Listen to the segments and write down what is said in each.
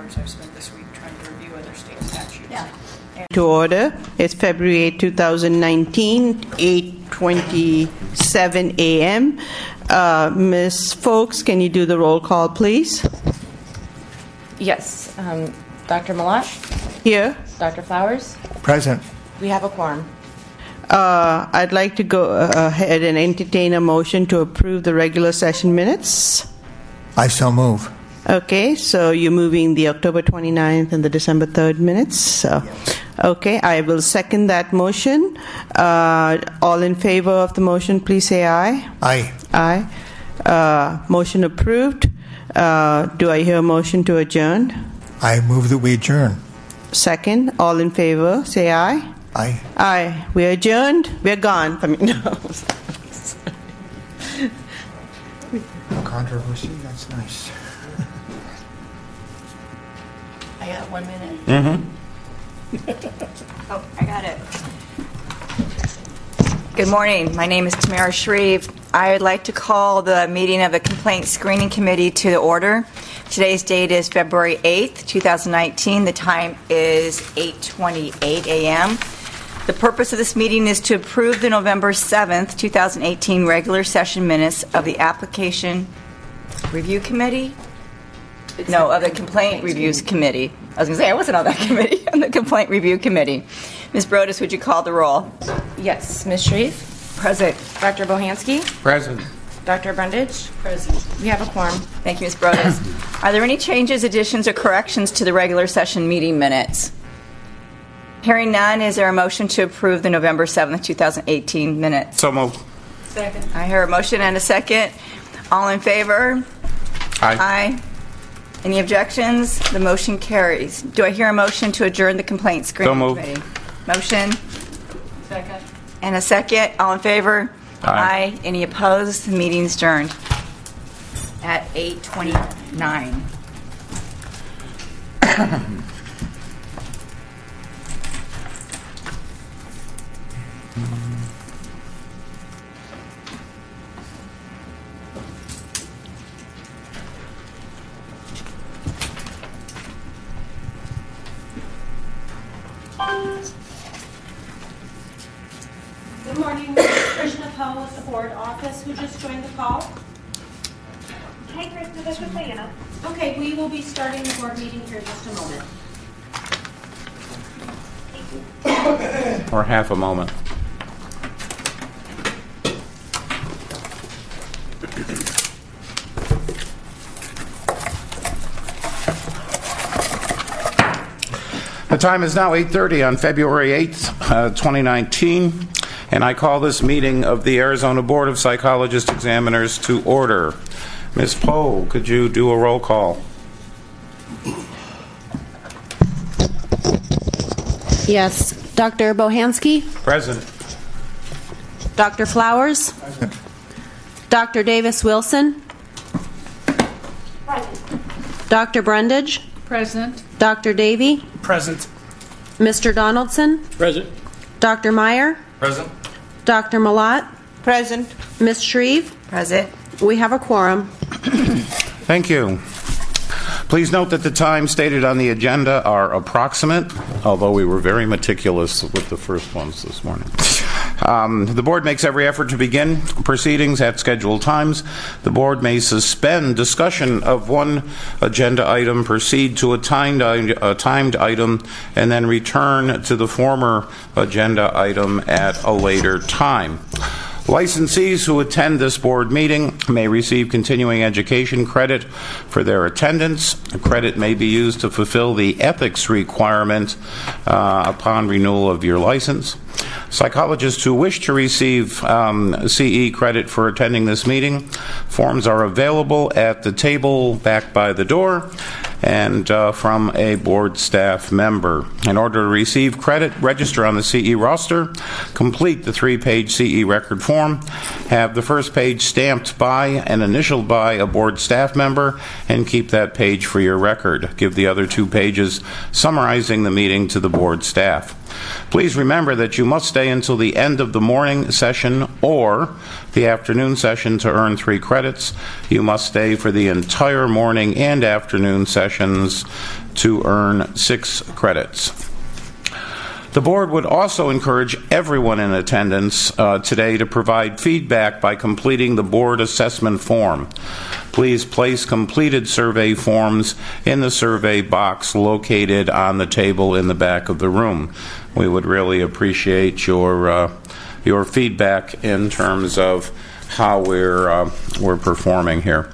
hours I've spent this week trying to review other state statutes. Yeah. To order. It's February 8, 2019, 8:27 a.m. Ms. Folks, can you do the roll call, please? Yes. Dr. Malat? Here. Dr. Flowers? Present. We have a quorum. I'd like to go ahead and entertain a motion to approve the regular session minutes. I so move. Okay, so you're moving the October 29th and the December 3rd minutes. So, okay, I will second that motion. All in favor of the motion, please say aye. Aye. Aye. Motion approved. Do I hear a motion to adjourn? I move that we adjourn. Second. All in favor, say aye. Aye. Aye. We're adjourned. We're gone. I mean, no. No controversy. That's nice. I got 1 minute. Mm-hmm. Oh, I got it. Good morning. My name is Tamara Shreve. I would like to call the meeting of the Complaint Screening Committee to the order. Today's date is February 8th, 2019. The time is 8:28 a.m. The purpose of this meeting is to approve the November 7th, 2018 regular session minutes of the Application Review Committee? No, of the Complaint Reviews Committee. I was going to say, I wasn't on that committee, on the Complaint Review Committee. Ms. Brodus, would you call the roll? Yes. Ms. Shreve? Present. Dr. Bohansky? Present. Dr. Brundage? Present. We have a quorum. Thank you, Ms. Brodus. Are there any changes, additions, or corrections to the regular session meeting minutes? Hearing none, is there a motion to approve the November 7th, 2018 minutes? So moved. Second. I hear a motion and a second. All in favor? Aye. Aye. Any objections? The motion carries. Do I hear a motion to adjourn the Complaint Screening So moved. Committee? Motion Second. and a second. All in favor? Aye. Any opposed? The meeting's adjourned at 8:29. Good morning, this is Krishna Pell with the board office. Who just joined the call? Hey, Krista, this is Diana. Okay, we will be starting the board meeting here in just a moment. Or half a moment. The time is now 8:30 on February 8th, 2019, and I call this meeting of the Arizona Board of Psychologist Examiners to order. Ms. Poe, could you do a roll call? Yes. Dr. Bohansky? Present. Dr. Flowers? Present. Dr. Davis Wilson? Present. Dr. Brundage? Present. Dr. Davy? Present. Mr. Donaldson? Present. Dr. Meyer? Present. Dr. Malat? Present. Ms. Shreve? Present. We have a quorum. Thank you. Please note that the times stated on the agenda are approximate, although we were very meticulous with the first ones this morning. The board makes every effort to begin proceedings at scheduled times. The board may suspend discussion of one agenda item, proceed to a timed item, and then return to the former agenda item at a later time. Licensees who attend this board meeting may receive continuing education credit for their attendance. Credit may be used to fulfill the ethics requirement upon renewal of your license. Psychologists who wish to receive CE credit for attending this meeting, forms are available at the table back by the door and from a board staff member. In order to receive credit, register on the CE roster, complete the 3-page CE record form, have the first page stamped by and initialed by a board staff member, and keep that page for your record. Give the other 2 pages summarizing the meeting to the board staff. Please remember that you must stay until the end of the morning session or the afternoon session to earn 3 credits. You must stay for the entire morning and afternoon sessions to earn 6 credits. The board would also encourage everyone in attendance today to provide feedback by completing the board assessment form. Please place completed survey forms in the survey box located on the table in the back of the room. We would really appreciate your feedback in terms of how we're performing here.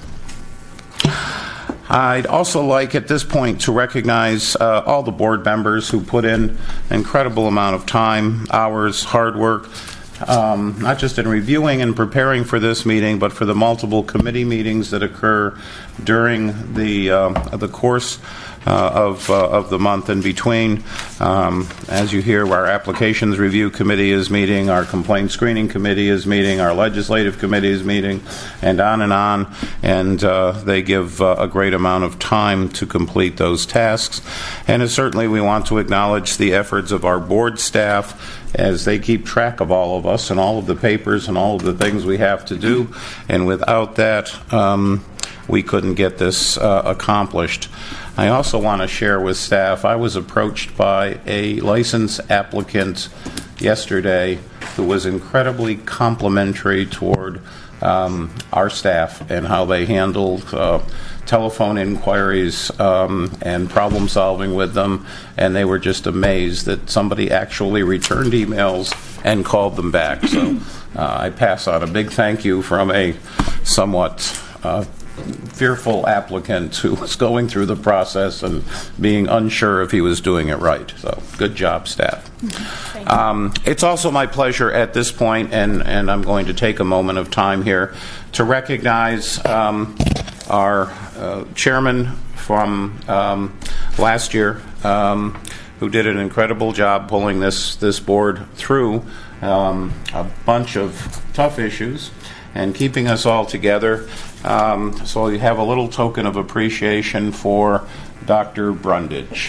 I'd also like at this point to recognize all the board members who put in an incredible amount of time, hours, hard work, not just in reviewing and preparing for this meeting, but for the multiple committee meetings that occur during the course of the month and between. As you hear, our applications review committee is meeting, our complaint screening committee is meeting, our legislative committee is meeting, and on. And they give a great amount of time to complete those tasks. And certainly we want to acknowledge the efforts of our board staff as they keep track of all of us and all of the papers and all of the things we have to do. And without that, we couldn't get this accomplished. I also want to share with staff, I was approached by a license applicant yesterday who was incredibly complimentary toward our staff and how they handled telephone inquiries and problem solving with them, and they were just amazed that somebody actually returned emails and called them back. So I pass on a big thank you from a somewhat fearful applicant who was going through the process and being unsure if he was doing it right. So good job, staff. It's also my pleasure at this point, and I'm going to take a moment of time here to recognize our chairman from last year, who did an incredible job pulling this board through a bunch of tough issues and keeping us all together. So you have a little token of appreciation for Dr. Brundage.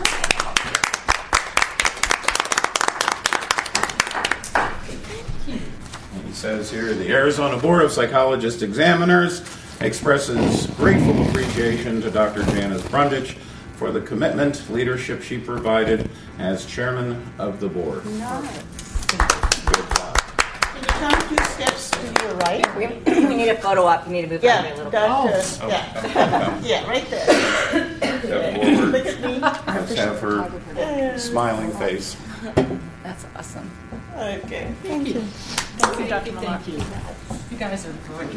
He says here, the Arizona Board of Psychologist Examiners expresses grateful appreciation to Dr. Janice Brundage for the commitment, leadership she provided as chairman of the board. Good job. Can you come 2 steps to your right? We need a photo op. You need to move Yeah, that a little Dr. Yeah. Yeah, right there. Step forward. Look at me. Let's have her smiling face. That's awesome. Okay. Thank you, Dr. Malott. You guys are great.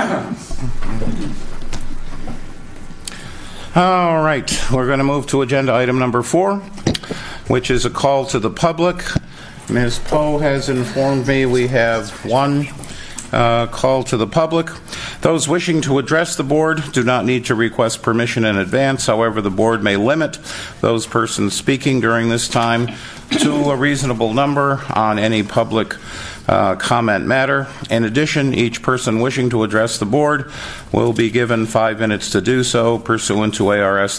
All right, we're going to move to agenda item number 4, which is a call to the public. Ms. Poe has informed me we have one call to the public. Those wishing to address the board do not need to request permission in advance. However, the board may limit those persons speaking during this time to a reasonable number on any public comment matter. In addition, each person wishing to address the board will be given 5 minutes to do so pursuant to ARS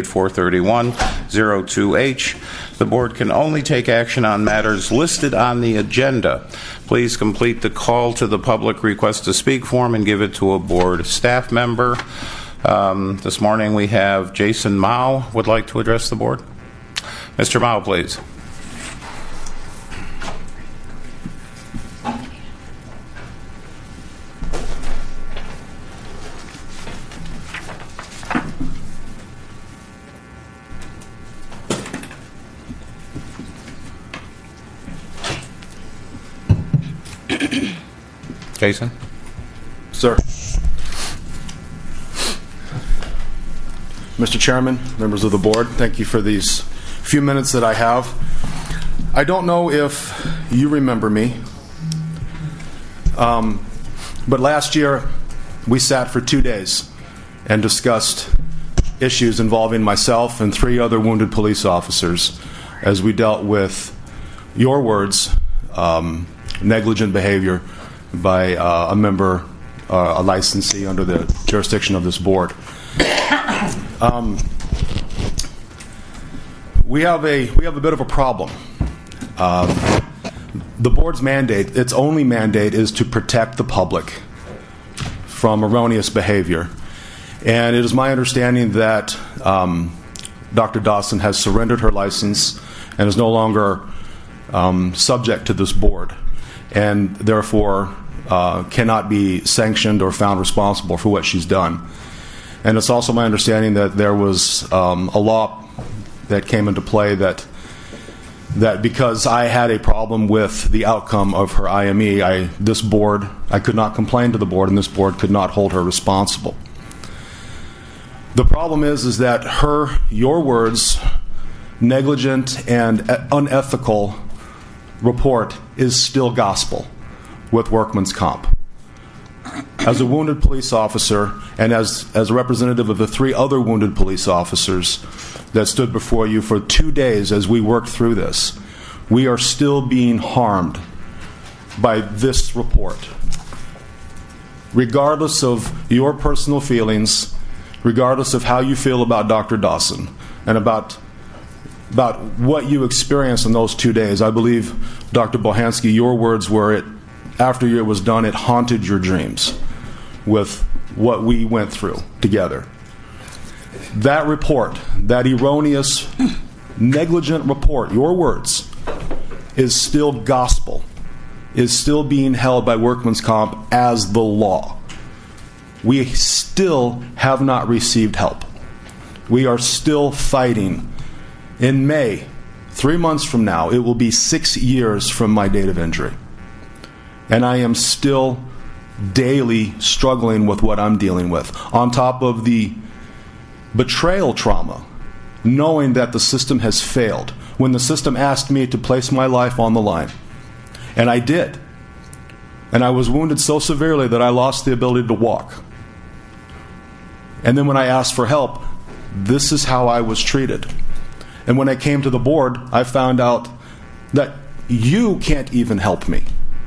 38-431-02H. The board can only take action on matters listed on the agenda. Please complete the call to the public request to speak form and give it to a board staff member. This morning we have Jason Mao would like to address the board. Mr. Mao, please. Jason? Sir. Mr. Chairman, members of the board, thank you for these few minutes that I have. I don't know if you remember me, but last year we sat for 2 days and discussed issues involving myself and 3 other wounded police officers as we dealt with, your words, negligent behavior by a member, a licensee under the jurisdiction of this board. We have a bit of a problem. the board's mandate, its only mandate, is to protect the public from erroneous behavior. And it is my understanding that Dr. Dawson has surrendered her license and is no longer subject to this board, and therefore cannot be sanctioned or found responsible for what she's done. And it's also my understanding that there was a law that came into play that because I had a problem with the outcome of her IME, I could not complain to the board, and this board could not hold her responsible. The problem is that your words, negligent and unethical report is still gospel with workman's comp. As a wounded police officer and as a representative of the 3 other wounded police officers that stood before you for 2 days as we worked through this, we are still being harmed by this report. Regardless of your personal feelings, regardless of how you feel about Dr. Dawson and about what you experienced in those 2 days, I believe, Dr. Bohanski, your words were, after it was done, it haunted your dreams with what we went through together. That report, that erroneous, negligent report, your words, is still gospel, is still being held by workman's comp as the law. We still have not received help. We are still fighting. In May, 3 months from now, it will be 6 years from my date of injury. And I am still daily struggling with what I'm dealing with, on top of the betrayal trauma, knowing that the system has failed. When the system asked me to place my life on the line, and I did. And I was wounded so severely that I lost the ability to walk. And then when I asked for help, this is how I was treated. And when I came to the board, I found out that you can't even help me.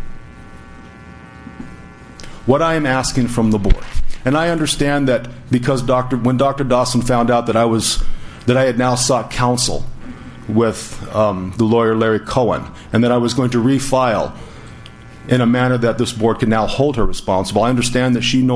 What I am asking from the board, and I understand that because when Dr. Dawson found out that I had now sought counsel with the lawyer Larry Cohen, and that I was going to refile in a manner that this board can now hold her responsible, I understand that she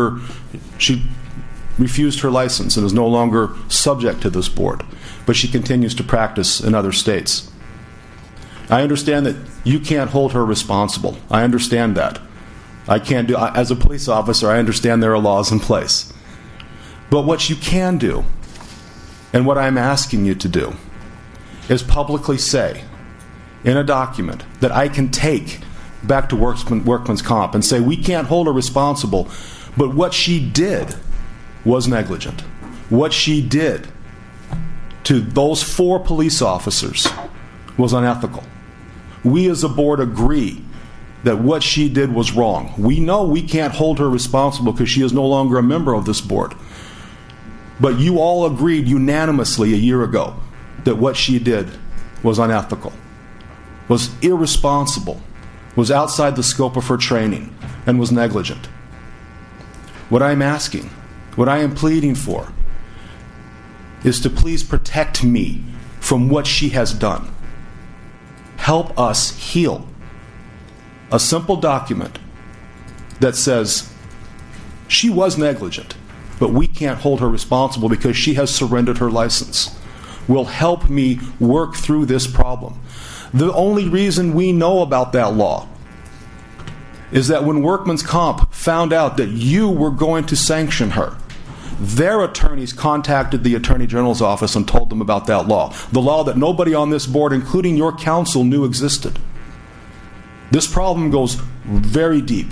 refused her license and is no longer subject to this board, but she continues to practice in other states. I understand that you can't hold her responsible. I understand that. I can't do. As a police officer, I understand there are laws in place. But what you can do, and what I'm asking you to do, is publicly say in a document that I can take back to workman's comp and say we can't hold her responsible, but what she did was negligent. What she did to those 4 police officers was unethical. We as a board agree that what she did was wrong. We know we can't hold her responsible because she is no longer a member of this board. But you all agreed unanimously a year ago that what she did was unethical, was irresponsible, was outside the scope of her training, and was negligent. What I'm asking, what I am pleading for, is to please protect me from what she has done. Help us heal. A simple document that says she was negligent, but we can't hold her responsible because she has surrendered her license, will help me work through this problem. The only reason we know about that law is that when workman's comp found out that you were going to sanction her, their attorneys contacted the Attorney General's office and told them about that law. The law that nobody on this board, including your counsel, knew existed. This problem goes very deep.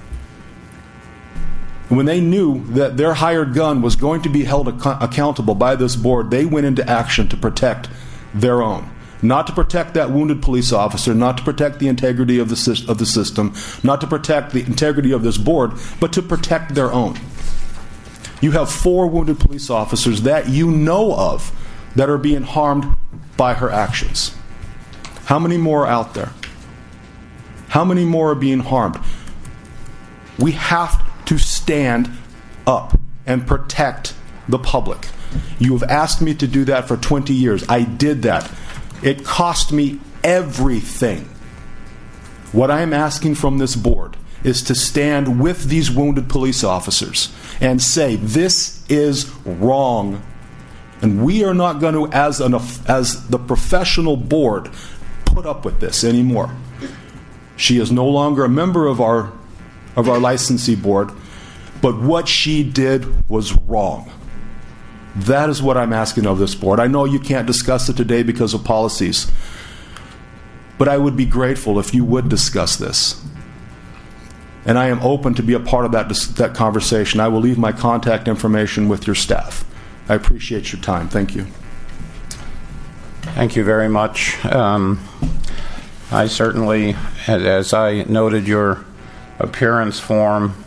When they knew that their hired gun was going to be held accountable by this board, they went into action to protect their own. Not to protect that wounded police officer, not to protect the integrity of the system, not to protect the integrity of this board, but to protect their own. You have 4 wounded police officers that you know of that are being harmed by her actions. How many more are out there? How many more are being harmed? We have to stand up and protect the public. You have asked me to do that for 20 years. I did that. It cost me everything. What I am asking from this board is to stand with these wounded police officers and say, this is wrong. And we are not going to, as the professional board, put up with this anymore. She is no longer a member of our licensee board, but what she did was wrong. That is what I'm asking of this board. I know you can't discuss it today because of policies, but I would be grateful if you would discuss this. And I am open to be a part of that conversation. I will leave my contact information with your staff. I appreciate your time. Thank you. Thank you very much. I certainly, as I noted your appearance form,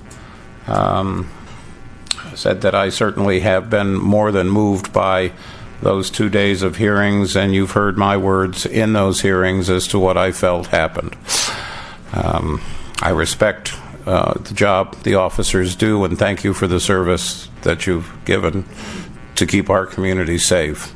said that I certainly have been more than moved by those 2 days of hearings, and you've heard my words in those hearings as to what I felt happened. I respect the job the officers do, and thank you for the service that you've given to keep our community safe.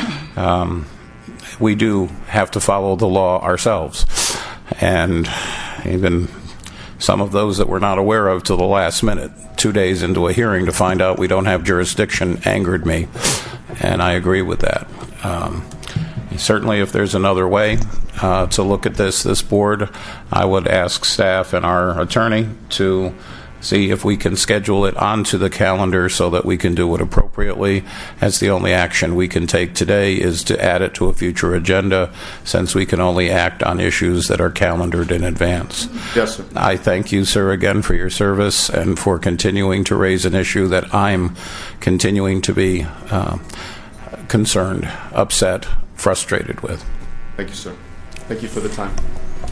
We do have to follow the law ourselves, and even some of those that we're not aware of till the last minute, 2 days into a hearing, to find out we don't have jurisdiction angered me, and I agree with that. Certainly, if there's another way to look at this board, I would ask staff and our attorney to see if we can schedule it onto the calendar so that we can do it appropriately, as the only action we can take today is to add it to a future agenda, since we can only act on issues that are calendared in advance. Yes, sir. I thank you, sir, again for your service and for continuing to raise an issue that I'm continuing to be concerned, upset, frustrated with. Thank you, sir. Thank you for the time.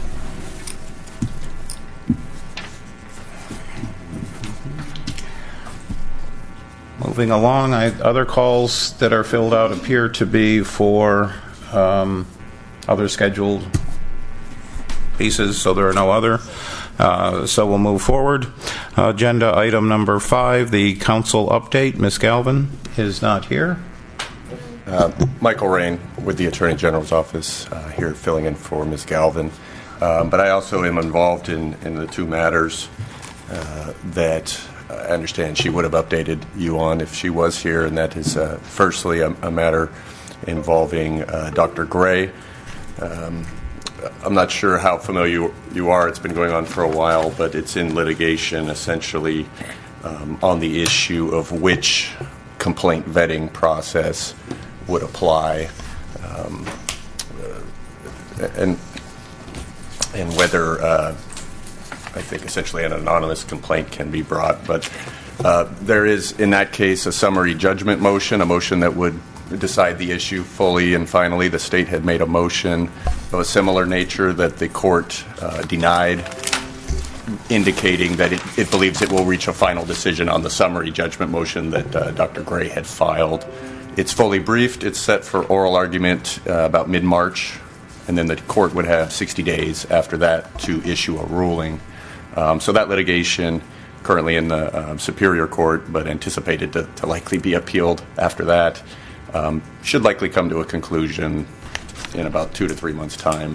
Moving along, other calls that are filled out appear to be for other scheduled pieces, so there are no other. So we'll move forward. Agenda item number 5, the council update. Ms. Galvin is not here. Michael Rain with the Attorney General's office here filling in for Ms. Galvin. But I also am involved in the two matters that I understand she would have updated you on if she was here, and that is firstly a matter involving Dr. Gray. I'm not sure how familiar you are. It's been going on for a while, but it's in litigation essentially on the issue of which complaint vetting process would apply, and whether I think essentially an anonymous complaint can be brought. But there is, in that case, a summary judgment motion, a motion that would decide the issue fully and finally. The state had made a motion of a similar nature that the court denied, indicating that it believes it will reach a final decision on the summary judgment motion that Dr. Gray had filed. It's fully briefed. It's set for oral argument about mid-March, and then the court would have 60 days after that to issue a ruling. So that litigation currently in the Superior Court, but anticipated to likely be appealed after that, should likely come to a conclusion in about 2 to 3 months' time.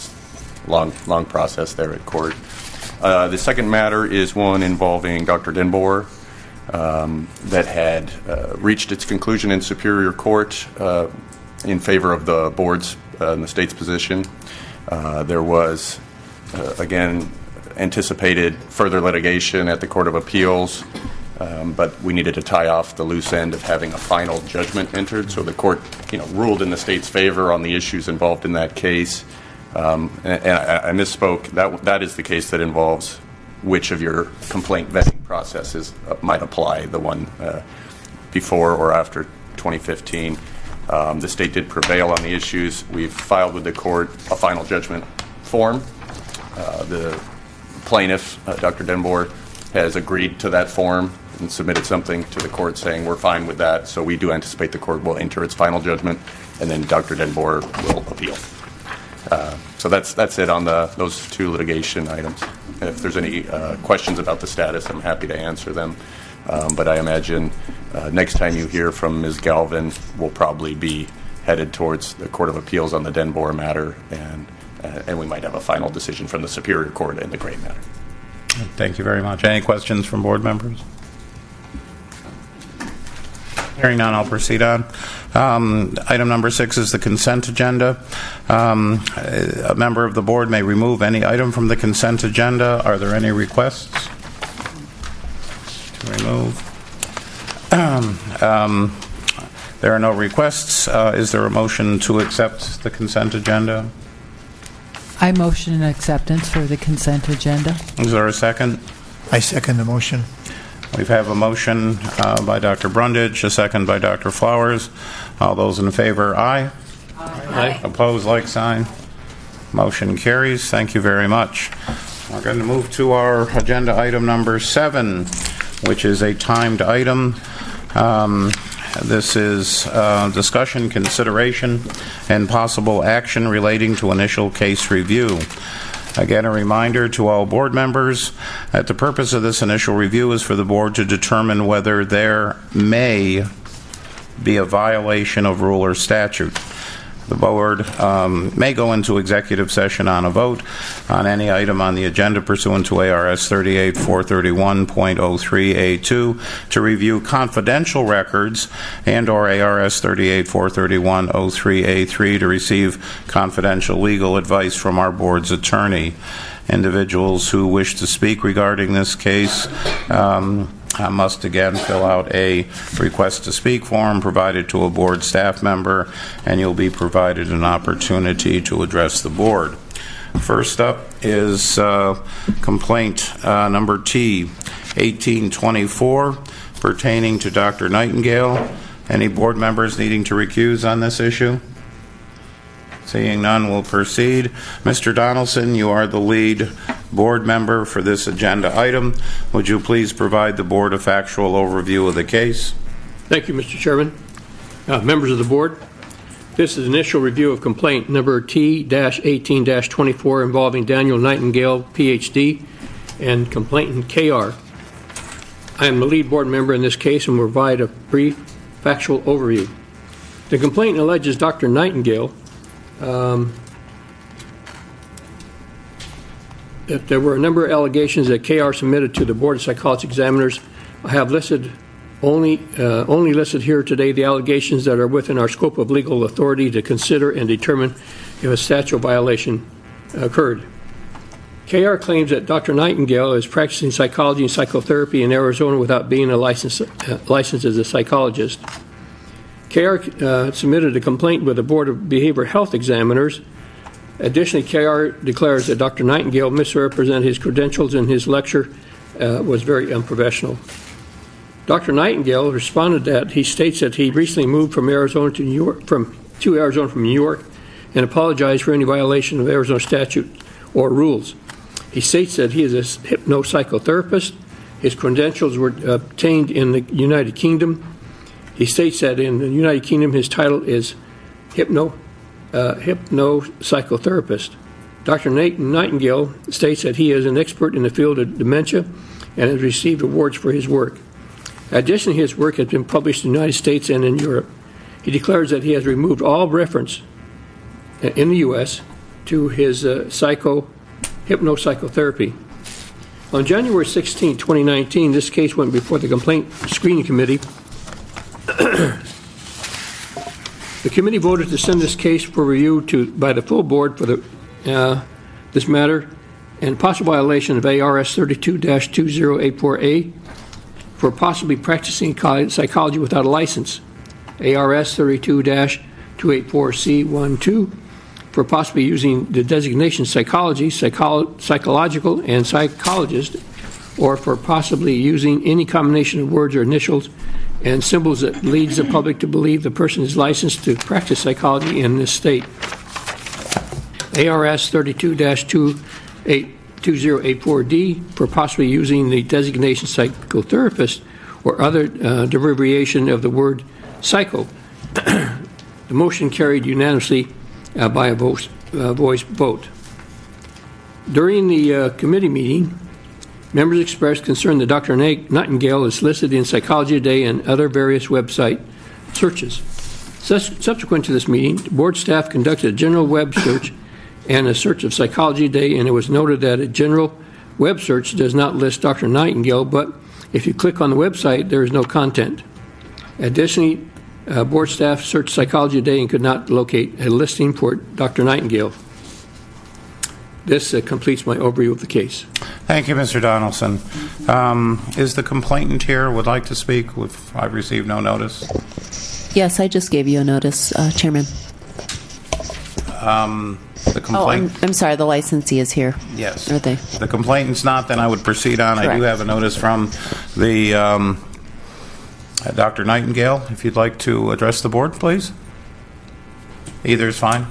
Long process there at court. The second matter is one involving Dr. Denboer that had reached its conclusion in Superior Court in favor of the board's and the state's position. There was, again, anticipated further litigation at the Court of Appeals, but we needed to tie off the loose end of having a final judgment entered. So the court, ruled in the state's favor on the issues involved in that case. And I misspoke. That is the case that involves which of your complaint vetting processes might apply, the one before or after 2015. The state did prevail on the issues. We've filed with the court a final judgment form. The plaintiff, Dr. Denboer, has agreed to that form and submitted something to the court saying we're fine with that. So we do anticipate the court will enter its final judgment, and then Dr. Denboer will appeal. So that's it on those two litigation items. If there's any questions about the status, I'm happy to answer them. But I imagine next time you hear from Ms. Galvin, we'll probably be headed towards the Court of Appeals on the Denboer matter, and and we might have a final decision from the Superior Court in the Gray matter. Thank you very much. Any questions from board members? Hearing none, I'll proceed on. Item number 6 is the consent agenda. A member of the board may remove any item from the consent agenda. Are there any requests to remove? There are no requests. Is there a motion to accept the consent agenda? I motion acceptance for the consent agenda. Is there a second? I second the motion. We have a motion by Dr. Brundage, a second by Dr. Flowers. All those in favor, aye. Aye. Opposed, like sign. Motion carries. Thank you very much. We're going to move to our agenda item number 7, which is a timed item. This is discussion, consideration, and possible action relating to initial case review. Again, a reminder to all board members that the purpose of this initial review is for the board to determine whether there may be a violation of rule or statute. The board may go into executive session on a vote on any item on the agenda pursuant to ARS 38-431.03A2 to review confidential records and or ARS 38-431.03A3 to receive confidential legal advice from our board's attorney. Individuals who wish to speak regarding this case must again fill out a request to speak form provided to a board staff member, and you'll be provided an opportunity to address the board. First up is complaint number T 1824 pertaining to Dr. Nightingale. Any board members needing to recuse on this issue? Seeing none, we'll proceed. Mr. Donaldson, you are the lead board member for this agenda item. Would you please provide the board a factual overview of the case? Thank you, Mr. Chairman. Members of the board, this is initial review of complaint number T-18-24 involving Daniel Nightingale, Ph.D., and complainant KR. I am the lead board member in this case and will provide a brief factual overview. The complaint alleges Dr. Nightingale that there were a number of allegations that KR submitted to the Board of Psychology Examiners. I have listed only listed here today the allegations that are within our scope of legal authority to consider and determine if a statute violation occurred. KR claims that Dr. Nightingale is practicing psychology and psychotherapy in Arizona without being licensed as a psychologist. KR submitted a complaint with the Board of Behavioral Health Examiners. Additionally, KR declares that Dr. Nightingale misrepresented his credentials in his lecture was very unprofessional. Dr. Nightingale responded that he states that he recently moved from Arizona to New York, from New York, and apologized for any violation of Arizona statute or rules. He states that he is a hypnopsychotherapist. His credentials were obtained in the United Kingdom. He states that in the United Kingdom his title is hypnopsychotherapist. Dr. Nightingale states that he is an expert in the field of dementia and has received awards for his work. Additionally, his work has been published in the United States and in Europe. He declares that he has removed all reference in the U.S. to his hypnopsychotherapy. On January 16, 2019, this case went before the Complaint Screening Committee. The committee voted to send this case for review by the full board for this matter and possible violation of ARS 32-2084A for possibly practicing psychology without a license, ARS 32-284C12 for possibly using the designation psychology, psychological, and psychologist, or for possibly using any combination of words or initials and symbols that leads the public to believe the person is licensed to practice psychology in this state. ARS 32-2084D for possibly using the designation psychotherapist or other derivation of the word psycho. The motion carried unanimously by a voice vote. During the committee meeting, members expressed concern that Dr. Nightingale is listed in Psychology Today and other various website searches. Subsequent to this meeting, board staff conducted a general web search and a search of Psychology Today, and it was noted that a general web search does not list Dr. Nightingale, but if you click on the website, there is no content. Additionally, board staff searched Psychology Today and could not locate a listing for Dr. Nightingale. This completes my overview of the case. Thank you, Mr. Donaldson. Is the complainant here, would like to speak? I've received no notice. Yes, I just gave you a notice, Chairman. The complaint. I'm sorry, the licensee is here. Yes. Are they? The complainant's not, then I would proceed on. Correct. I do have a notice from the Dr. Nightingale. If you'd like to address the board, please. Either is fine.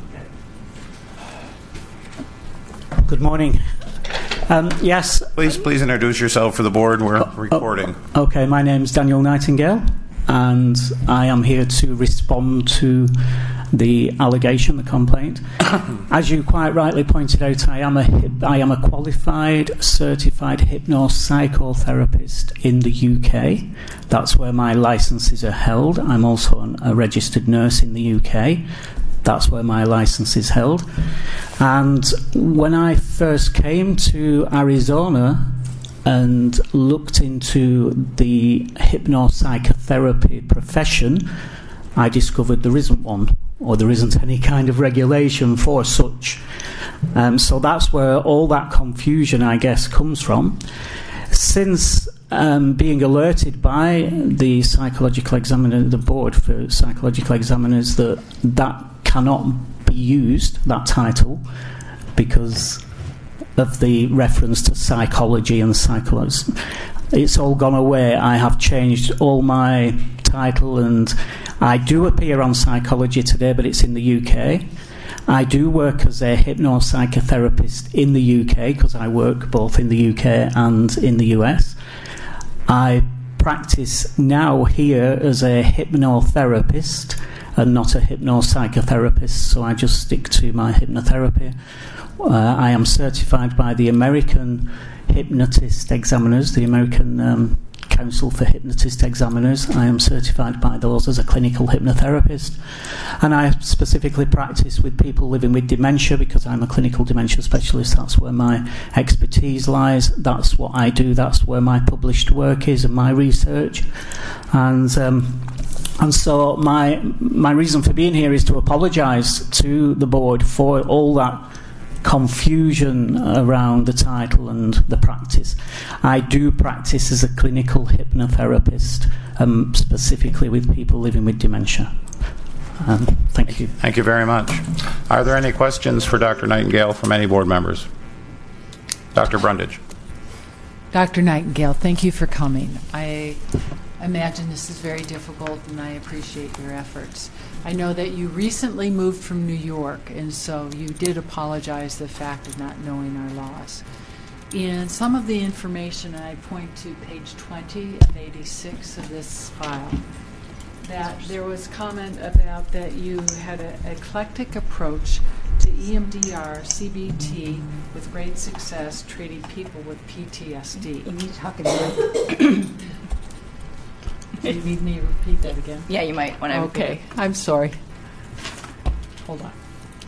Good morning. Yes. Please introduce yourself for the board. We're recording. Okay, my name is Daniel Nightingale, and I am here to respond to the allegation, the complaint. As you quite rightly pointed out, I am a qualified, certified hypno-psychotherapist in the UK. That's where my licenses are held. I'm also a registered nurse in the UK. That's where my license is held. And when I first came to Arizona and looked into the hypno-psychotherapy profession, I discovered there isn't one, or there isn't any kind of regulation for such. So that's where all that confusion, I guess, comes from. Since being alerted by the psychological examiner, the board for psychological examiners, that cannot be used, that title, because of the reference to psychology and psychology. It's all gone away. I have changed all my title, and I do appear on Psychology Today, but it's in the UK. I do work as a hypno-psychotherapist in the UK because I work both in the UK and in the US. I practice now here as a hypnotherapist and not a hypno-psychotherapist, so I just stick to my hypnotherapy. I am certified by the American Hypnotist Examiners, the American Council for Hypnotist Examiners. I am certified by those as a clinical hypnotherapist, and I specifically practice with people living with dementia because I'm a clinical dementia specialist. That's where my expertise lies. That's what I do. That's where my published work is and my research. And so my reason for being here is to apologise to the board for all that confusion around the title and the practice. I do practice as a clinical hypnotherapist, specifically with people living with dementia. Thank you. Thank you very much. Are there any questions for Dr. Nightingale from any board members? Dr. Brundage. Dr. Nightingale, thank you for coming. I imagine this is very difficult, and I appreciate your efforts. I know that you recently moved from New York, and so you did apologize the fact of not knowing our laws. In some of the information, and I point to page 20 of 86 of this file, that there was comment about that you had an eclectic approach to EMDR, CBT, with great success treating people with PTSD. You need to talk again. You need me to repeat that again? Yeah, you might want to. Okay, I'm sorry. Hold on.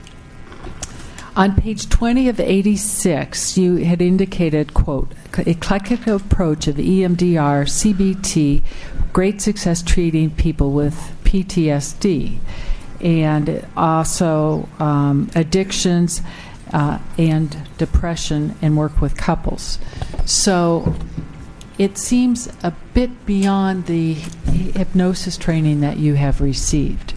On page 20 of 86, you had indicated, quote, eclectic approach of EMDR, CBT, great success treating people with PTSD, and also addictions and depression, and work with couples. So it seems a bit beyond the hypnosis training that you have received.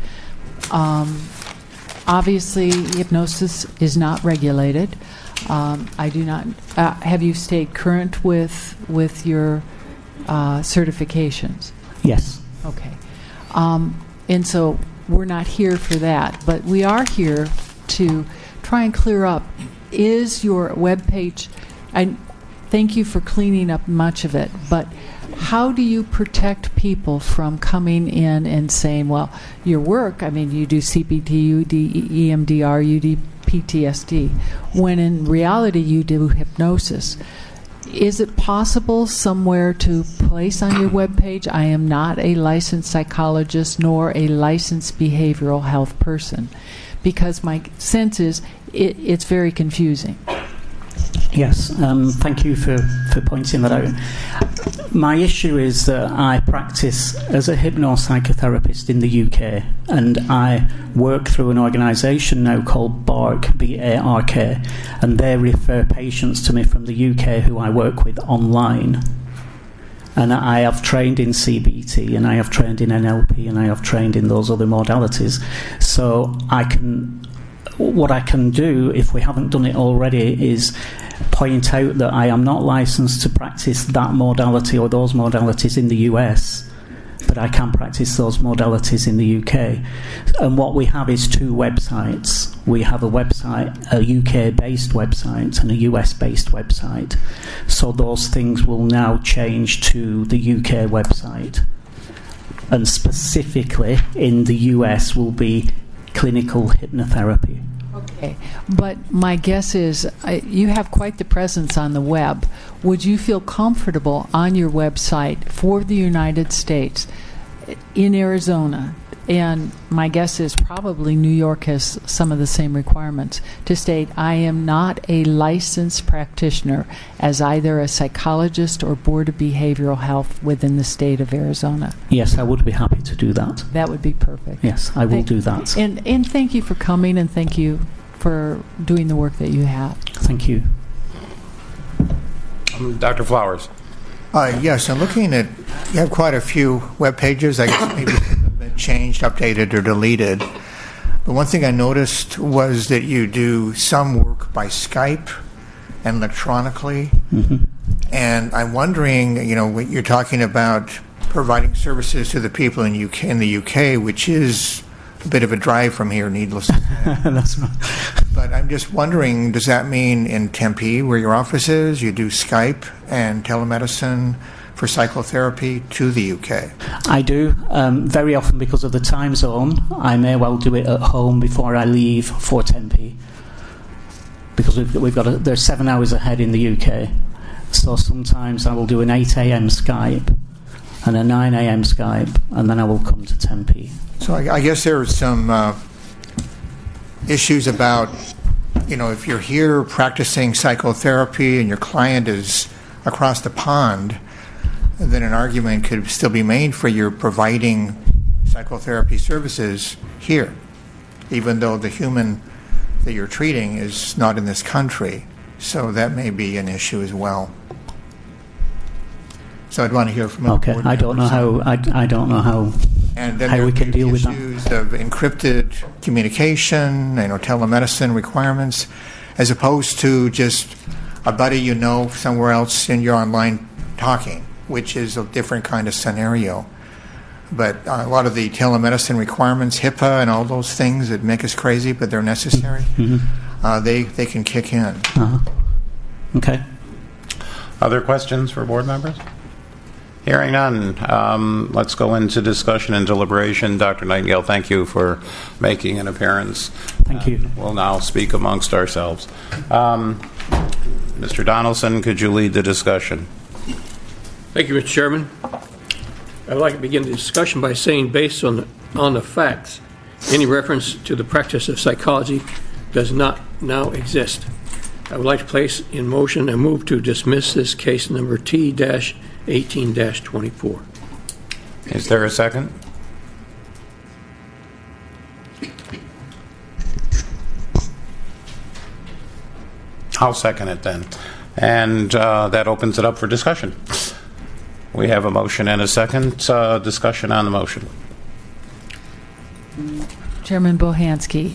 Obviously, hypnosis is not regulated. I do not. Have you stayed current with your certifications? Yes. Okay. And so we're not here for that, but we are here to try and clear up. Is your webpage? Thank you for cleaning up much of it, but how do you protect people from coming in and saying, well, your work, I mean, you do CBT, you do EMDR, you do PTSD, when in reality you do hypnosis? Is it possible somewhere to place on your webpage, I am not a licensed psychologist nor a licensed behavioral health person? Because my sense is it's very confusing. Yes, thank you for pointing that out. My issue is that I practice as a hypnopsychotherapist in the UK, and I work through an organisation now called BARK, B-A-R-K, and they refer patients to me from the UK who I work with online. And I have trained in CBT, and I have trained in NLP, and I have trained in those other modalities. So what I can do, if we haven't done it already, is point out that I am not licensed to practice that modality or those modalities in the US, but I can practice those modalities in the UK. And what we have is two websites. We have a website, a UK-based website, and a US-based website. So those things will now change to the UK website. And specifically in the US will be clinical hypnotherapy. Okay, but my guess is you have quite the presence on the web. Would you feel comfortable on your website for the United States, in Arizona, and my guess is probably New York has some of the same requirements, to state I am not a licensed practitioner as either a psychologist or board of behavioral health within the state of Arizona? Yes, I would be happy to do that. That would be perfect. Yes, I will do that. And thank you for coming, and thank you for doing the work that you have. Thank you. Dr. Flowers. Yes, I'm looking at, you have quite a few web pages. I guess maybe have been changed, updated, or deleted. But one thing I noticed was that you do some work by Skype and electronically. Mm-hmm. And I'm wondering, what you're talking about providing services to the people in the UK, which is a bit of a drive from here, needless to say. That's right. But I'm just wondering, does that mean in Tempe, where your office is, you do Skype and telemedicine for psychotherapy to the UK? I do. Very often, because of the time zone, I may well do it at home before I leave for Tempe. Because they're 7 hours ahead in the UK. So sometimes I will do an 8 a.m. Skype and a 9 a.m. Skype, and then I will come to Tempe. So I guess there are some issues about, if you're here practicing psychotherapy and your client is across the pond, then an argument could still be made for your providing psychotherapy services here, even though the human that you're treating is not in this country. So that may be an issue as well. So I'd want to hear from the board I don't know how. I don't know how. And then how we can deal with that. Issues of encrypted communication, telemedicine requirements, as opposed to just a buddy somewhere else in your online talking, which is a different kind of scenario. But a lot of the telemedicine requirements, HIPAA and all those things that make us crazy, but they're necessary, they can kick in. Okay. Other questions for board members? Hearing none, let's go into discussion and deliberation. Dr. Nightingale, thank you for making an appearance. Thank you. We'll now speak amongst ourselves. Mr. Donaldson, could you lead the discussion? Thank you, Mr. Chairman. I'd like to begin the discussion by saying, based on the facts, any reference to the practice of psychology does not now exist. I would like to place in motion a move to dismiss this case number T-18-24. Is there a second? I'll second it then. And that opens it up for discussion. We have a motion and a second. Discussion on the motion. Chairman Bohansky,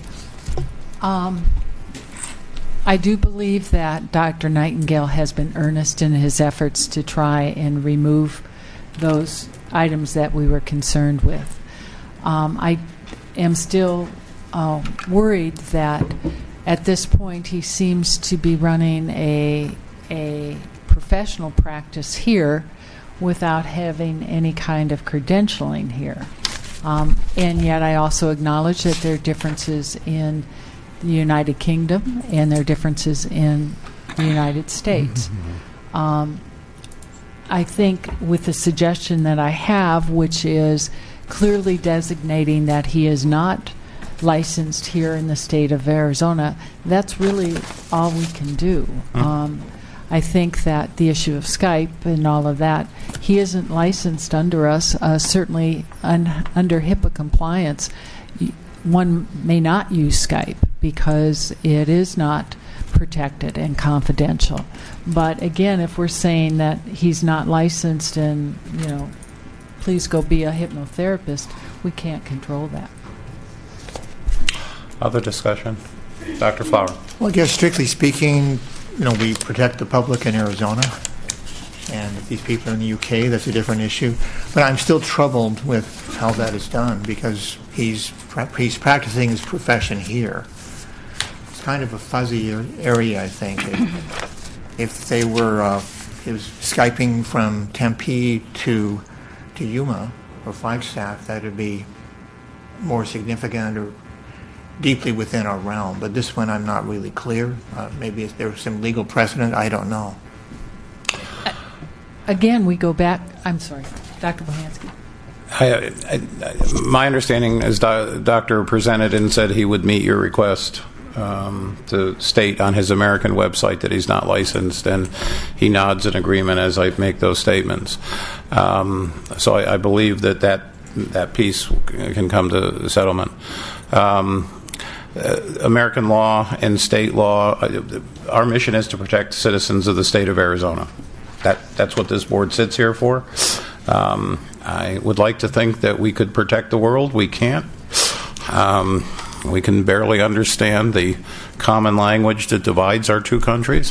I do believe that Dr. Nightingale has been earnest in his efforts to try and remove those items that we were concerned with. I am still worried that at this point he seems to be running a professional practice here without having any kind of credentialing here. And yet I also acknowledge that there are differences in the United Kingdom and there are differences in the United States. I think with the suggestion that I have, which is clearly designating that he is not licensed here in the state of Arizona, that's really all we can do. I think that the issue of Skype and all of that, he isn't licensed under us. Certainly under HIPAA compliance, one may not use Skype because it is not protected and confidential. But again, if we're saying that he's not licensed and, please go be a hypnotherapist, we can't control that. Other discussion? Dr. Flower. Well, I guess strictly speaking, we protect the public in Arizona. And if these people are in the UK, that's a different issue. But I'm still troubled with how that is done because he's practicing his profession here. It's kind of a fuzzy area, I think. If they were he was Skyping from Tempe to Yuma or Flagstaff, that would be more significant or deeply within our realm. But this one I'm not really clear. Maybe there's some legal precedent. I don't know. Again, we go back. I'm sorry, Dr. Bohansky. My understanding is the doctor presented and said he would meet your request to state on his American website that he's not licensed, and he nods in agreement as I make those statements. So I believe that piece can come to settlement. American law and state law, our mission is to protect citizens of the state of Arizona. That's what this board sits here for. I would like to think that we could protect the world. We can't. We can barely understand the common language that divides our two countries.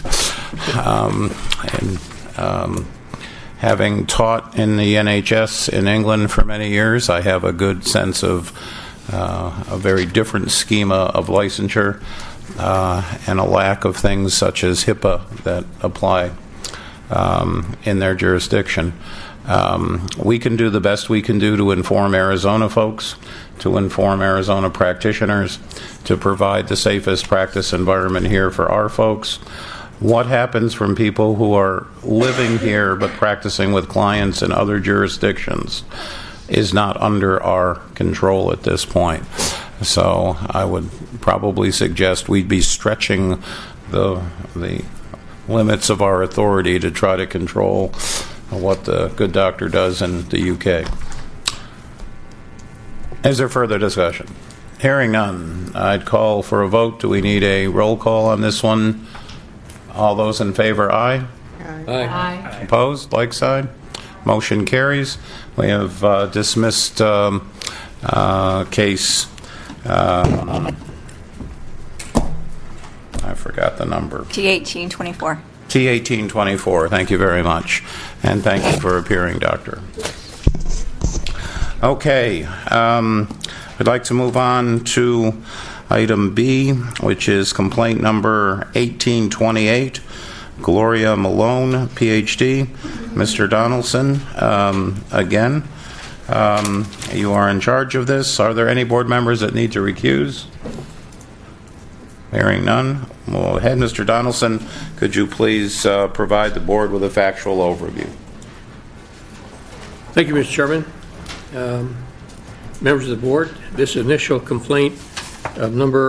Having taught in the NHS in England for many years, I have a good sense of a very different schema of licensure and a lack of things such as HIPAA that apply in their jurisdiction. We can do the best we can do to inform Arizona folks, to inform Arizona practitioners, to provide the safest practice environment here for our folks. What happens from people who are living here but practicing with clients in other jurisdictions is not under our control at this point. So I would probably suggest we'd be stretching the limits of our authority to try to control what the good doctor does in the UK. Is there further discussion? Hearing none, I'd call for a vote. Do we need a roll call on this one? All those in favor, aye? Aye. Opposed, like sign? Motion carries. We have dismissed case, I forgot the number. T1824. T1824. Thank you very much. And thank you for appearing, Doctor. Okay. I'd like to move on to item B, which is complaint number 1828. Gloria Malone, Ph.D. Mr. Donaldson, again, you are in charge of this. Are there any board members that need to recuse? Hearing none, we'll go ahead. Mr. Donaldson, could you please provide the board with a factual overview? Thank you, Mr. Chairman. Members of the board, this initial complaint of number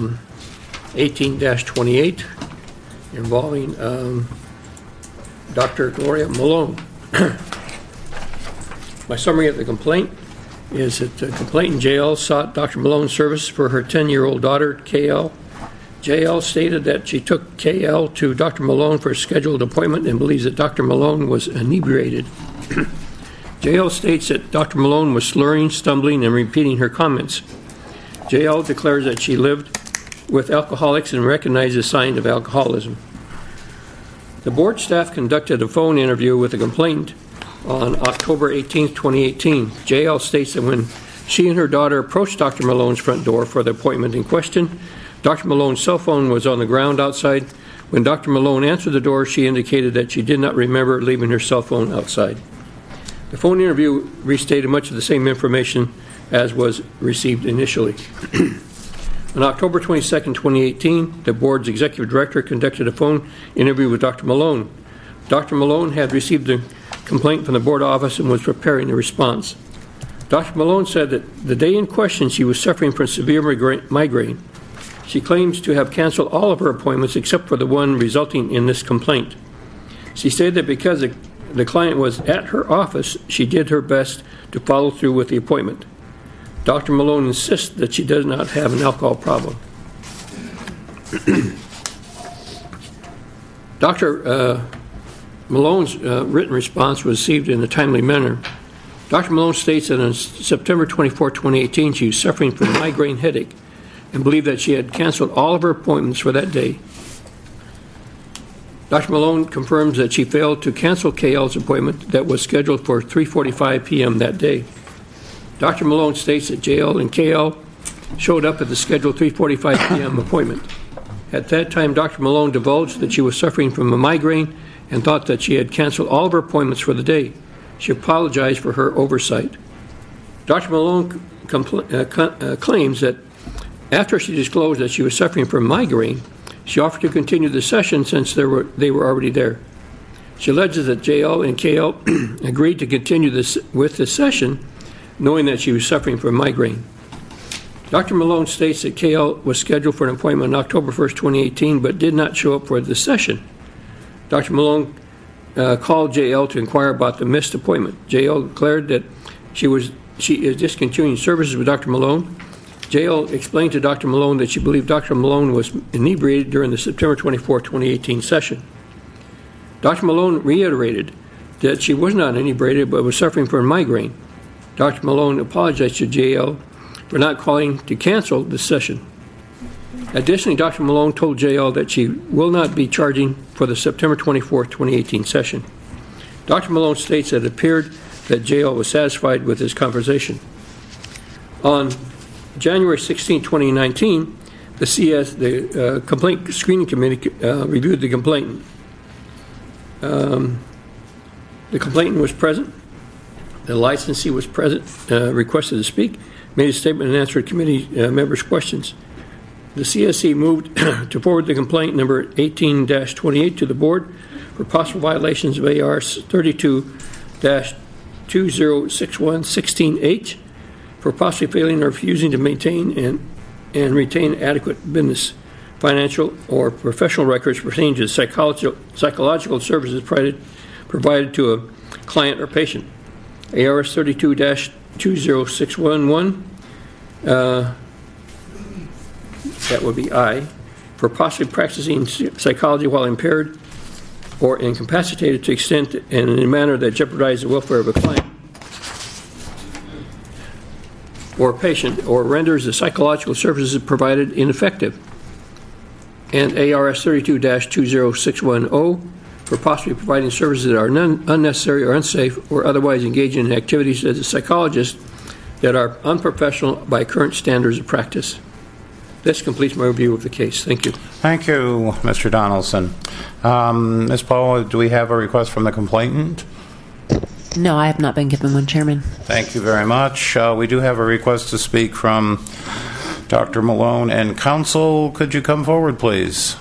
18-28 involving Dr. Gloria Malone. My summary of the complaint is that the complainant JL sought Dr. Malone's service for her 10-year-old daughter, KL. JL stated that she took KL to Dr. Malone for a scheduled appointment and believes that Dr. Malone was inebriated. JL states that Dr. Malone was slurring, stumbling, and repeating her comments. JL declares that she lived with alcoholics and recognizes signs of alcoholism. The board staff conducted a phone interview with the complainant on October 18, 2018. JL states that when she and her daughter approached Dr. Malone's front door for the appointment in question, Dr. Malone's cell phone was on the ground outside. When Dr. Malone answered the door, she indicated that she did not remember leaving her cell phone outside. The phone interview restated much of the same information as was received initially. On October 22, 2018, the board's executive director conducted a phone interview with Dr. Malone. Dr. Malone had received a complaint from the board office and was preparing a response. Dr. Malone said that the day in question she was suffering from severe migraine. She claims to have canceled all of her appointments except for the one resulting in this complaint. She said that because the client was at her office, she did her best to follow through with the appointment. Dr. Malone insists that she does not have an alcohol problem. Dr. Malone's written response was received in a timely manner. Dr. Malone states that on September 24, 2018, she was suffering from a migraine headache and believed that she had canceled all of her appointments for that day. Dr. Malone confirms that she failed to cancel KL's appointment that was scheduled for 3:45 p.m. that day. Dr. Malone states that JL and KL showed up at the scheduled 3:45 p.m. appointment. At that time, Dr. Malone divulged that she was suffering from a migraine and thought that she had canceled all of her appointments for the day. She apologized for her oversight. Dr. Malone claims that after she disclosed that she was suffering from migraine, she offered to continue the session since they were already there. She alleges that JL and KL agreed to continue with the session, knowing that she was suffering from migraine. Dr. Malone states that KL was scheduled for an appointment on October 1st, 2018, but did not show up for the session. Dr. Malone called JL to inquire about the missed appointment. JL declared that she is discontinuing services with Dr. Malone. JL explained to Dr. Malone that she believed Dr. Malone was inebriated during the September 24, 2018 session. Dr. Malone reiterated that she was not inebriated but was suffering from migraine. Dr. Malone apologized to JL for not calling to cancel the session. Additionally, Dr. Malone told JL that she will not be charging for the September 24, 2018 session. Dr. Malone states that it appeared that JL was satisfied with his conversation. On January 16, 2019, the Complaint Screening Committee reviewed the complaint. The complainant was present. The licensee was present, requested to speak, made a statement and answered committee members' questions. The CSC moved to forward the complaint number 18-28 to the board for possible violations of AR 32-2061-16H for possibly failing or refusing to maintain and retain adequate business, financial, or professional records pertaining to psychological services provided to a client or patient. ARS 32-20611, that would be I, for possibly practicing psychology while impaired or incapacitated to extent and in a manner that jeopardizes the welfare of a client or patient or renders the psychological services provided ineffective. And ARS 32-20610, for possibly providing services that are unnecessary or unsafe or otherwise engaging in activities as a psychologist that are unprofessional by current standards of practice. This completes my review of the case. Thank you. Thank you, Mr. Donaldson. Ms. Powell, do we have a request from the complainant? No, I have not been given one, Chairman. Thank you very much. We do have a request to speak from Dr. Malone and counsel. Could you come forward, please?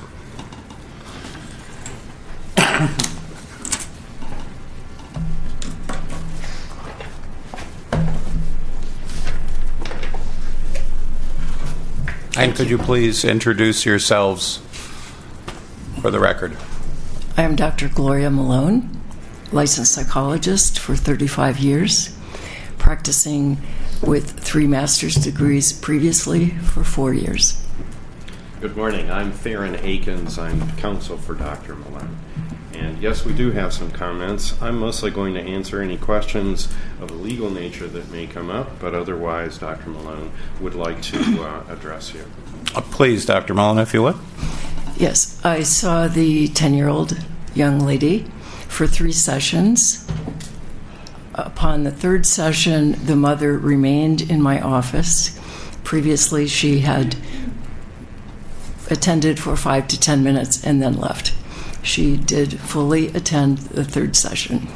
And could you please introduce yourselves for the record? I am Dr. Gloria Malone, licensed psychologist for 35 years, practicing with 3 master's degrees previously for 4 years. Good morning. I'm Theron Akins. I'm counsel for Dr. Malone. And yes, we do have some comments. I'm mostly going to answer any questions of a legal nature that may come up, but otherwise, Dr. Malone would like to address you. Please, Dr. Malone, if you would. Yes, I saw the 10-year-old young lady for 3 sessions. Upon the 3rd session, the mother remained in my office. Previously, she had attended for 5 to 10 minutes and then left. She did fully attend the 3rd session.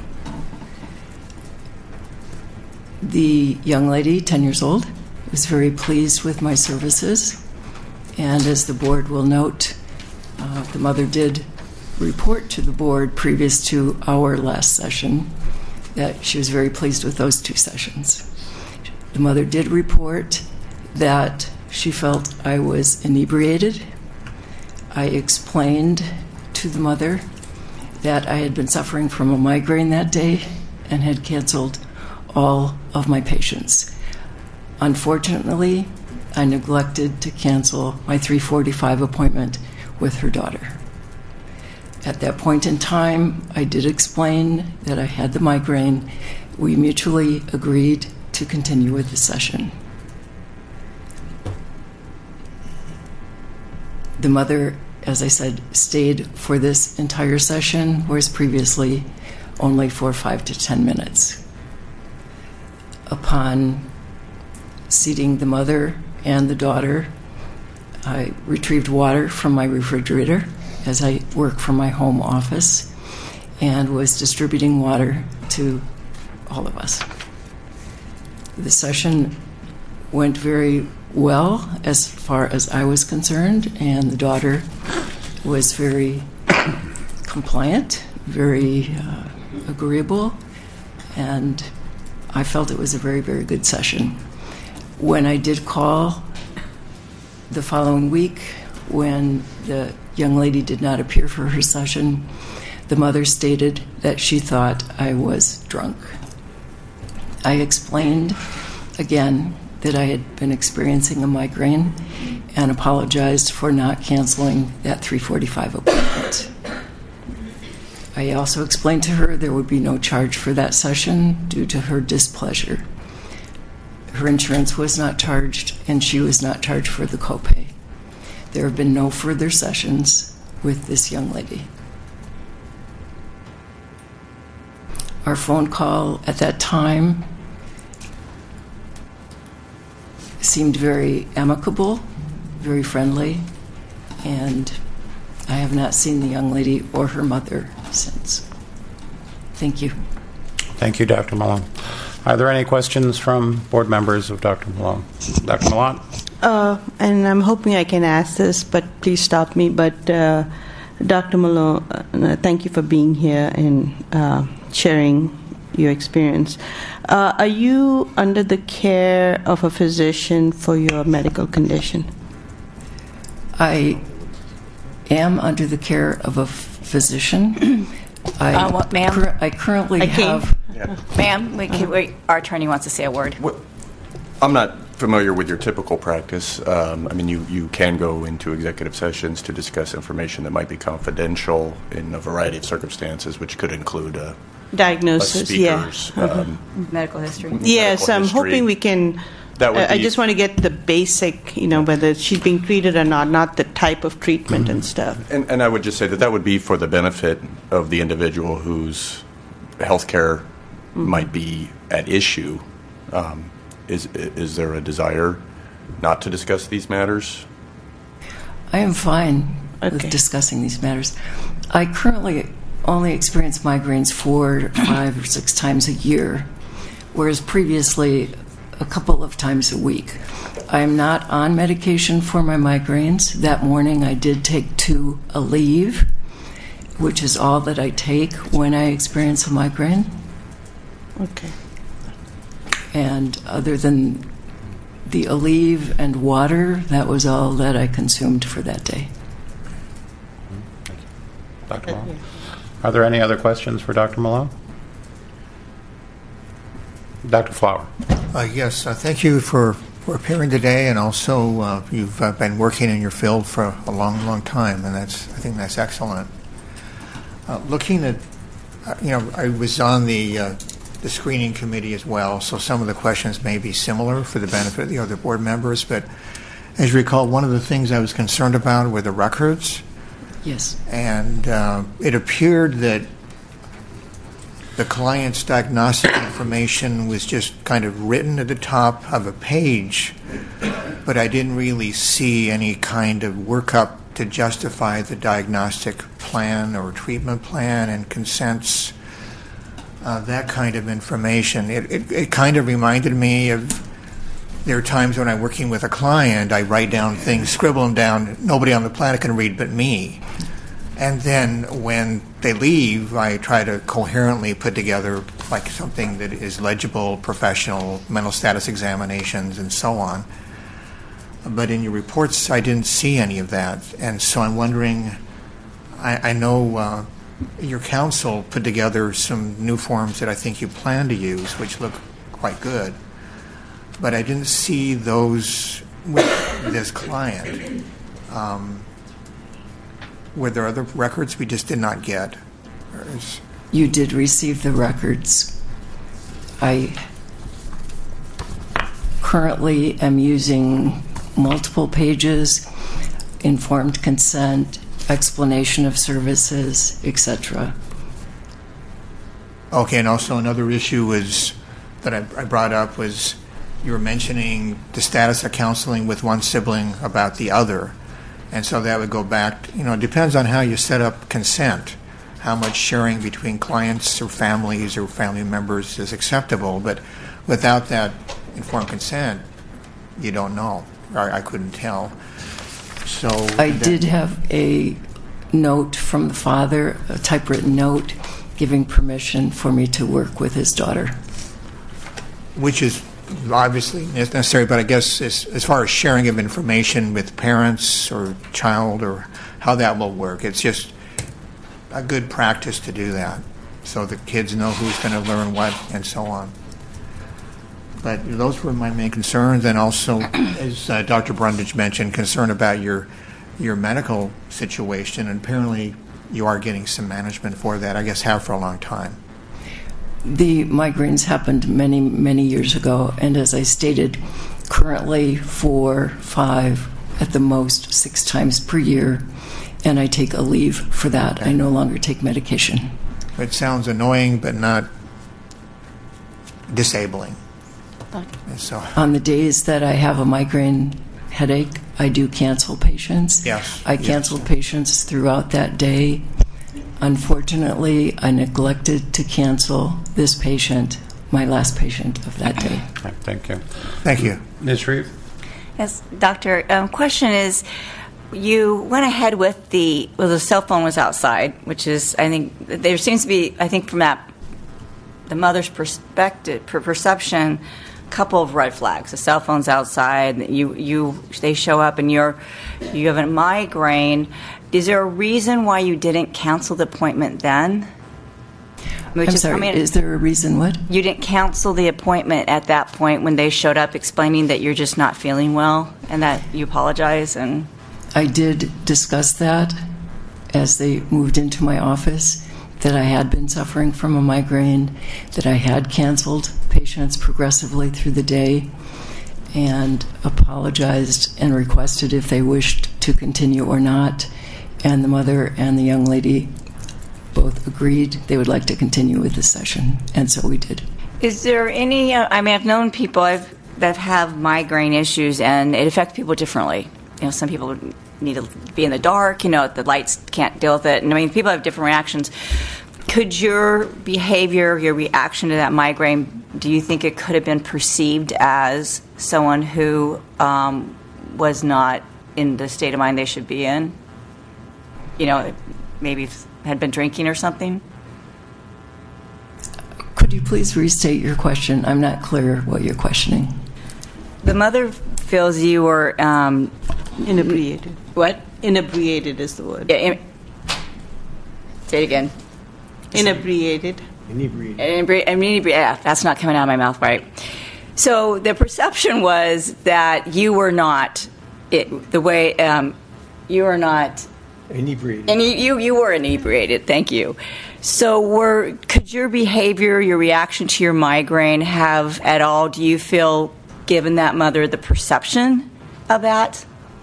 The young lady, 10 years old, was very pleased with my services. And as the board will note, the mother did report to the board previous to our last session that she was very pleased with those 2 sessions. The mother did report that she felt I was inebriated. I explained to the mother that I had been suffering from a migraine that day and had canceled all of my patients. Unfortunately, I neglected to cancel my 3:45 appointment with her daughter. At that point in time, I did explain that I had the migraine. We mutually agreed to continue with the session. The mother, as I said, stayed for this entire session, whereas previously only for 5 to 10 minutes. Upon seating the mother and the daughter, I retrieved water from my refrigerator as I work from my home office and was distributing water to all of us. The session went very well as far as I was concerned, and the daughter was very compliant, very agreeable, and I felt it was a very, very good session. When I did call the following week, when the young lady did not appear for her session, the mother stated that she thought I was drunk. I explained again that I had been experiencing a migraine and apologized for not canceling that 3:45 appointment. I also explained to her there would be no charge for that session due to her displeasure. Her insurance was not charged, and she was not charged for the copay. There have been no further sessions with this young lady. Our phone call at that time seemed very amicable, very friendly, and I have not seen the young lady or her mother since. Thank you. Thank you, Dr. Malone. Are there any questions from board members of Dr. Malone? Dr. Malone? And I'm hoping I can ask this, but please stop me. But Dr. Malone, thank you for being here and sharing your experience. Are you under the care of a physician for your medical condition? I am under the care of a physician. Ma'am? I currently have... Ma'am, wait, our attorney wants to say a word. I'm not familiar with your typical practice. I mean, you can go into executive sessions to discuss information that might be confidential in a variety of circumstances, which could include diagnosis, speaker's, medical history. Yes, I'm hoping we can. I just want to get the basic, whether she's being treated or not the type of treatment and stuff. And I would just say that would be for the benefit of the individual whose health care might be at issue. Is there a desire not to discuss these matters? I am fine with discussing these matters. I currently only experience migraines 4, 5, or 6 times a year, whereas previously a couple of times a week. I am not on medication for my migraines. That morning I did take 2 Aleve, which is all that I take when I experience a migraine. Okay. And other than the Aleve and water, that was all that I consumed for that day. Dr. Malone? Are there any other questions for Dr. Malone? Dr. Flower. Yes, thank you for appearing today, and also you've been working in your field for a long, long time, and I think that's excellent. Looking at, I was on the screening committee as well, so some of the questions may be similar for the benefit of the other board members, but as you recall, one of the things I was concerned about were the records. Yes. And it appeared that the client's diagnostic information was just kind of written at the top of a page, but I didn't really see any kind of workup to justify the diagnostic plan or treatment plan and consents, that kind of information. It kind of reminded me of, there are times when I'm working with a client, I write down things, scribble them down, nobody on the planet can read but me. And then when they leave, I try to coherently put together like something that is legible, professional, mental status examinations, and so on. But in your reports, I didn't see any of that. And so I'm wondering, I know your counsel put together some new forms that I think you plan to use, which look quite good. But I didn't see those with this client. Were there other records we just did not get? You did receive the records. I currently am using multiple pages, informed consent, explanation of services, etc. Okay, and also another issue was that I brought up was you were mentioning the status of counseling with one sibling about the other. And so that would go back, it depends on how you set up consent, how much sharing between clients or families or family members is acceptable. But without that informed consent, you don't know. Or I couldn't tell. So I did have a note from the father, a typewritten note, giving permission for me to work with his daughter. Which is obviously necessary, but I guess as far as sharing of information with parents or child or how that will work, it's just a good practice to do that so the kids know who's going to learn what and so on. But those were my main concerns, and also, as Dr. Brundage mentioned, concern about your medical situation, and apparently you are getting some management for that, I guess have for a long time. The migraines happened many, many years ago, and as I stated, currently 4, 5, at the most 6 times per year, and I take a leave for that. I no longer take medication. It sounds annoying, but not disabling. So, on the days that I have a migraine headache, I do cancel patients. Yes. I canceled patients throughout that day. Unfortunately, I neglected to cancel this patient, my last patient of that day. Thank you. Thank you. Ms. Shreve? Yes, Doctor. Question is, you went ahead with the cell phone was outside, which is, I think, there seems to be, I think from that, the mother's perspective, perception, a couple of red flags. The cell phone's outside, they show up and you have a migraine. Is there a reason why you didn't cancel the appointment then? I'm sorry, is there a reason what? You didn't cancel the appointment at that point when they showed up explaining that you're just not feeling well and that you apologize? And I did discuss that as they moved into my office, that I had been suffering from a migraine, that I had canceled patients progressively through the day, and apologized and requested if they wished to continue or not. And the mother and the young lady both agreed they would like to continue with the session, and so we did. Is there any, I've known people that have migraine issues, and it affects people differently. Some people need to be in the dark, the lights can't deal with it. And people have different reactions. Could your behavior, your reaction to that migraine, do you think it could have been perceived as someone who was not in the state of mind they should be in? Maybe had been drinking or something? Could you please restate your question? I'm not clear what you're questioning. The mother feels you were inebriated. What? Inebriated is the word. Yeah, say it again. Inebriated. Inebriated. Yeah, that's not coming out of my mouth right. So the perception was that you were not you were not inebriated. And you were inebriated. Thank you. So could your behavior, your reaction to your migraine have at all, do you feel, given that mother the perception of that?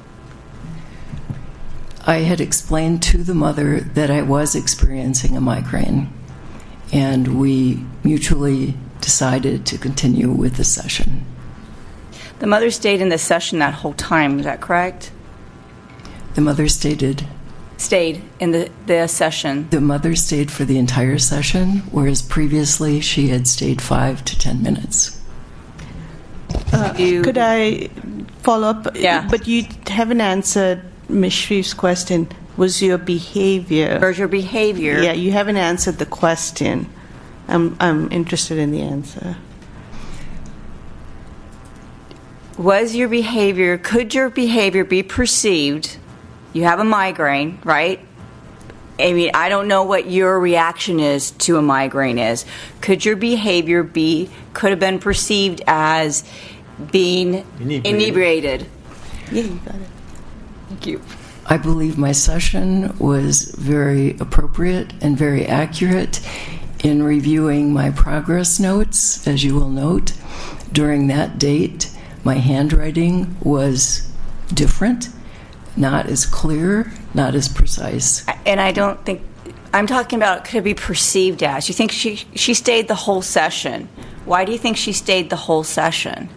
I had explained to the mother that I was experiencing a migraine, and we mutually decided to continue with the session. The mother stayed in the session that whole time, is that correct? The mother stayed in the session. The mother stayed for the entire session, whereas previously she had stayed 5 to 10 minutes. Could I follow up? Yeah. But you haven't answered Ms. Shreve's question. was your behavior. Or your behavior. Yeah, you haven't answered the question. I'm interested in the answer. Could your behavior be perceived? You have a migraine, right? I mean, I don't know what your reaction is to a migraine is. Could your behavior could have been perceived as being inebriated? Yeah, you got it. Thank you. I believe my session was very appropriate and very accurate in reviewing my progress notes. As you will note, during that date, my handwriting was different, not as clear, not as precise. And I don't think, I'm talking about could it be perceived as. You think she stayed the whole session. Why do you think she stayed the whole session?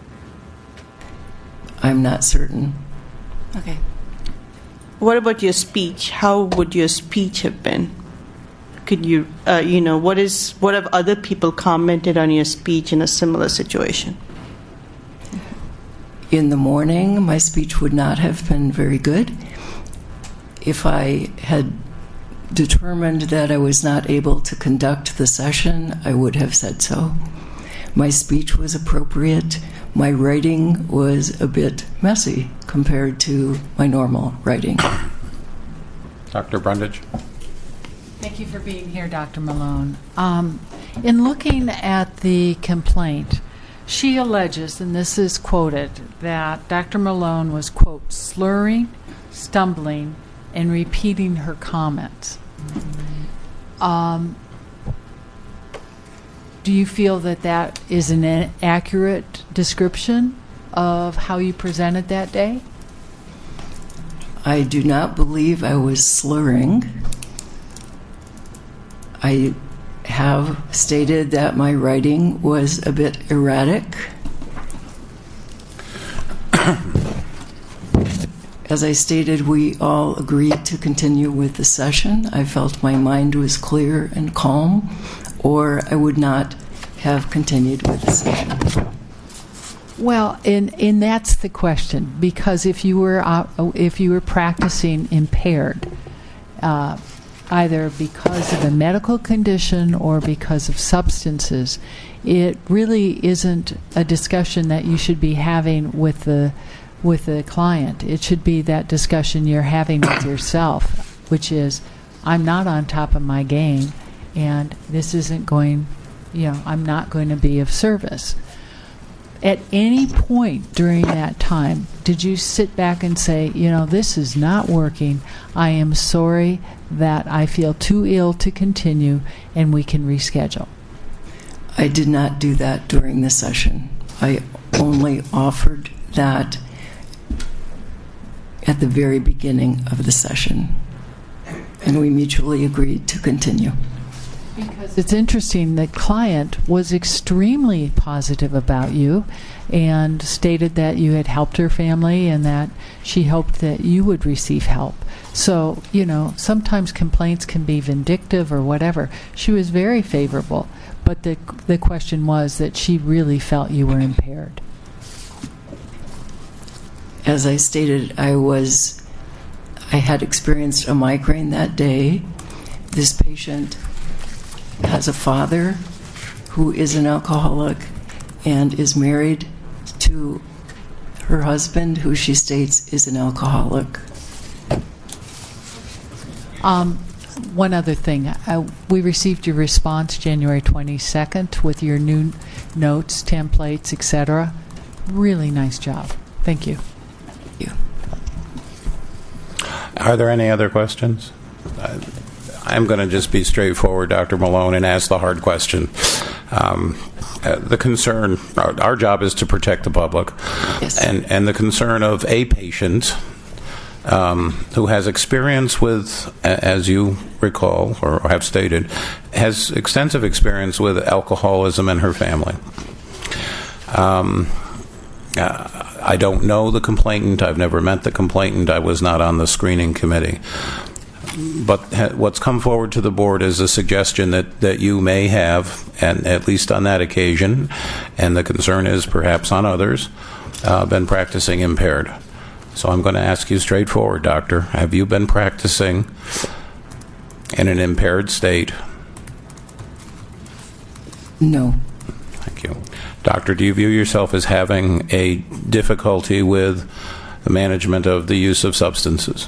I'm not certain. Okay. What about your speech? How would your speech have been? Could you, what have other people commented on your speech in a similar situation? In the morning, my speech would not have been very good. If I had determined that I was not able to conduct the session, I would have said so. My speech was appropriate. My writing was a bit messy compared to my normal writing. Dr. Brundage? Thank you for being here, Dr. Malone. In looking at the complaint, she alleges, and this is quoted, that Dr. Malone was, quote, slurring, stumbling, and repeating her comments. Do you feel that that is an accurate description of how you presented that day? I do not believe I was slurring. I have stated that my writing was a bit erratic. As I stated, we all agreed to continue with the session. I felt my mind was clear and calm, or I would not have continued with the session. Well, and that's the question, because if you were practicing impaired, either because of a medical condition or because of substances, it really isn't a discussion that you should be having with the client. It should be that discussion you're having with yourself, which is, I'm not on top of my game, and this isn't going, I'm not going to be of service. At any point during that time, did you sit back and say, this is not working, I am sorry that I feel too ill to continue, and we can reschedule? I did not do that during the session. I only offered that at the very beginning of the session, and we mutually agreed to continue. Because it's interesting, the client was extremely positive about you and stated that you had helped her family and that she hoped that you would receive help. So, sometimes complaints can be vindictive or whatever. She was very favorable, but the question was that she really felt you were impaired. As I stated, I had experienced a migraine that day. This patient has a father who is an alcoholic and is married to her husband, who she states is an alcoholic. One other thing. We received your response January 22nd with your new notes, templates, etc. Really nice job. Thank you. Are there any other questions? I'm going to just be straightforward, Dr. Malone, and ask the hard question. The concern, our job is to protect the public, yes. and the concern of a patient who has experience with, as you recall or have stated, has extensive experience with alcoholism in her family. I don't know the complainant. I've never met the complainant. I was not on the screening committee. But what's come forward to the board is a suggestion that you may have, and at least on that occasion, and the concern is perhaps on others, been practicing impaired. So I'm going to ask you straightforward, Doctor. Have you been practicing in an impaired state? No. Thank you. Doctor, do you view yourself as having a difficulty with the management of the use of substances?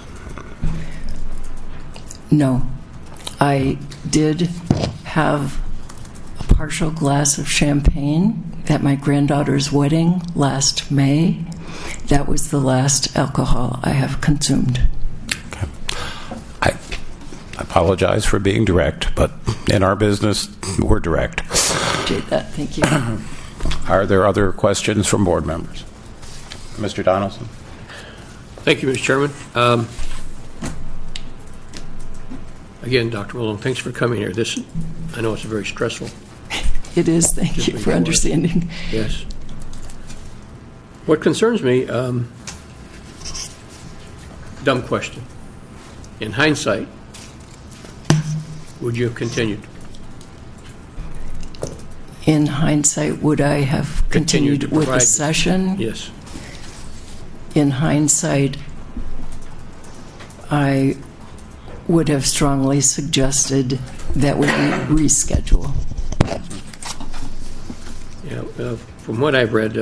No. I did have a partial glass of champagne at my granddaughter's wedding last May. That was the last alcohol I have consumed. Okay. I apologize for being direct, but in our business, we're direct. Appreciate that. Thank you. Are there other questions from board members? Mr. Donaldson? Thank you, Mr. Chairman. Again, Dr. Malone, thanks for coming here. I know it's very stressful. It is. Thank you for understanding. Yes. What concerns me, dumb question. In hindsight, would you have continued? In hindsight, would I have continued with the session? Yes. In hindsight, I would have strongly suggested that we reschedule. Yeah, from what I've read,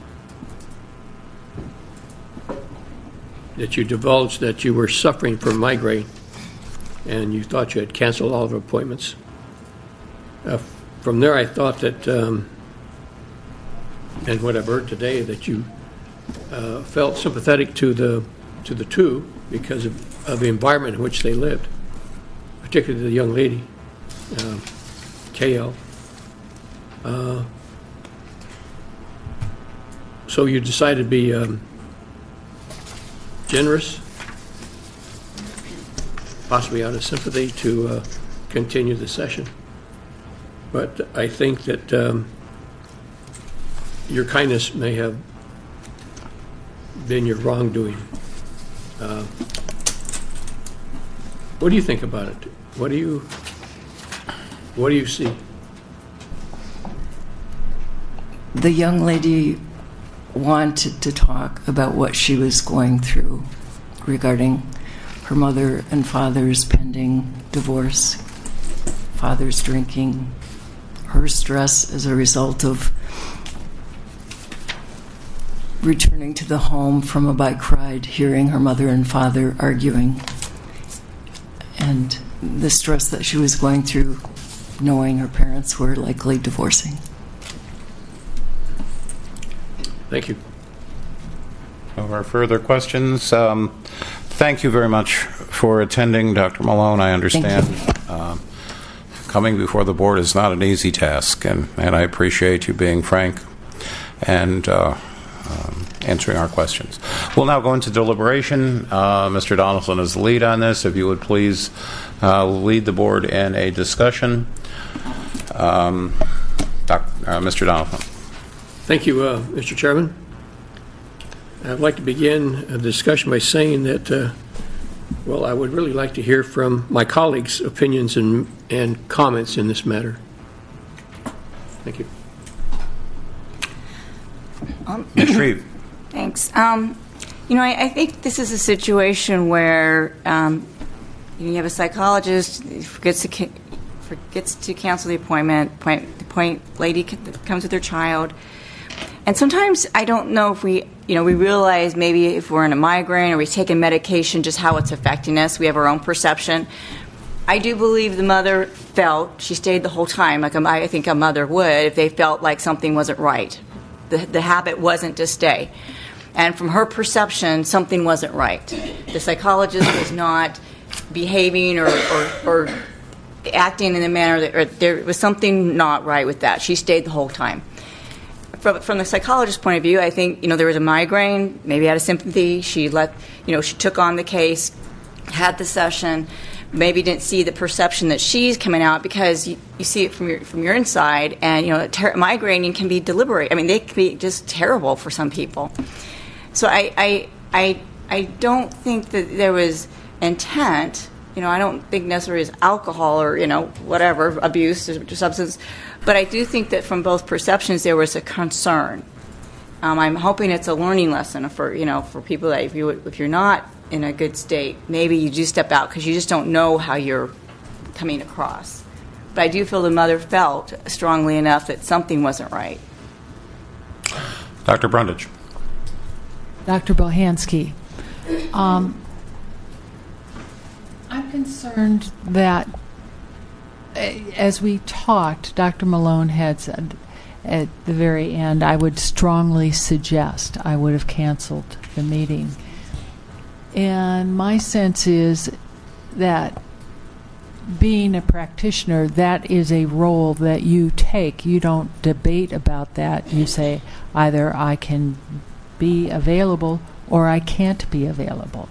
that you divulged that you were suffering from migraine and you thought you had canceled all of your appointments. From there, I thought that, and what I've heard today, that you felt sympathetic to the two because of the environment in which they lived, particularly the young lady, KL. So you decided to be generous, possibly out of sympathy, to continue the session. But I think that your kindness may have been your wrongdoing. What do you think about it? What do you see? The young lady wanted to talk about what she was going through regarding her mother and father's pending divorce, father's drinking, her stress as a result of returning to the home from a bike ride, hearing her mother and father arguing, and the stress that she was going through knowing her parents were likely divorcing. Thank you. No more further questions. Thank you very much for attending, Dr. Malone. I understand coming before the board is not an easy task, and I appreciate you being frank and answering our questions. We'll now go into deliberation. Mr. Donaldson is the lead on this. If you would please lead the board in a discussion. Mr. Donaldson. Thank you, Mr. Chairman. I'd like to begin the discussion by saying that, I would really like to hear from my colleagues' opinions and comments in this matter. Thank you. Ms. Shreve. Thanks. I think this is a situation where you have a psychologist forgets to cancel the appointment. The lady comes with her child. And sometimes I don't know if we realize maybe if we're in a migraine or we take a medication, just how it's affecting us. We have our own perception. I do believe the mother felt, she stayed the whole time, like I think a mother would, if they felt like something wasn't right. The habit wasn't to stay. And from her perception, something wasn't right. The psychologist was not behaving or acting in a manner that, or there was something not right with that. She stayed the whole time. From the psychologist's point of view, I think there was a migraine, maybe out of sympathy. She she took on the case, had the session, maybe didn't see the perception that she's coming out because you see it from your inside, and migraine can be deliberate. I mean, they can be just terrible for some people. So I don't think that there was intent. I don't think necessarily it's alcohol or whatever abuse or substance. But I do think that from both perceptions there was a concern. I'm hoping it's a learning lesson for people that if you're not in a good state, maybe you do step out because you just don't know how you're coming across. But I do feel the mother felt strongly enough that something wasn't right. Dr. Brundage. Dr. Bohansky, I'm concerned that as we talked, Dr. Malone had said at the very end, I would strongly suggest I would have canceled the meeting. And my sense is that being a practitioner, that is a role that you take. You don't debate about that. You say, either I can be available or I can't be available.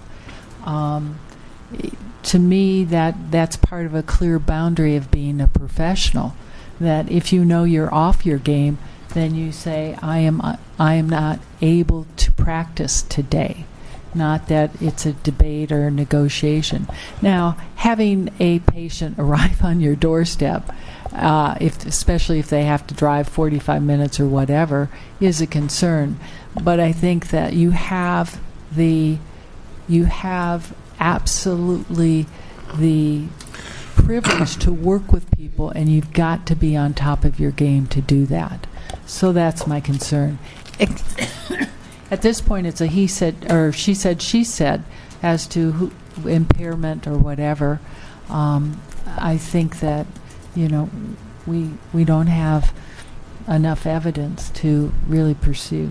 To me, that's part of a clear boundary of being a professional, that if you know you're off your game, then you say, I am not able to practice today. Not that it's a debate or a negotiation. Now, having a patient arrive on your doorstep, especially if they have to drive 45 minutes or whatever, is a concern. But I think that you have absolutely the privilege to work with people, and you've got to be on top of your game to do that. So that's my concern. At this point, it's a he said or she said as to impairment or whatever. I think that we don't have enough evidence to really pursue.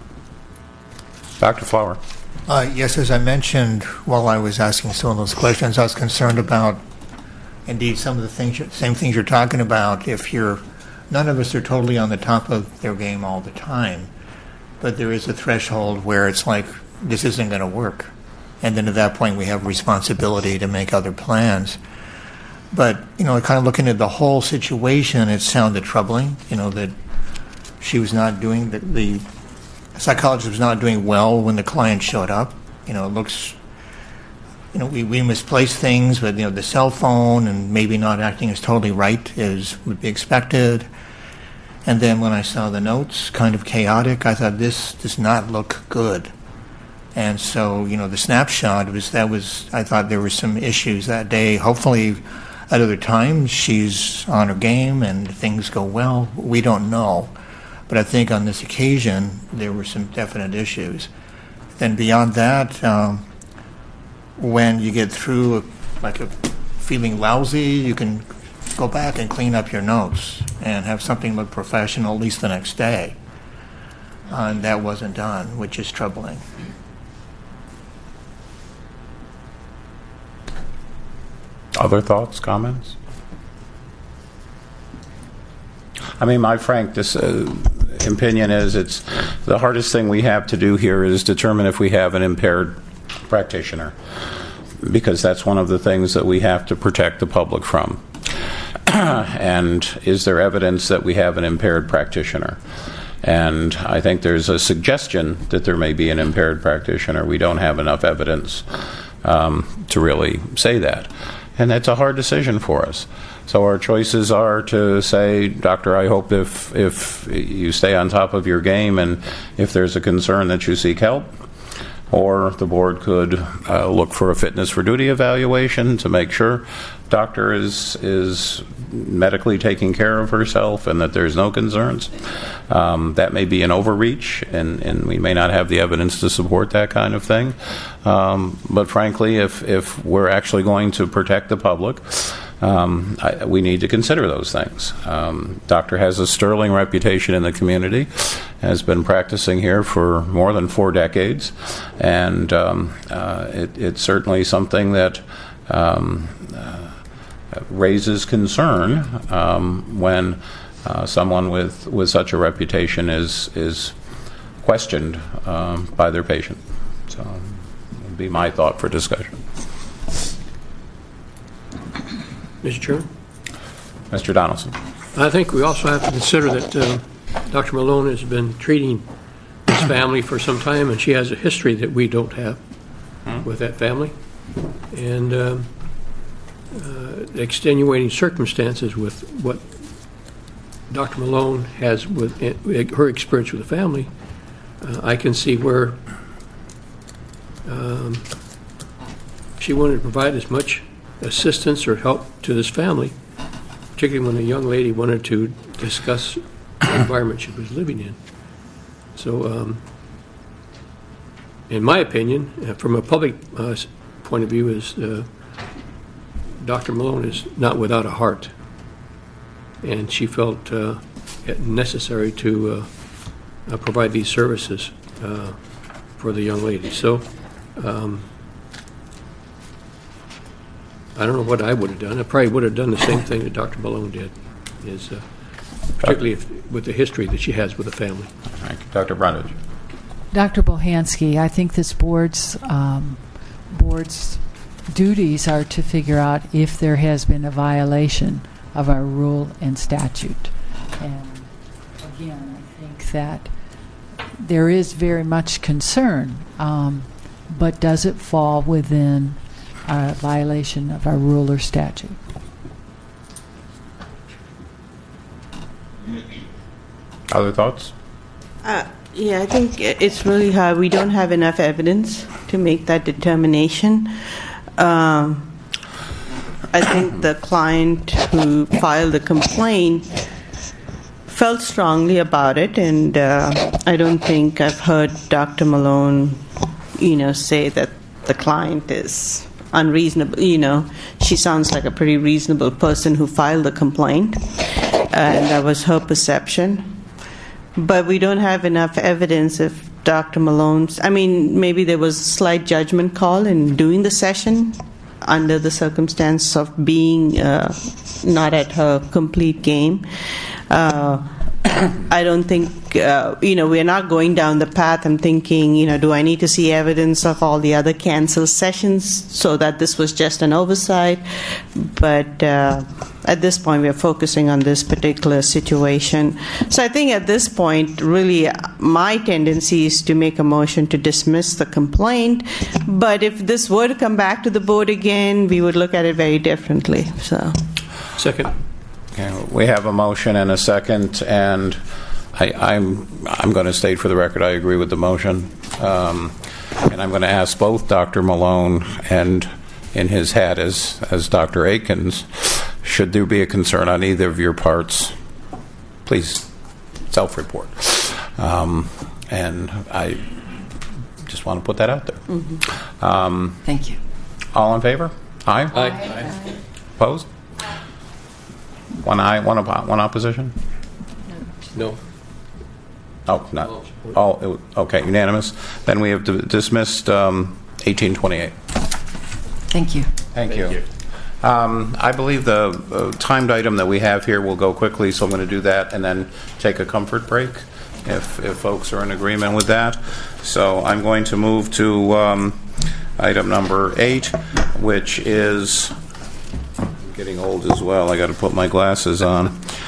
Dr. Flower. Yes, as I mentioned while I was asking some of those questions, I was concerned about, indeed, some of the same things you're talking about. None of us are totally on the top of their game all the time, but there is a threshold where it's like, this isn't going to work. And then at that point, we have responsibility to make other plans. But, kind of looking at the whole situation, it sounded troubling, that she was not doing, the psychologist was not doing well when the client showed up. It looks, we misplaced things, but, the cell phone and maybe not acting as totally right as would be expected. And then when I saw the notes, kind of chaotic, I thought, this does not look good. And so, the snapshot I thought there were some issues that day. Hopefully, at other times, she's on her game and things go well. We don't know. But I think on this occasion, there were some definite issues. Then beyond that, when you get through feeling lousy, you can go back and clean up your notes and have something look professional at least the next day. And that wasn't done, which is troubling. Other thoughts, comments? I mean, my frank opinion is it's the hardest thing we have to do here is determine if we have an impaired practitioner, because that's one of the things that we have to protect the public from. And is there evidence that we have an impaired practitioner? And I think there's a suggestion that there may be an impaired practitioner. We don't have enough evidence to really say that. And that's a hard decision for us. So our choices are to say, doctor, I hope if you stay on top of your game and if there's a concern that you seek help. Or the board could look for a fitness for duty evaluation to make sure doctor is medically taking care of herself and that there's no concerns. That may be an overreach, and we may not have the evidence to support that kind of thing. But frankly, if we're actually going to protect the public, we need to consider those things. Doctor has a sterling reputation in the community, has been practicing here for more than 4 decades, and it's certainly something that raises concern when someone with such a reputation is questioned by their patient. So that would be my thought for discussion. Mr. Chairman? Mr. Donaldson. I think we also have to consider that Dr. Malone has been treating this family for some time, and she has a history that we don't have with that family. And extenuating circumstances with what Dr. Malone has with her experience with the family I can see where she wanted to provide as much assistance or help to this family, particularly when a young lady wanted to discuss the environment she was living in. So, in my opinion, from a public point of view, is Dr. Malone is not without a heart, and she felt it necessary to provide these services for the young lady. So, I don't know what I would have done. I probably would have done the same thing that Dr. Malone did, particularly with the history that she has with the family. Thank you. Dr. Brundage. Dr. Bohansky, I think this board's duties are to figure out if there has been a violation of our rule and statute. And again, I think that there is very much concern, but does it fall within a violation of our rule or statute? Other thoughts? Yeah, I think it's really hard. We don't have enough evidence to make that determination. I think the client who filed the complaint felt strongly about it, and I don't think I've heard Dr. Malone, say that the client is unreasonable. She sounds like a pretty reasonable person who filed the complaint, and that was her perception. But we don't have enough evidence if Dr. Malone's, maybe there was a slight judgment call in doing the session under the circumstance of being not at her complete game. I don't think, we're not going down the path and thinking, do I need to see evidence of all the other canceled sessions so that this was just an oversight? But at this point, we're focusing on this particular situation. So I think at this point, really, my tendency is to make a motion to dismiss the complaint. But if this were to come back to the board again, we would look at it very differently. So, second. Okay, we have a motion and a second, and I'm going to state for the record I agree with the motion, and I'm going to ask both Dr. Malone and in his hat as Dr. Akins, should there be a concern on either of your parts, please self-report. And I just want to put that out there. Mm-hmm. Thank you. All in favor? Aye? Aye. Opposed? One aye, one opposition? No. Oh, not. All okay, unanimous. Then we have dismissed 1828. Thank you. Thank you. I believe the timed item that we have here will go quickly, so I'm going to do that and then take a comfort break if folks are in agreement with that. So I'm going to move to item number 8, which is getting old as well. I got to put my glasses on.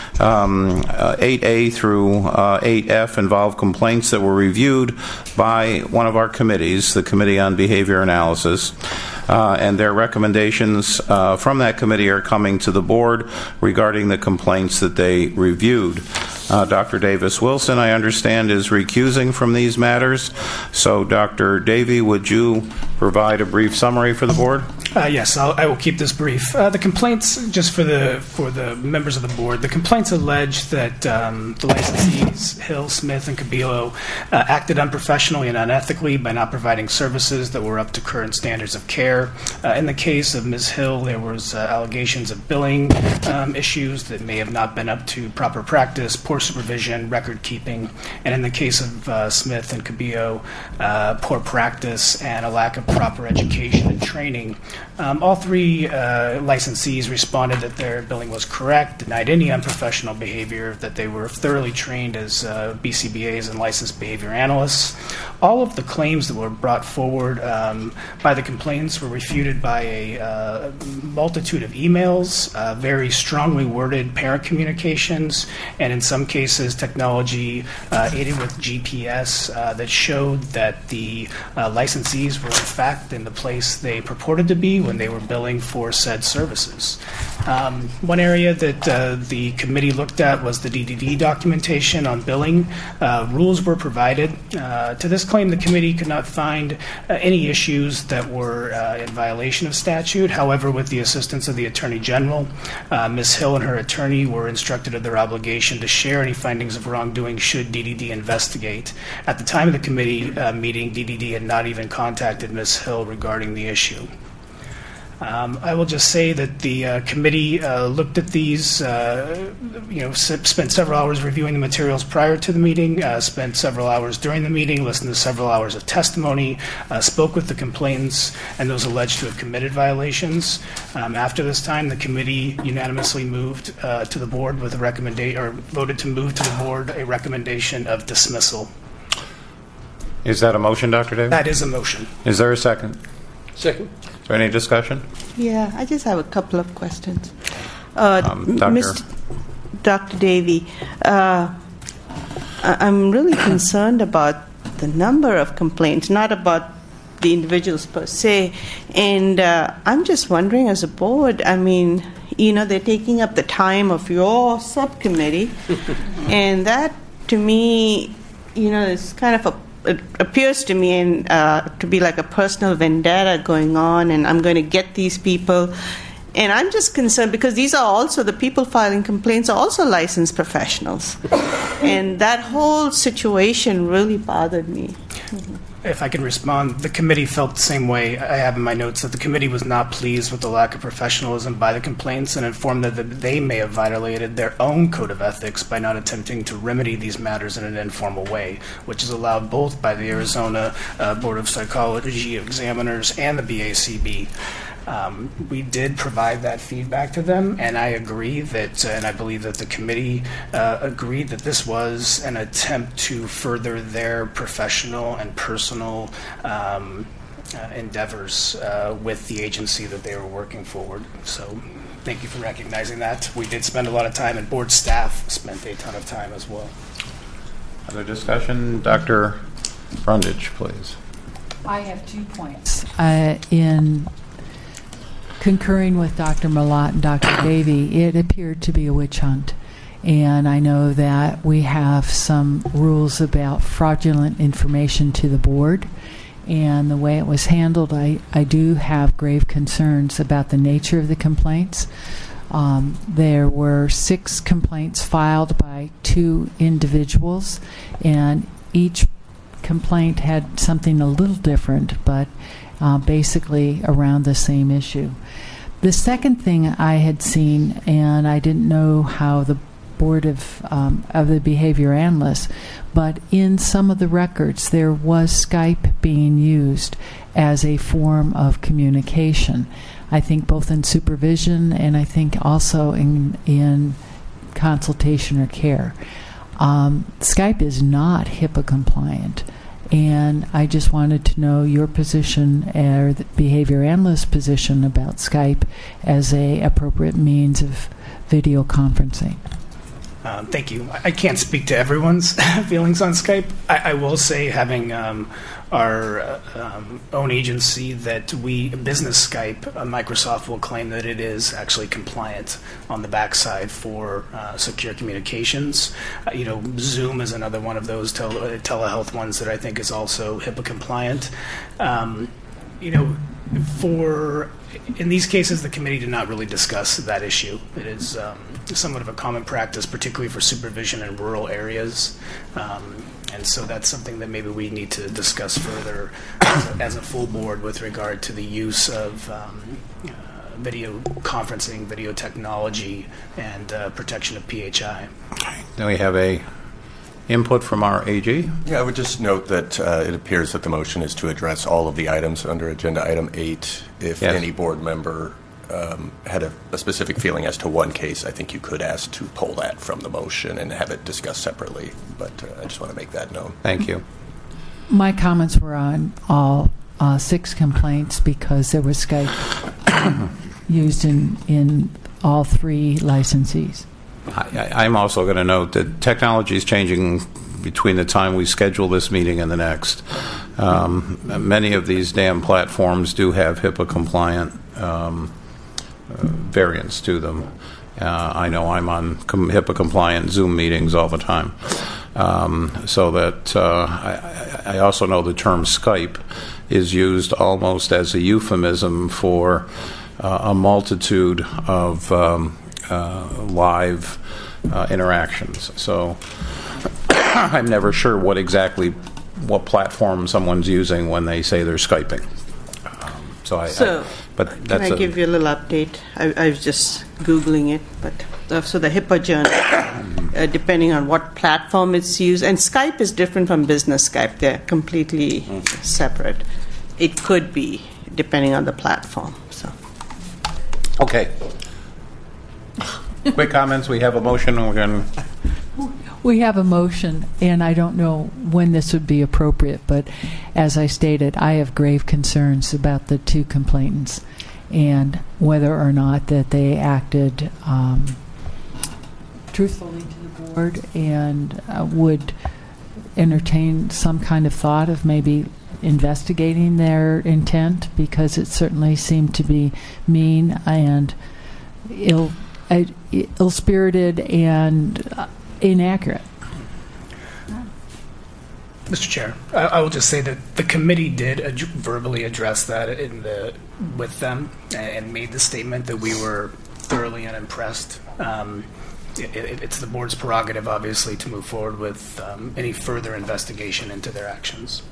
8A through 8F involve complaints that were reviewed by one of our committees, the Committee on Behavior Analysis, and their recommendations from that committee are coming to the board regarding the complaints that they reviewed. Dr. Davis Wilson, I understand, is recusing from these matters. So, Dr. Davey, would you provide a brief summary for the board? Yes, I will keep this brief. The complaints, just for the members of the board, the complaints allege that the licensees, Hill, Smith, and Cabello, acted unprofessionally and unethically by not providing services that were up to current standards of care. In the case of Ms. Hill, there was allegations of billing issues that may have not been up to proper practice, poor supervision, record keeping, and in the case of Smith and Cabello, poor practice and a lack of proper education and training. All three licensees responded that their billing was correct, denied any unprofessional behavior, that they were thoroughly trained as BCBAs and licensed behavior analysts. All of the claims that were brought forward by the complainants were refuted by a multitude of emails, very strongly worded parent communications, and in some cases technology aided with GPS that showed that the licensees were in fact in the place they purported to be committee when they were billing for said services. One area that the committee looked at was the DDD documentation on billing. Rules were provided. To this claim, the committee could not find any issues that were in violation of statute. However, with the assistance of the Attorney General, Ms. Hill and her attorney were instructed of their obligation to share any findings of wrongdoing should DDD investigate. At the time of the committee meeting, DDD had not even contacted Ms. Hill regarding the issue. I will just say that the committee looked at these, spent several hours reviewing the materials prior to the meeting, spent several hours during the meeting, listened to several hours of testimony, spoke with the complainants and those alleged to have committed violations. After this time, the committee unanimously moved to the board with a recommendation, or voted to move to the board a recommendation of dismissal. Is that a motion, Dr. Davis? That is a motion. Is there a second? Second. Is there any discussion? Yeah, I just have a couple of questions. Dr. Davey, I'm really concerned about the number of complaints, not about the individuals per se. And I'm just wondering, as a board, I mean, they're taking up the time of your subcommittee. And that, to me, is kind of it appears to me to be like a personal vendetta going on, and I'm going to get these people. And I'm just concerned because these are also, the people filing complaints are also licensed professionals. And that whole situation really bothered me. If I can respond, the committee felt the same way. I have in my notes that the committee was not pleased with the lack of professionalism by the complainants and informed that they may have violated their own code of ethics by not attempting to remedy these matters in an informal way, which is allowed both by the Arizona Board of Psychology Examiners and the BACB. We did provide that feedback to them, and I agree that, and I believe that the committee agreed that this was an attempt to further their professional and personal endeavors with the agency that they were working forward. So thank you for recognizing that. We did spend a lot of time, and board staff spent a ton of time as well. Other discussion? Dr. Brundage, please. I have 2 points. In concurring with Dr. Malott and Dr. Davey, it appeared to be a witch hunt. And I know that we have some rules about fraudulent information to the board. And the way it was handled, I do have grave concerns about the nature of the complaints. There were 6 complaints filed by 2 individuals, and each complaint had something a little different, but basically around the same issue. The second thing I had seen, and I didn't know how the board of the behavior analysts, but in some of the records there was Skype being used as a form of communication. I think both in supervision and I think also in consultation or care. Skype is not HIPAA compliant. And I just wanted to know your position, or the behavior analyst position, about Skype as a appropriate means of video conferencing. Thank you. I can't speak to everyone's feelings on Skype. I will say, having our own agency that business Skype, Microsoft will claim that it is actually compliant on the backside for secure communications. Zoom is another one of those telehealth ones that I think is also HIPAA compliant. In these cases, the committee did not really discuss that issue. It is somewhat of a common practice, particularly for supervision in rural areas. And so that's something that maybe we need to discuss further as a full board with regard to the use of video conferencing, video technology, and protection of PHI. Then we have a input from our AG. Yeah, I would just note that it appears that the motion is to address all of the items under Agenda Item 8. If any board member had a specific feeling as to one case, I think you could ask to pull that from the motion and have it discussed separately. But I just want to make that known. Thank you. My comments were on all 6 complaints because there was Skype used in all 3 licensees. I'm also going to note that technology is changing between the time we schedule this meeting and the next. Many of these damn platforms do have HIPAA-compliant variants to them. I know I'm on HIPAA-compliant Zoom meetings all the time. So that I also know the term Skype is used almost as a euphemism for a multitude of live interactions. So I'm never sure what platform someone's using when they say they're Skyping. But that's can I give you a little update? I was just Googling it, but so the HIPAA journal, depending on what platform it's used, and Skype is different from business Skype. They're completely separate. It could be, depending on the platform. So. Okay. Quick comments. We have a motion, and we're going to... We have a motion, and I don't know when this would be appropriate, but as I stated, I have grave concerns about the two complainants and whether or not that they acted truthfully to the board and would entertain some kind of thought of maybe investigating their intent, because it certainly seemed to be mean and ill-spirited and inaccurate. Mr. Chair, I will just say that the committee did verbally address that with them and made the statement that we were thoroughly unimpressed. It's the board's prerogative, obviously, to move forward with any further investigation into their actions.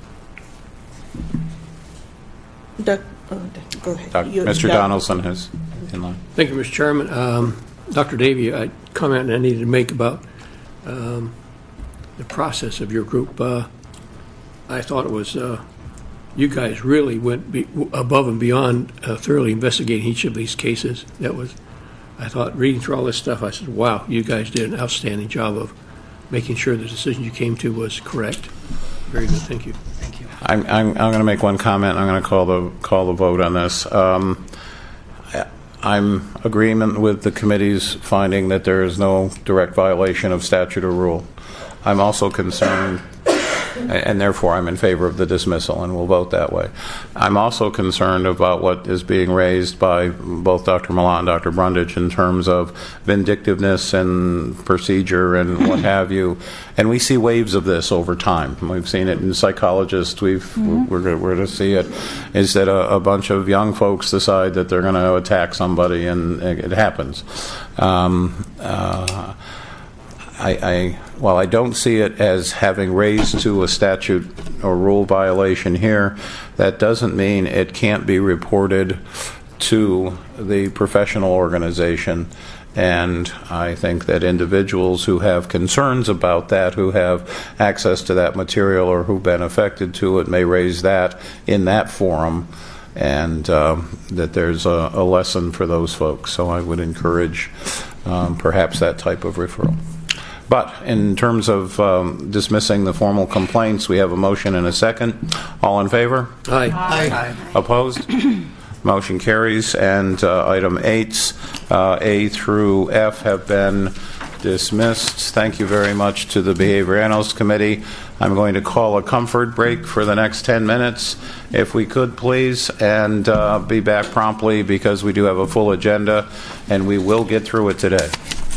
Go ahead. Mr. Donaldson is in line. Thank you, Mr. Chairman. Dr. Davey, a comment I needed to make about the process of your group. I thought it was you guys really went above and beyond thoroughly investigating each of these cases. I thought, reading through all this stuff, I said, wow, you guys did an outstanding job of making sure the decision you came to was correct. Very good. Thank you. Thank you. I'm going to make one comment. I'm going to call the vote on this. I'm agreement with the committee's finding that there is no direct violation of statute or rule. I'm also concerned, and therefore I'm in favor of the dismissal, and we'll vote that way. I'm also concerned about what is being raised by both Dr. Malott and Dr. Brundage in terms of vindictiveness and procedure and what have you. And we see waves of this over time. We've seen it in psychologists. We're going to see it. Is that a bunch of young folks decide that they're going to attack somebody, and it happens. While I don't see it as having raised to a statute or rule violation here, that doesn't mean it can't be reported to the professional organization. And I think that individuals who have concerns about that, who have access to that material or who've been affected to it, may raise that in that forum, and that there's a lesson for those folks. So I would encourage perhaps that type of referral. But in terms of dismissing the formal complaints, we have a motion and a second. All in favor? Aye. Aye. Opposed? Motion carries. And item 8s, A through F, have been dismissed. Thank you very much to the Behavior Analyst Committee. I'm going to call a comfort break for the next 10 minutes, if we could, please, and be back promptly because we do have a full agenda, and we will get through it today.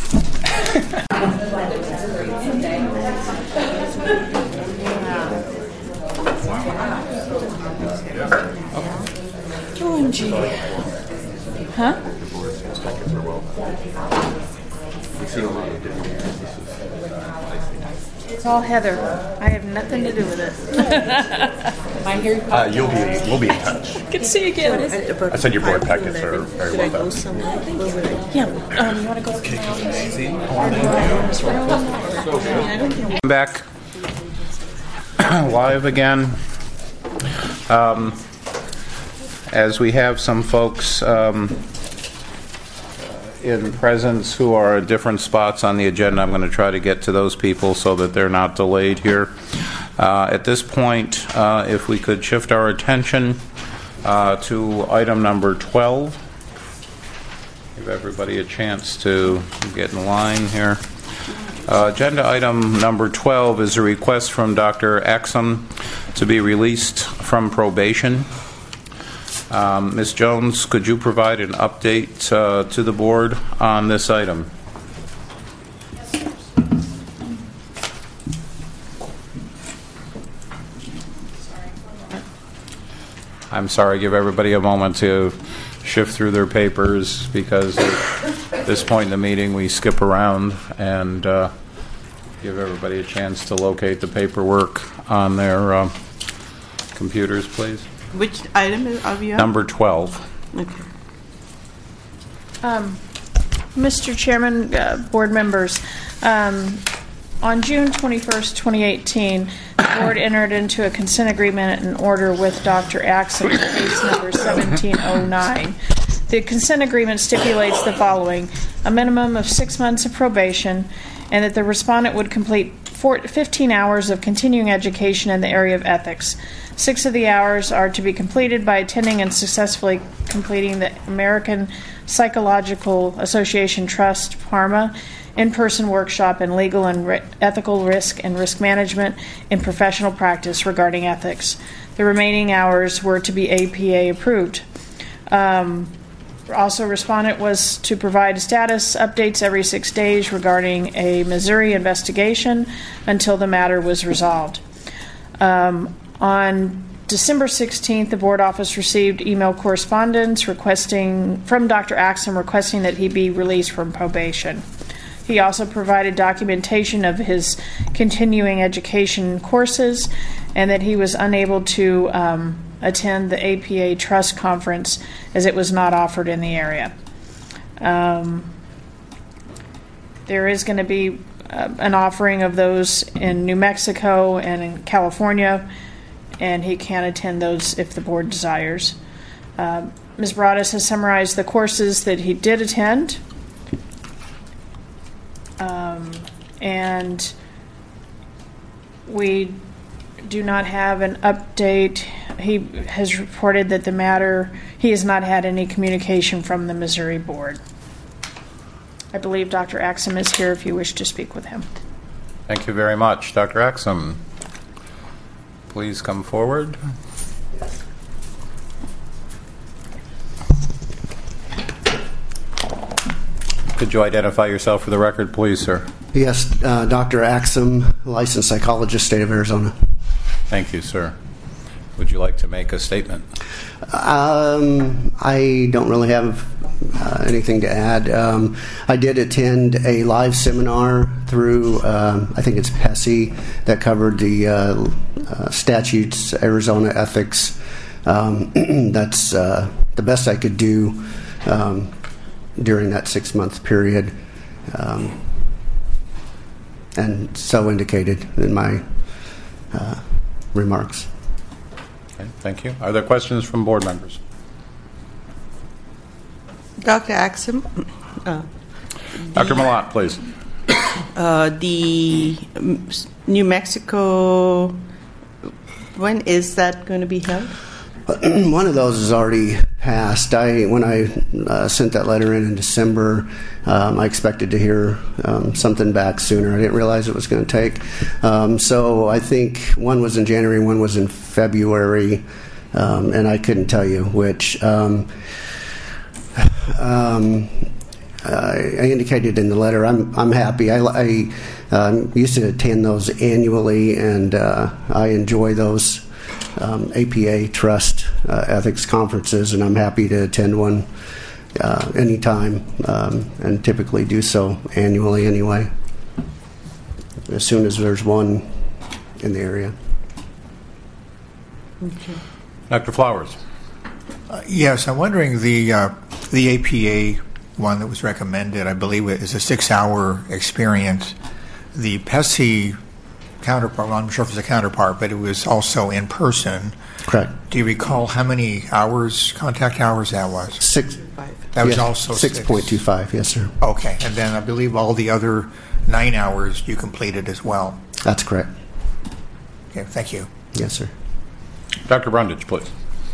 Huh? It's all Heather. I have nothing to do with it. We'll be in touch. Good to see you again. I said your board packets are very well done. Yeah. You want to go I'm back live again. As we have some folks in presence who are at different spots on the agenda, I'm going to try to get to those people so that they're not delayed here. At this point, if we could shift our attention to item number 12. Give everybody a chance to get in line here. Agenda item number 12 is a request from Dr. Axum to be released from probation. Ms. Jones, could you provide an update to the board on this item? I'm sorry, give everybody a moment to shift through their papers, because at this point in the meeting we skip around, and give everybody a chance to locate the paperwork on their computers, please. Which item are we on? Number 12. Okay. Mr. Chairman, board members, on June 21st, 2018, the board entered into a consent agreement and order with Dr. Axum, case number 1709. The consent agreement stipulates the following: a minimum of 6 months of probation, and that the respondent would complete 15 hours of continuing education in the area of ethics. 6 of the hours are to be completed by attending and successfully completing the American Psychological Association Trust, PARMA, in-person workshop in legal and ethical risk and risk management in professional practice regarding ethics. The remaining hours were to be APA approved. Also, respondent was to provide status updates every 6 days regarding a Missouri investigation until the matter was resolved. On December 16th, the board office received email correspondence from Dr. Axum requesting that he be released from probation. He also provided documentation of his continuing education courses, and that he was unable to attend the APA Trust Conference as it was not offered in the area. There is going to be an offering of those in New Mexico and in California, and he can attend those if the board desires. Ms. Broaddus has summarized the courses that he did attend. And we do not have an update. He has reported that he has not had any communication from the Missouri board. I believe Dr. Axum is here if you wish to speak with him. Thank you very much. Dr. Axum, please come forward. Could you identify yourself for the record, please, sir? Yes, Dr. Axum, licensed psychologist, state of Arizona. Thank you, sir. Would you like to make a statement? I don't really have anything to add. I did attend a live seminar through, I think it's PESI, that covered the statutes, Arizona ethics. That's the best I could do during that 6-month period, and so indicated in my remarks. Okay, thank you. Are there questions from board members? Dr. Axum? Dr. Malott, please. The New Mexico, when is that going to be held? One of those is already passed. When I sent that letter in December, I expected to hear something back sooner. I didn't realize it was going to take. So I think one was in January, one was in February, and I couldn't tell you which. I indicated in the letter I'm happy. I used to attend those annually, and I enjoy those APA Trust ethics conferences, and I'm happy to attend one anytime, and typically do so annually anyway, as soon as there's one in the area. Okay. Dr. Flowers. Yes, I'm wondering the APA one that was recommended, I believe it is a 6-hour experience. The PESI counterpart, well, I'm not sure if it's a counterpart, but it was also in person. Correct. Do you recall how many hours, contact hours that was? 6. That was yes, also 6.25, yes, sir. Okay, and then I believe all the other 9 hours you completed as well. That's correct. Okay, thank you. Yes, sir. Dr. Brundage, please.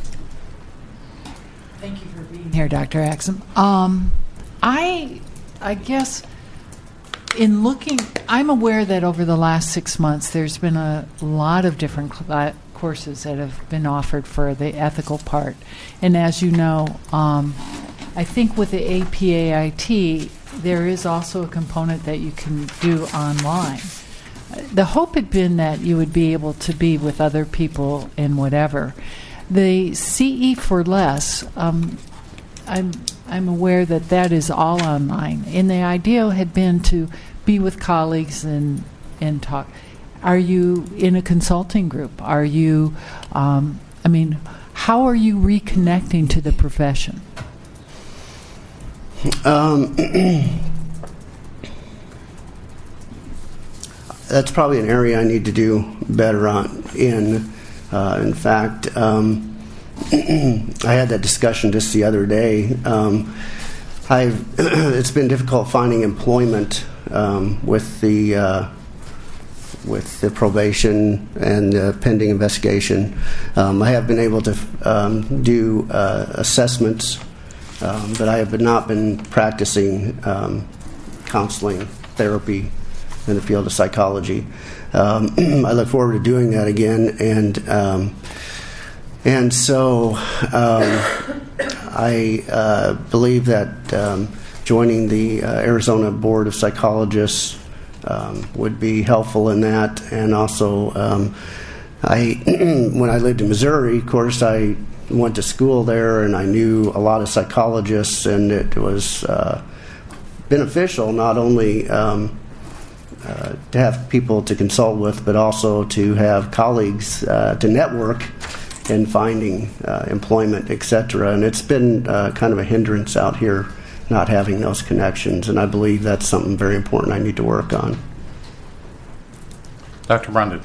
Thank you for being here, Dr. Axum. I guess in looking, I'm aware that over the last 6 months, there's been a lot of different courses that have been offered for the ethical part. And as you know, I think with the APAIT, there is also a component that you can do online. The hope had been that you would be able to be with other people and whatever. The CE for Less, I'm aware that that is all online, and the idea had been to be with colleagues and talk. Are you in a consulting group? Are you, how are you reconnecting to the profession? That's probably an area I need to do better on. In fact, I had that discussion just the other day. It's been difficult finding employment with the probation and pending investigation. I have been able to do assessments, but I have not been practicing counseling therapy in the field of psychology. I look forward to doing that again, and so I believe that joining the Arizona Board of Psychologists would be helpful in that. And also, when I lived in Missouri, of course, I went to school there, and I knew a lot of psychologists, and it was beneficial not only to have people to consult with, but also to have colleagues to network in finding employment, etc. And it's been kind of a hindrance out here not having those connections, and I believe that's something very important I need to work on. Dr. Brundage.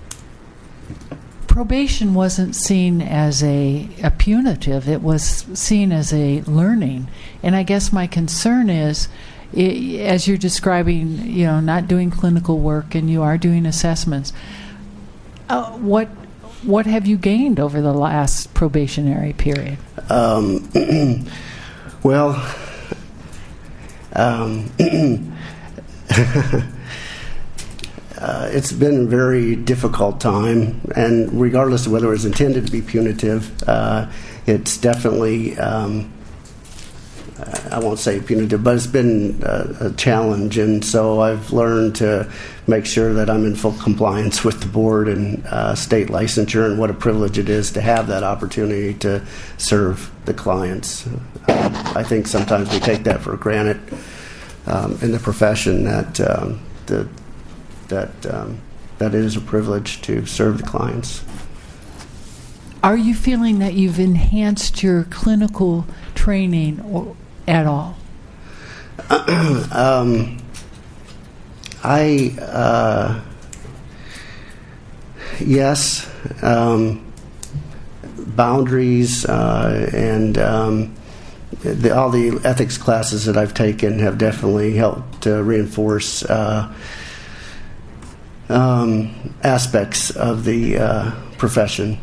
Probation wasn't seen as a punitive. It was seen as a learning. And I guess my concern is, as you're describing, not doing clinical work and you are doing assessments, what have you gained over the last probationary period? It's been a very difficult time, and regardless of whether it was intended to be punitive, it's definitely, I won't say punitive, but it's been a challenge, and so I've learned to make sure that I'm in full compliance with the board and state licensure, and what a privilege it is to have that opportunity to serve the clients. I think sometimes we take that for granted in the profession, that it is a privilege to serve the clients. Are you feeling that you've enhanced your clinical training at all? Yes. Boundaries and all the ethics classes that I've taken have definitely helped to reinforce aspects of the profession.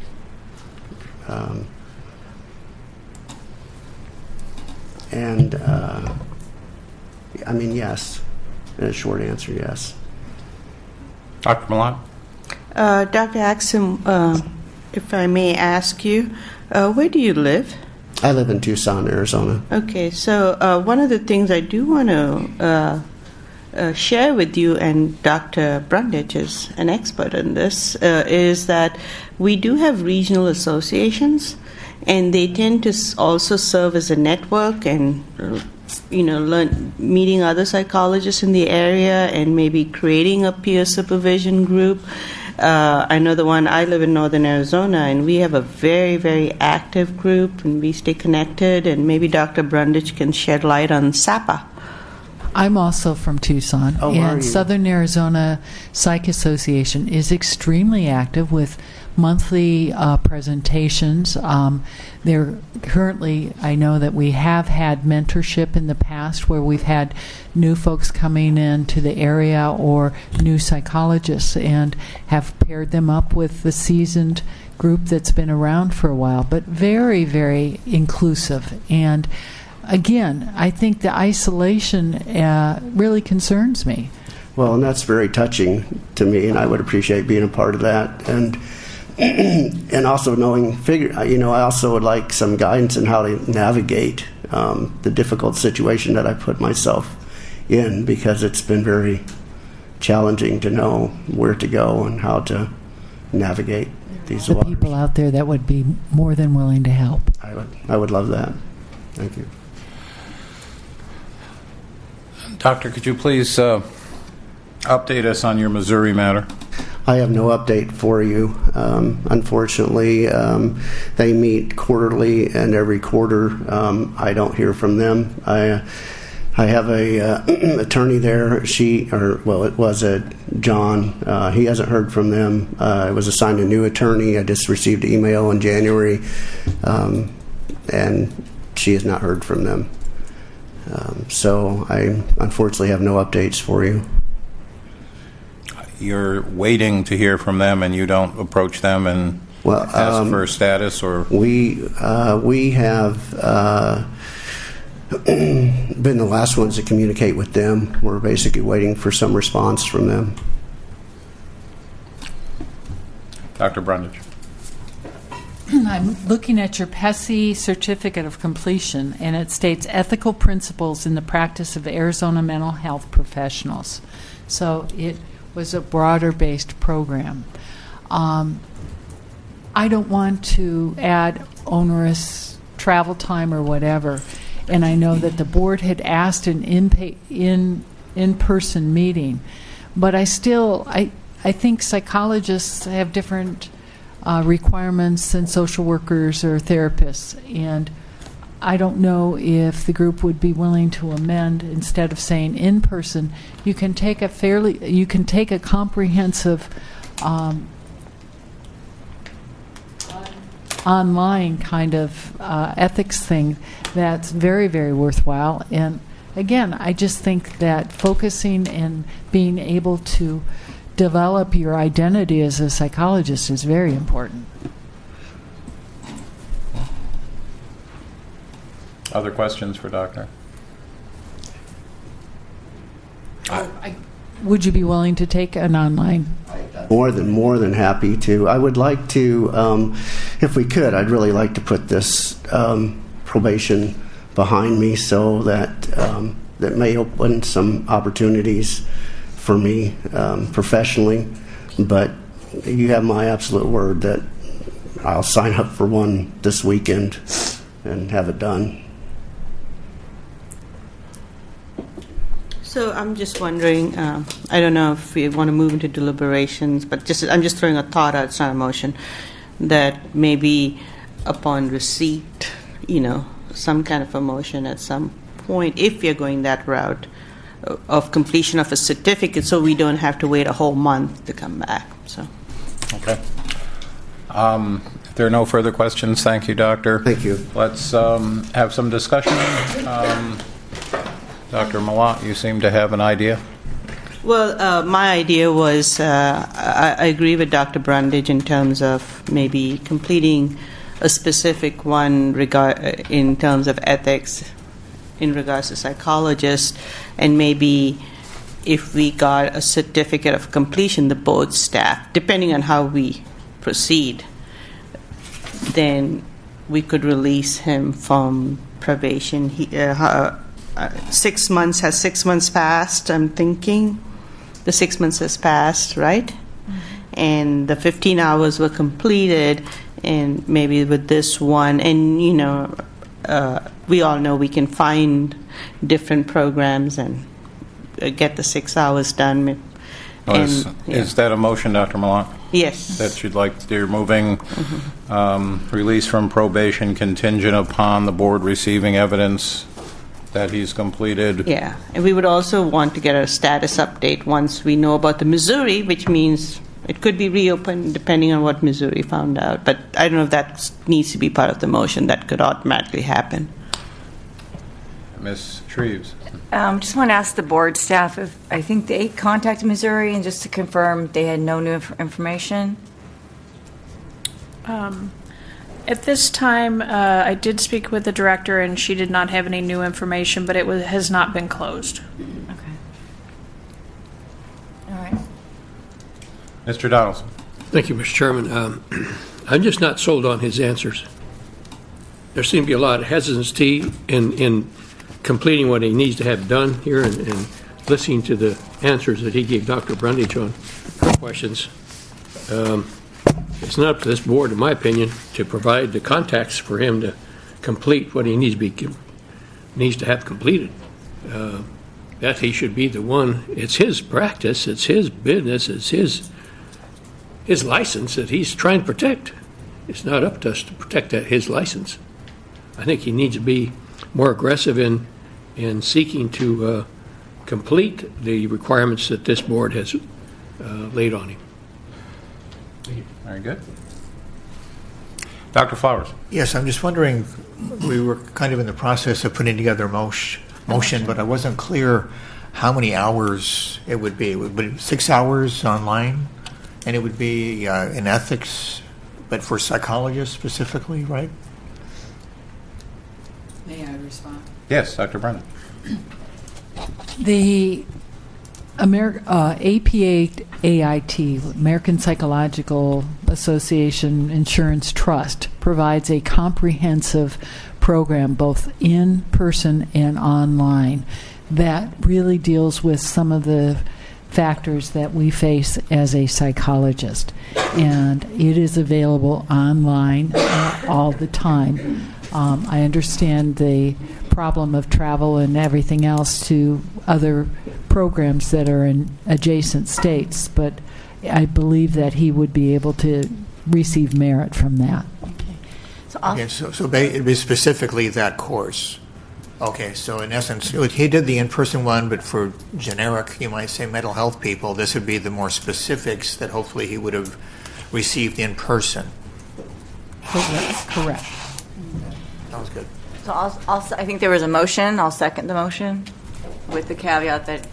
Yes. In a short answer, yes. Dr. Malott? Dr. Axum, if I may ask you, where do you live? I live in Tucson, Arizona. Okay, so one of the things I do want to share with you, and Dr. Brundage is an expert in this, is that we do have regional associations, and they tend to also serve as a network and meeting other psychologists in the area and maybe creating a peer supervision group. I know the one, I live in northern Arizona, and we have a very, very active group, and we stay connected, and maybe Dr. Brundage can shed light on SAPA. I'm also from Tucson, and Southern Arizona Psych Association is extremely active with monthly presentations. There currently, I know that we have had mentorship in the past where we've had new folks coming into the area or new psychologists and have paired them up with the seasoned group that's been around for a while, but very, very inclusive. And again, I think the isolation really concerns me. Well, and that's very touching to me, and I would appreciate being a part of that. And and also knowing, I also would like some guidance on how to navigate the difficult situation that I put myself in, because it's been very challenging to know where to go and how to navigate these The waters. people out there that would be more than willing to help. I would love that. Thank you. Doctor, could you please update us on your Missouri matter? I have no update for you. Unfortunately, they meet quarterly, and every quarter I don't hear from them. I have a attorney there. It was a John. He hasn't heard from them. I was assigned a new attorney. I just received an email in January, and she has not heard from them. So I unfortunately have no updates for you. You're waiting to hear from them, and you don't approach them and ask for a status, or we have been the last ones to communicate with them. We're basically waiting for some response from them. Dr. Brundage. I'm looking at your PESI certificate of completion, and it states ethical principles in the practice of Arizona mental health professionals. So it was a broader-based program. I don't want to add onerous travel time or whatever, and I know that the board had asked an in-person meeting, but I think psychologists have different requirements than social workers or therapists, and I don't know if the group would be willing to amend, instead of saying in person, you can take a comprehensive online kind of ethics thing that's very, very worthwhile. And again, I just think that focusing and being able to develop your identity as a psychologist is very important. Other questions for Doctor? Would you be willing to take an online? More than happy to. I would like to, if we could, I'd really like to put this probation behind me, so that that may open some opportunities for me professionally. But you have my absolute word that I'll sign up for one this weekend and have it done. So I'm just wondering, I don't know if we want to move into deliberations, but I'm just throwing a thought out, it's not a motion, that maybe upon receipt, some kind of a motion at some point, if you're going that route, of completion of a certificate, so we don't have to wait a whole month to come back. So. Okay. If there are no further questions, thank you, Doctor. Thank you. Let's have some discussion. Dr. Malott, you seem to have an idea. Well, my idea was, I agree with Dr. Brundage in terms of maybe completing a specific one in terms of ethics in regards to psychologists, and maybe if we got a certificate of completion, the board staff, depending on how we proceed, then we could release him from probation. 6 months, has 6 months passed? I'm thinking the 6 months has passed, right? Mm-hmm. And the 15 hours were completed, and maybe with this one, and we all know we can find different programs and get the 6 hours done. Is that a motion, Dr. Malott? Yes. That you're moving release from probation contingent upon the board receiving evidence that he's completed? Yeah, and we would also want to get a status update once we know about the Missouri, which means it could be reopened depending on what Missouri found out. But I don't know if that needs to be part of the motion. That could automatically happen. Ms. Shreves. Just want to ask the board staff if I think they contacted Missouri, and just to confirm they had no new information. At this time, I did speak with the director, and she did not have any new information, but has not been closed. Okay. All right. Mr. Donaldson. Thank you, Mr. Chairman. I'm just not sold on his answers. There seems to be a lot of hesitancy in completing what he needs to have done here and listening to the answers that he gave Dr. Brundage on her questions. It's not up to this board, in my opinion, to provide the contacts for him to complete what he needs to have completed. That he should be the one. It's his practice. It's his business. It's his license that he's trying to protect. It's not up to us to protect his license. I think he needs to be more aggressive in seeking to complete the requirements that this board has laid on him. Very good. Dr. Flowers. Yes, I'm just wondering, we were kind of in the process of putting together a motion, but I wasn't clear how many hours it would be. It would be 6 hours online, and it would be in ethics, but for psychologists specifically, right? May I respond? Yes, Dr. Brennan. The APA-AIT, American Psychological Association Insurance Trust, provides a comprehensive program both in person and online that really deals with some of the factors that we face as a psychologist. And it is available online all the time. I understand the problem of travel and everything else to other programs that are in adjacent states, but I believe that he would be able to receive merit from that. So it'd be specifically that course. Okay, so in essence, he did the in-person one, but for generic, you might say, mental health people, this would be the more specifics that hopefully he would have received in person. Correct. Sounds good. So I think there was a motion. I'll second the motion with the caveat that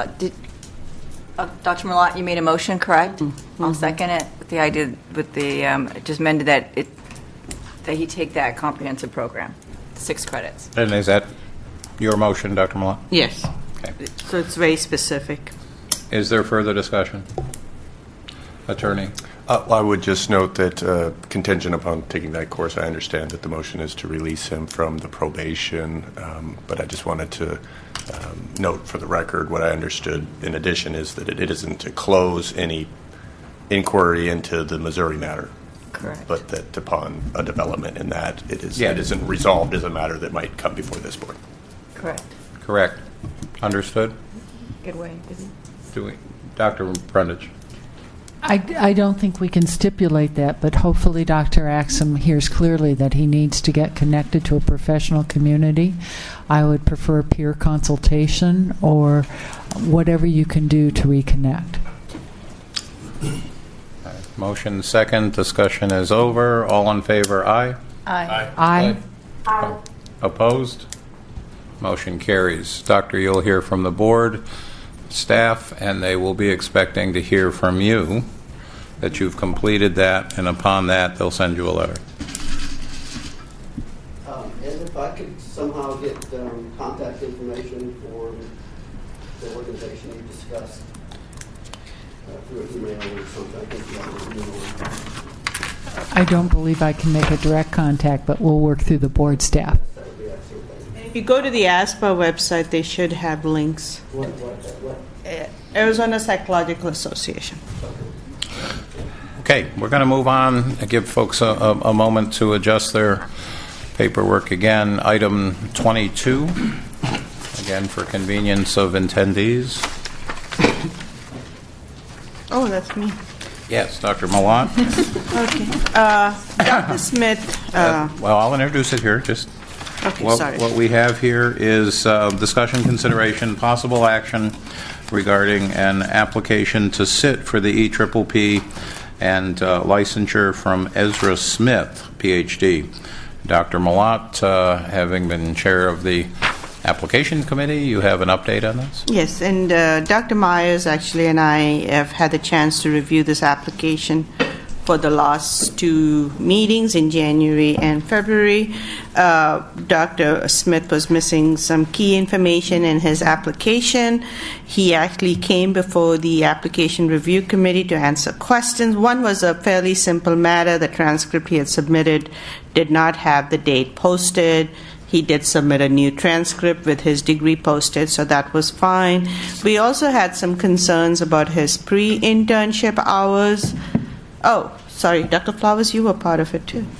Dr. Malott, you made a motion, correct? Mm-hmm. I'll second it with the idea, just amended that he take that comprehensive program, 6 credits. And is that your motion, Dr. Malott? Yes. Okay. So it's very specific. Is there further discussion? Attorney? I would just note that contingent upon taking that course, I understand that the motion is to release him from the probation, but I just wanted to note for the record what I understood in addition is that it isn't to close any inquiry into the Missouri matter. Correct. But that upon a development in that, it isn't resolved as a matter that might come before this board. Correct. Correct. Understood? Good way. Dr. Brundage? I don't think we can stipulate that, but hopefully Dr. Axum hears clearly that he needs to get connected to a professional community. I would prefer peer consultation or whatever you can do to reconnect. Motion second. Discussion is over. All in favor, aye? Aye. Aye. Opposed? Motion carries. Doctor, you'll hear from the board, staff, and they will be expecting to hear from you that you've completed that, and upon that, they'll send you a letter. And if I could somehow get contact information for the organization you discussed through an email or something, I think you have an email. I don't believe I can make a direct contact, but we'll work through the board staff. If you go to the ASPA website, they should have links. What? Arizona Psychological Association. Okay, we're going to move on and give folks a moment to adjust their paperwork again. Item 22, again for convenience of attendees. Oh, that's me. Yes, Dr. Malott. Okay. Dr. Smith. Well, I'll introduce it here. Just okay, what we have here is discussion, consideration, possible action regarding an application to sit for the EPPP and licensure from Ezra Smith, PhD. Dr. Malott, having been chair of the application committee, you have an update on this? Yes, and Dr. Myers actually and I have had the chance to review this application for the last 2 meetings in January and February. Dr. Smith was missing some key information in his application. He actually came before the application review committee to answer questions. One was a fairly simple matter. The transcript he had submitted did not have the date posted. He did submit a new transcript with his degree posted, so that was fine. We also had some concerns about his pre-internship hours. Oh, sorry, Dr. Flowers, you were part of it too.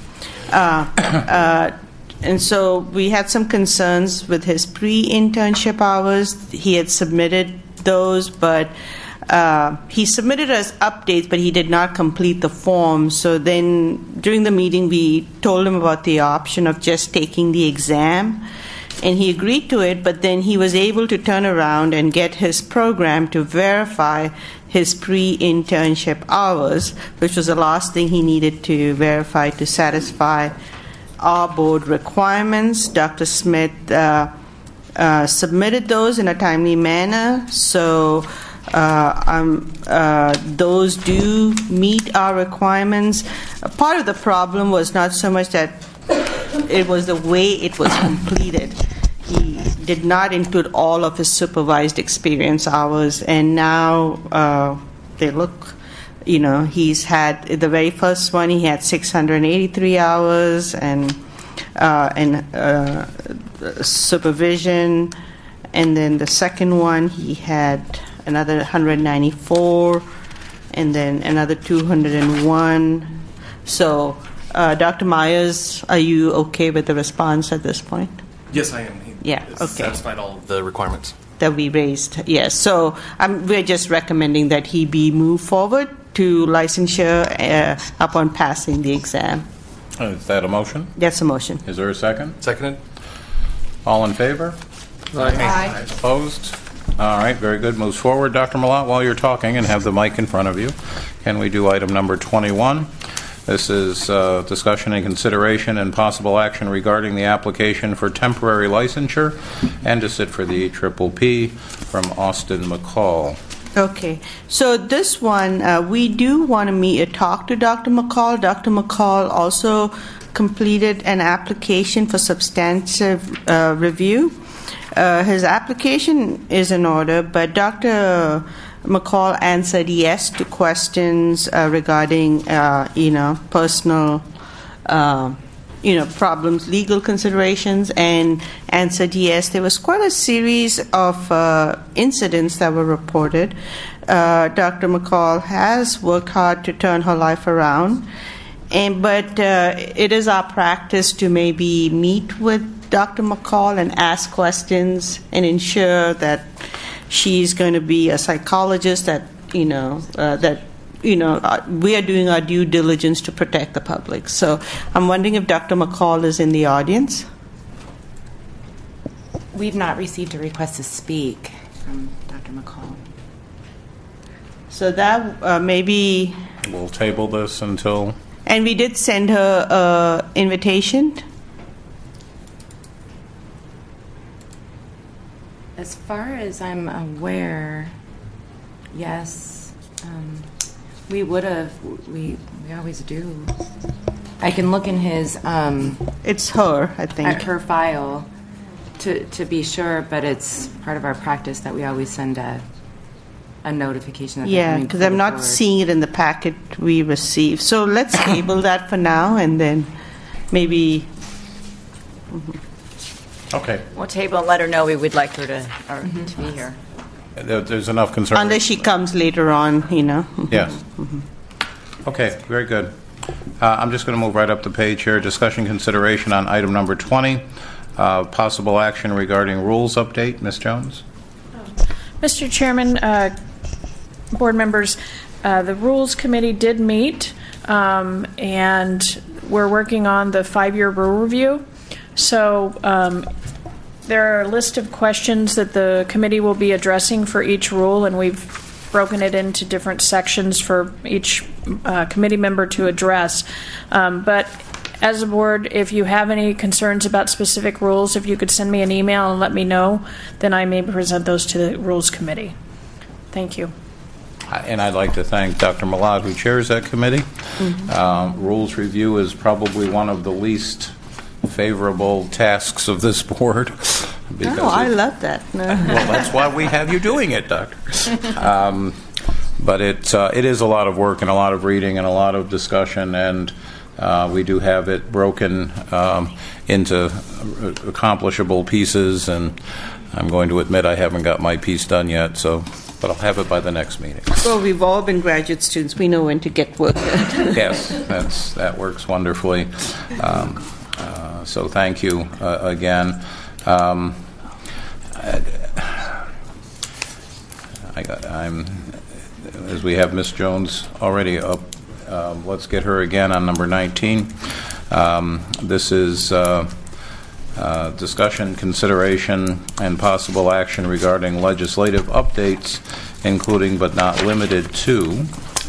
And so we had some concerns with his pre-internship hours. He had submitted those, but he submitted as updates, but he did not complete the form. So then during the meeting, we told him about the option of just taking the exam. And he agreed to it, but then he was able to turn around and get his program to verify his pre-internship hours, which was the last thing he needed to verify to satisfy our board requirements. Dr. Smith submitted those in a timely manner, so those do meet our requirements. Part of the problem was not so much that it was the way it was completed. He did not include all of his supervised experience hours, and now they look, he's had the very first one, he had 683 hours and supervision, and then the second one he had another 194, and then another 201. So, Dr. Myers, are you okay with the response at this point? Yes, I am. Yeah, okay. Satisfied all of the requirements that we raised. Yes. So we're just recommending that he be moved forward to licensure upon passing the exam. Is that a motion? That's a motion. Is there a second? Seconded. All in favor? Aye. Opposed? All right, very good. Moves forward. Dr. Malott, while you're talking and have the mic in front of you, can we do item number 21? This is discussion and consideration and possible action regarding the application for temporary licensure and to sit for the EPPP from Austin McCall. Okay, so this one, we do want to talk to Dr. McCall. Dr. McCall also completed an application for substantive review. His application is in order, but Dr. McCall answered yes to questions regarding, personal, problems, legal considerations, and answered yes. There was quite a series of incidents that were reported. Dr. McCall has worked hard to turn her life around, but it is our practice to maybe meet with Dr. McCall and ask questions and ensure that she's going to be a psychologist that we are doing our due diligence to protect the public. So I'm wondering if Dr. McCall is in the audience. We've not received a request to speak from Dr. McCall. So that maybe we'll table this until. And we did send her an invitation. As far as I'm aware, yes, we would have. We always do. I can look in his. It's her, I think. At her file, to be sure, but it's part of our practice that we always send a notification. That yeah, because I'm not seeing it in the packet we received. So let's table that for now, and then maybe. Okay. We'll table and let her know we would like her to be here. There's enough concern. Unless she comes later on, Yes. Okay, very good. I'm just going to move right up the page here. Discussion consideration on item number 20. Possible action regarding rules update. Ms. Jones? Mr. Chairman, board members, the Rules Committee did meet, and we're working on the 5-year rule review. So there are a list of questions that the committee will be addressing for each rule, and we've broken it into different sections for each committee member to address. But as a board, if you have any concerns about specific rules, if you could send me an email and let me know, then I may present those to the Rules Committee. Thank you. And I'd like to thank Dr. Malad, who chairs that committee. Rules review is probably one of the least favorable tasks of this board. I love that. Well, that's why we have you doing it, Doctor. But it is a lot of work and a lot of reading and a lot of discussion, and we do have it broken into accomplishable pieces, and I'm going to admit I haven't got my piece done yet, but I'll have it by the next meeting. Well, we've all been graduate students. We know when to get work done. Yes, that works wonderfully. So thank you again. As we have Ms. Jones already up, let's get her again on number 19. This is discussion, consideration, and possible action regarding legislative updates, including but not limited to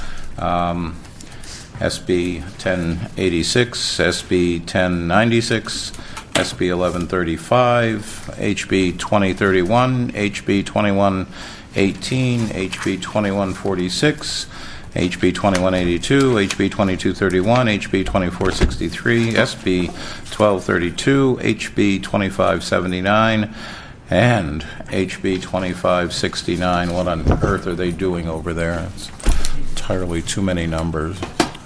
SB 1086, SB 1096, SB 1135, HB 2031, HB 2118, HB 2146, HB 2182, HB 2231, HB 2463, SB 1232, HB 2579, and HB 2569. What on earth are they doing over there? It's entirely too many numbers.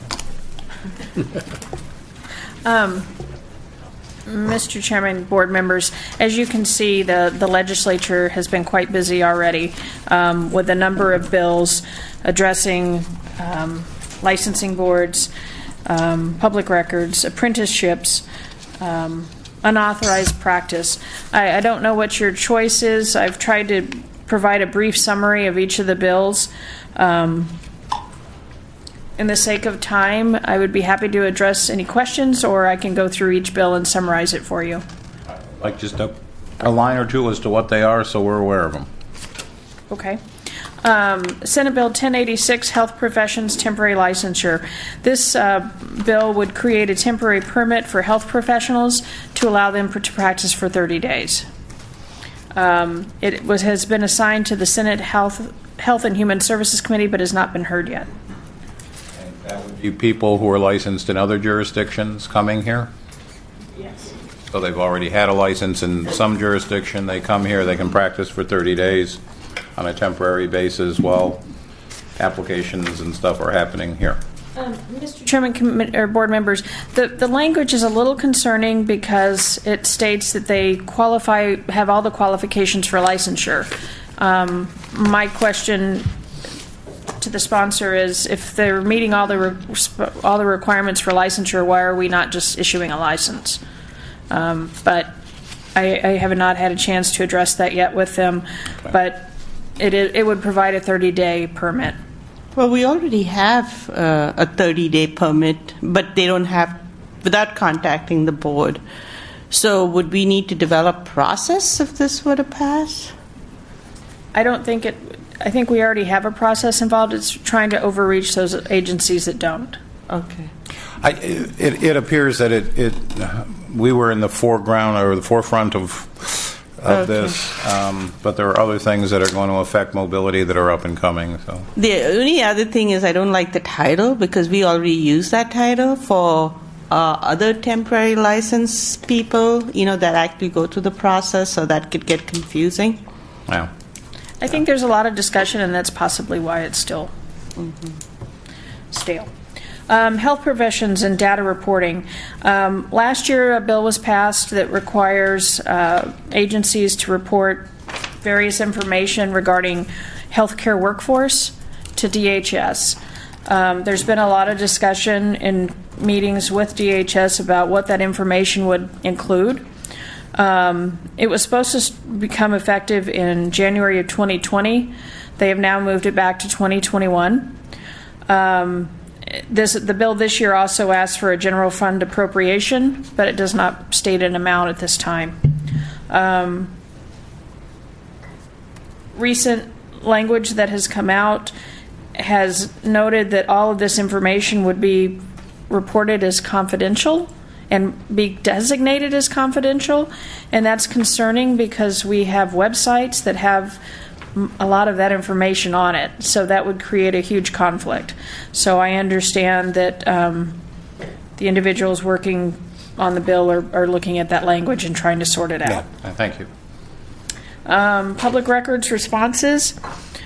Mr. Chairman, board members, as you can see, the legislature has been quite busy already with a number of bills addressing licensing boards, public records, apprenticeships, unauthorized practice. I don't know what your choice is. I've tried to provide a brief summary of each of the bills. In the sake of time, I would be happy to address any questions, or I can go through each bill and summarize it for you. Like just a line or two as to what they are, so we're aware of them. Okay. Senate Bill 1086, Health Professions Temporary Licensure. This bill would create a temporary permit for health professionals to allow them to practice for 30 days. It has been assigned to the Senate Health and Human Services Committee, but has not been heard yet. That would be people who are licensed in other jurisdictions coming here? Yes. So they've already had a license in some jurisdiction. They come here, they can practice for 30 days on a temporary basis while applications and stuff are happening here. Mr. Chairman, or board members, the language is a little concerning because it states that they have all the qualifications for licensure. My question to the sponsor is, if they're meeting all the requirements for licensure, why are we not just issuing a license? But I have not had a chance to address that yet with them. Okay. But it would provide a 30-day permit. Well, we already have a 30-day permit, but they don't have, without contacting the board. So would we need to develop process if this were to pass? I don't think it. I think we already have a process involved. It's trying to overreach those agencies that don't. Okay. It appears that we were in the foreground or the forefront of this, but there are other things that are going to affect mobility that are up and coming. So the only other thing is I don't like the title because we already use that title for other temporary license people, that actually go through the process, so that could get confusing. Yeah. I think there's a lot of discussion, and that's possibly why it's still stale. Health professions and data reporting. Last year, a bill was passed that requires agencies to report various information regarding healthcare workforce to DHS. There's been a lot of discussion in meetings with DHS about what that information would include. It was supposed to become effective in January of 2020. They have now moved it back to 2021. The bill this year also asks for a general fund appropriation, but it does not state an amount at this time. Recent language that has come out has noted that all of this information would be reported as confidential and be designated as confidential, and that's concerning because we have websites that have a lot of that information on it. So that would create a huge conflict. So I understand that the individuals working on the bill are looking at that language and trying to sort it out. Yeah, thank you. Public records responses.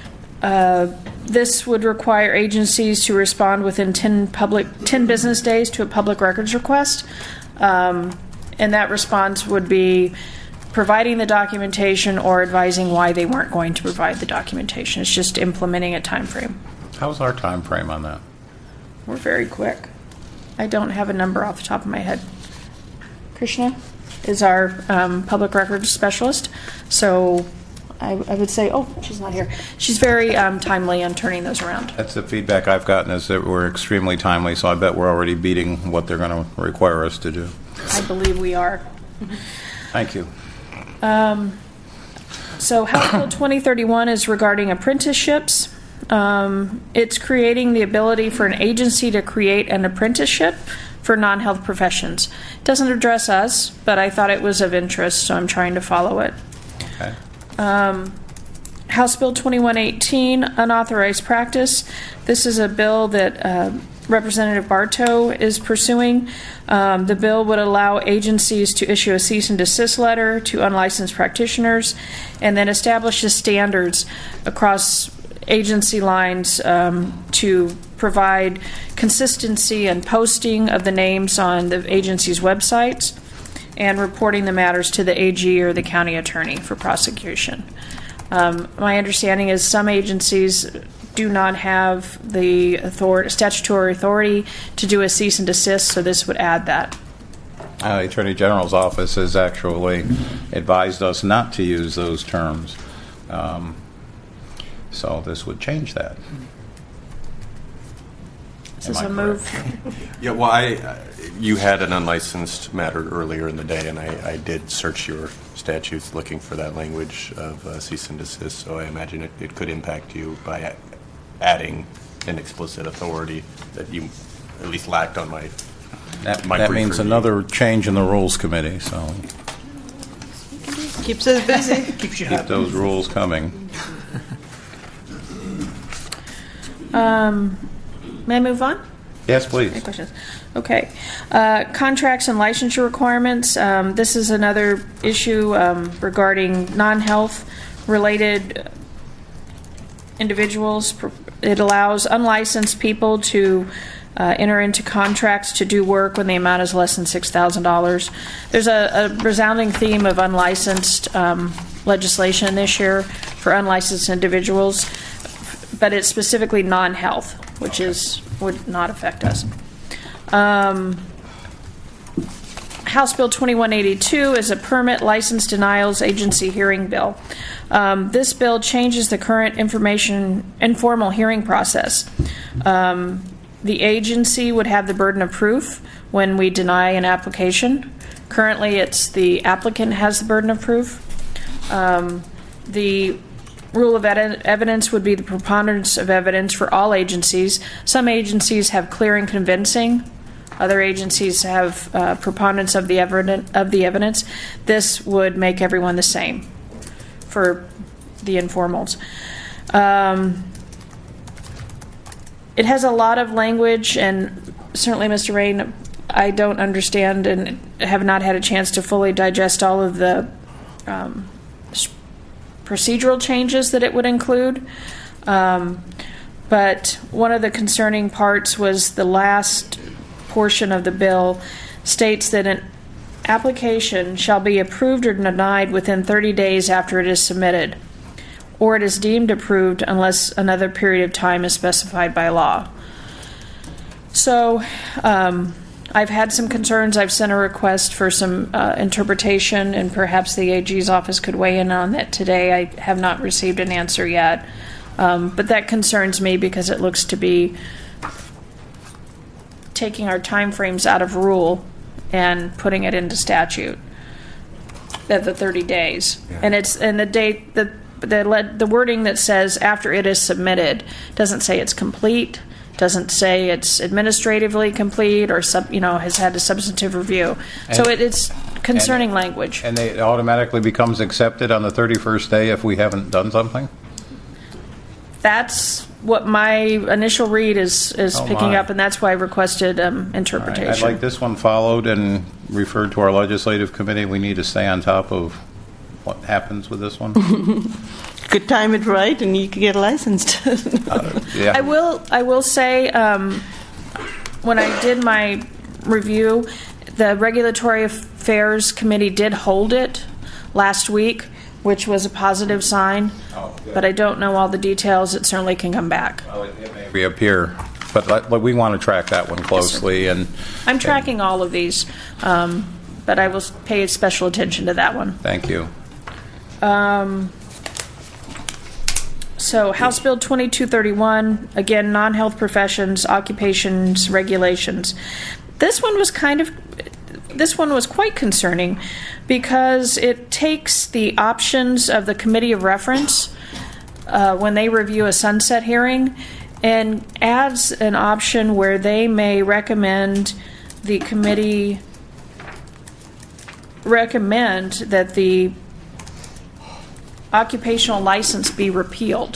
This would require agencies to respond within 10 business days to a public records request. And that response would be providing the documentation or advising why they weren't going to provide the documentation. It's just implementing a time frame. How's our time frame on that? We're very quick. I don't have a number off the top of my head. Krishna is our public records specialist, so I would say, oh, she's not here. She's very timely on turning those around. That's the feedback I've gotten, is that we're extremely timely, so I bet we're already beating what they're going to require us to do. I believe we are. Thank you. So House Bill 2031 is regarding apprenticeships. It's creating the ability for an agency to create an apprenticeship for non-health professions. It doesn't address us, but I thought it was of interest, so I'm trying to follow it. Okay. House Bill 2118, unauthorized practice. This is a bill that Representative Bartow is pursuing. The bill would allow agencies to issue a cease and desist letter to unlicensed practitioners and then establish the standards across agency lines to provide consistency and posting of the names on the agency's websites and reporting the matters to the AG or the county attorney for prosecution. My understanding is some agencies do not have the statutory authority to do a cease and desist, so this would add that. The Attorney General's office has actually advised us not to use those terms. So this would change that. This is a move. Yeah, well, you had an unlicensed matter earlier in the day, and I did search your statutes looking for that language of cease and desist, so I imagine it could impact you by adding an explicit authority that you at least lacked on my That brief means review. another change in the Rules Committee, so Keeps us busy. Keeps you keep happy. those rules coming. May I move on? Yes, please. Any questions? Okay. Contracts and licensure requirements. This is another issue regarding non-health related individuals. It allows unlicensed people to enter into contracts to do work when the amount is less than $6,000. There's a resounding theme of unlicensed legislation this year for unlicensed individuals, but it's specifically non-health, which would not affect us. House Bill 2182 is a permit license denials agency hearing bill. This bill changes the current informal hearing process. The agency would have the burden of proof when we deny an application. Currently, it's the applicant has the burden of proof. The rule of evidence would be the preponderance of evidence for all agencies. Some agencies have clear and convincing. Other agencies have preponderance of the evidence. This would make everyone the same for the informals. It has a lot of language, and certainly, Mr. Rain, I don't understand and have not had a chance to fully digest all of the procedural changes that it would include. But one of the concerning parts was the last portion of the bill states that an application shall be approved or denied within 30 days after it is submitted, or it is deemed approved unless another period of time is specified by law. So I've had some concerns. I've sent a request for some interpretation, and perhaps the AG's office could weigh in on that today. I have not received an answer yet. But that concerns me because it looks to be taking our time frames out of rule and putting it into statute at the 30 days. Yeah. And the date, the wording that says after it is submitted doesn't say it's complete, doesn't say it's administratively complete or has had a substantive review. So it's concerning language. And it automatically becomes accepted on the 31st day if we haven't done something? that's what my initial read is picking up, and that's why I requested interpretation. I'd like this one followed and referred to our legislative committee. We need to stay on top of what happens with this one. Could time it right, and you could get licensed. Yeah. I will say, when I did my review, the Regulatory Affairs Committee did hold it last week, which was a positive sign. But I don't know all the details. It certainly can come back. Well, it may reappear, but we want to track that one closely. Yes, I'm tracking all of these, but I will pay special attention to that one. Thank you. So House Bill 2231, again, non-health professions, occupations, regulations. This one was quite concerning because it takes the options of the committee of reference when they review a sunset hearing and adds an option where they may recommend the committee recommend that the occupational license be repealed.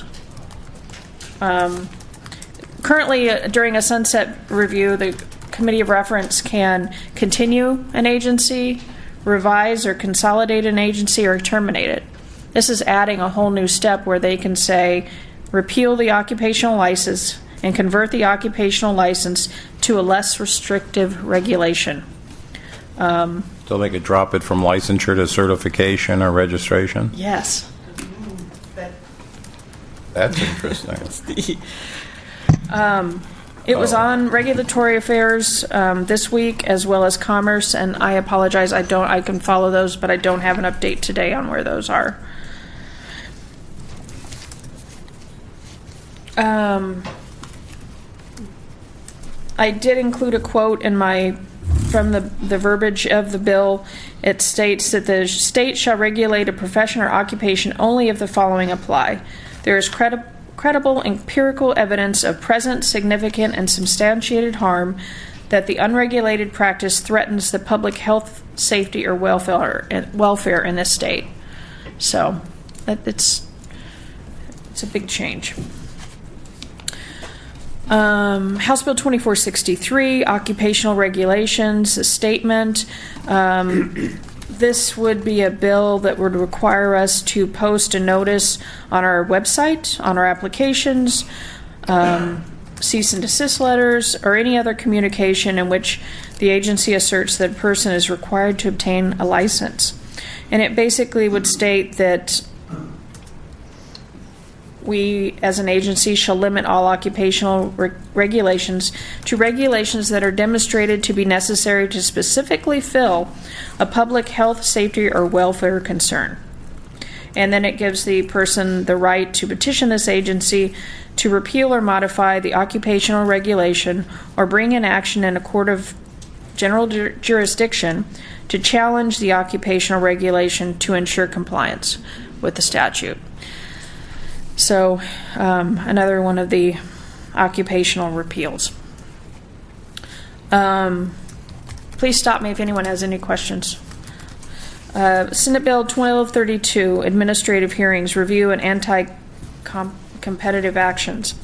Currently, during a sunset review, the committee of reference can continue an agency, revise or consolidate an agency, or terminate it. This is adding a whole new step where they can say, repeal the occupational license and convert the occupational license to a less restrictive regulation. So they could drop it from licensure to certification or registration? Yes. That's interesting. It was on Regulatory Affairs this week, as well as Commerce, and I apologize. I can follow those, but I don't have an update today on where those are. I did include a quote from the verbiage of the bill. It states that the state shall regulate a profession or occupation only if the following apply. There is credible empirical evidence of present, significant, and substantiated harm that the unregulated practice threatens the public health, safety, or welfare in this state. So it's a big change. House Bill 2463, occupational regulations, a statement. This would be a bill that would require us to post a notice on our website, on our applications, cease and desist letters, or any other communication in which the agency asserts that a person is required to obtain a license. And it basically would state that we, as an agency, shall limit all occupational regulations to regulations that are demonstrated to be necessary to specifically fill a public health, safety, or welfare concern. And then it gives the person the right to petition this agency to repeal or modify the occupational regulation or bring an action in a court of general jurisdiction to challenge the occupational regulation to ensure compliance with the statute. So, another one of the occupational repeals. Please stop me if anyone has any questions. Senate Bill 1232, Administrative Hearings, Review and Anti-Competitive Actions.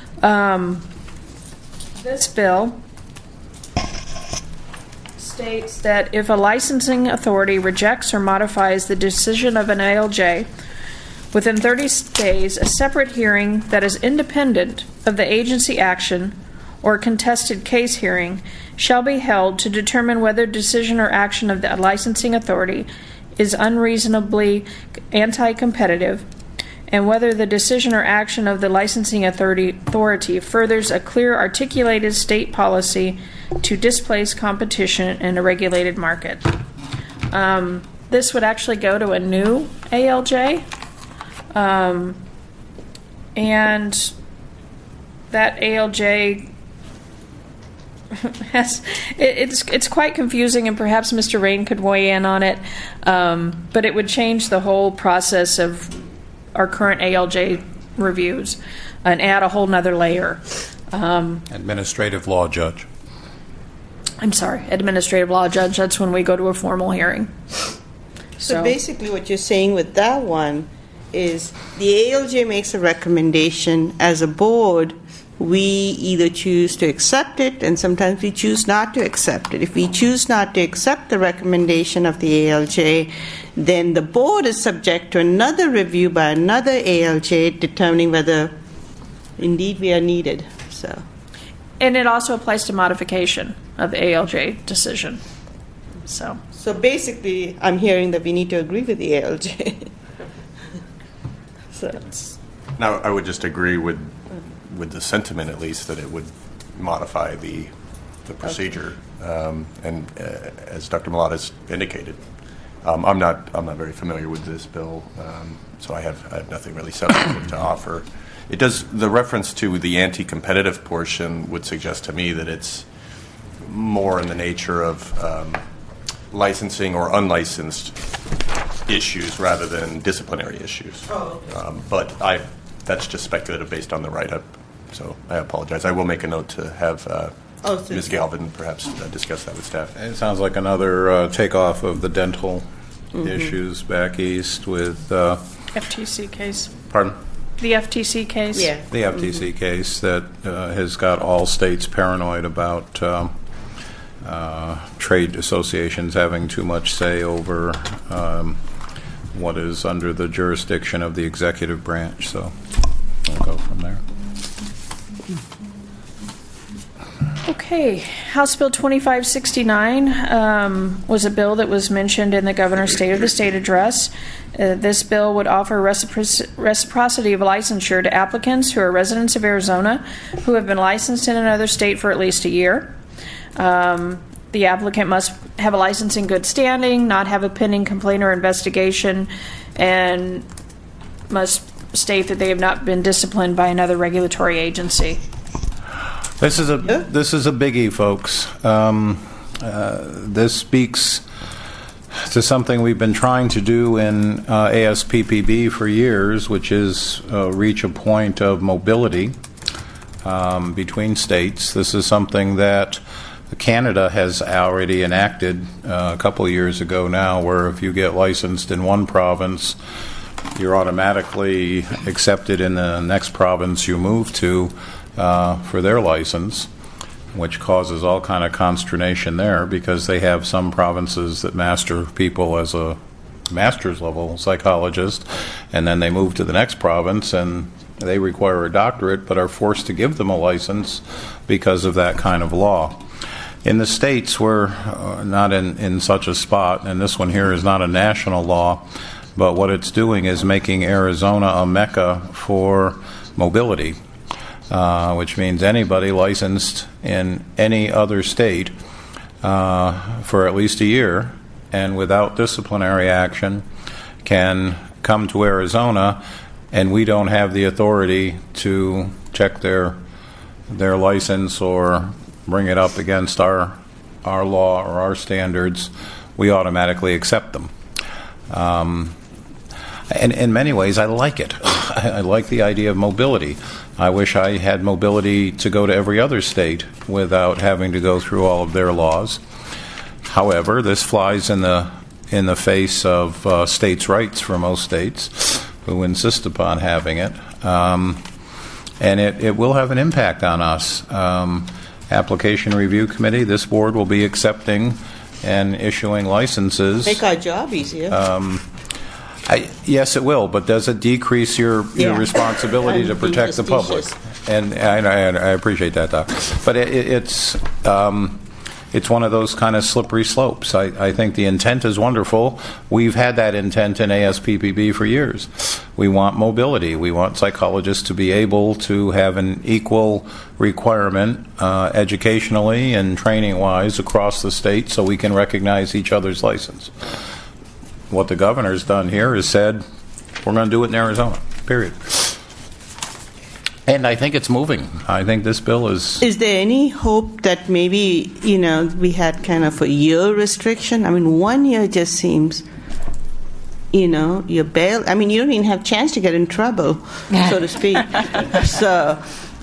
This bill states that if a licensing authority rejects or modifies the decision of an ALJ, within 30 days, a separate hearing that is independent of the agency action or contested case hearing shall be held to determine whether decision or action of the licensing authority is unreasonably anti-competitive and whether the decision or action of the licensing authority furthers a clear articulated state policy to displace competition in a regulated market. This would actually go to a new ALJ. And that ALJ it's quite confusing, and perhaps Mr. Rain could weigh in on it. But it would change the whole process of our current ALJ reviews and add a whole nother layer. Administrative law judge. I'm sorry, administrative law judge. That's when we go to a formal hearing. So basically what you're saying with that one is the ALJ makes a recommendation. As a board, we either choose to accept it, and sometimes we choose not to accept it. If we choose not to accept the recommendation of the ALJ, then the board is subject to another review by another ALJ determining whether indeed we are needed. So, And it also applies to modification of the ALJ decision. So basically, I'm hearing that we need to agree with the ALJ. So. Now, I would just agree with the sentiment, at least, that it would modify the procedure, and as Dr. Malott has indicated, I'm not very familiar with this bill, so I have nothing really substantive to offer. It does. The reference to the anti-competitive portion would suggest to me that it's more in the nature of licensing or unlicensed issues rather than disciplinary issues. Oh, okay. But that's just speculative based on the write-up. So I apologize. I will make a note to have Ms. Galvin perhaps discuss that with staff. It sounds like another takeoff of the dental issues back east with... FTC case. Pardon? The FTC case? Yeah. The FTC case that has got all states paranoid about trade associations having too much say over what is under the jurisdiction of the executive branch. So we'll go from there. Okay, House Bill 2569 was a bill that was mentioned in the Governor's State of the State address. This bill would offer reciprocity of licensure to applicants who are residents of Arizona who have been licensed in another state for at least a year. The applicant must have a license in good standing, not have a pending complaint or investigation, and must state that they have not been disciplined by another regulatory agency. This is a biggie, folks. This speaks to something we've been trying to do in ASPPB for years, which is reach a point of mobility between states. This is something that Canada has already enacted a couple of years ago now, where if you get licensed in one province, you're automatically accepted in the next province you move to for their license, which causes all kind of consternation there because they have some provinces that master people as a master's level psychologist, and then they move to the next province and they require a doctorate but are forced to give them a license because of that kind of law. In the states, we're not in such a spot, and this one here is not a national law, but what it's doing is making Arizona a mecca for mobility. Which means anybody licensed in any other state for at least a year and without disciplinary action can come to Arizona, and we don't have the authority to check their license or bring it up against our law or our standards. We automatically accept them. And in many ways, I like it. I like the idea of mobility. I wish I had mobility to go to every other state without having to go through all of their laws. However, this flies in the face of states' rights for most states who insist upon having it. And it will have an impact on us. Application Review Committee, this board will be accepting and issuing licenses. Make our job easier. Yes, it will, but does it decrease your responsibility to protect the public? And I appreciate that, Doc. But it's one of those kind of slippery slopes. I think the intent is wonderful. We've had that intent in ASPPB for years. We want mobility. We want psychologists to be able to have an equal requirement educationally and training-wise across the state so we can recognize each other's license. What the governor's done here is said, we're going to do it in Arizona, period. And I think it's moving. I think this bill is... Is there any hope that maybe, we had kind of a year restriction? I mean, 1 year just seems, you're bail. I mean, you don't even have a chance to get in trouble, so to speak. So,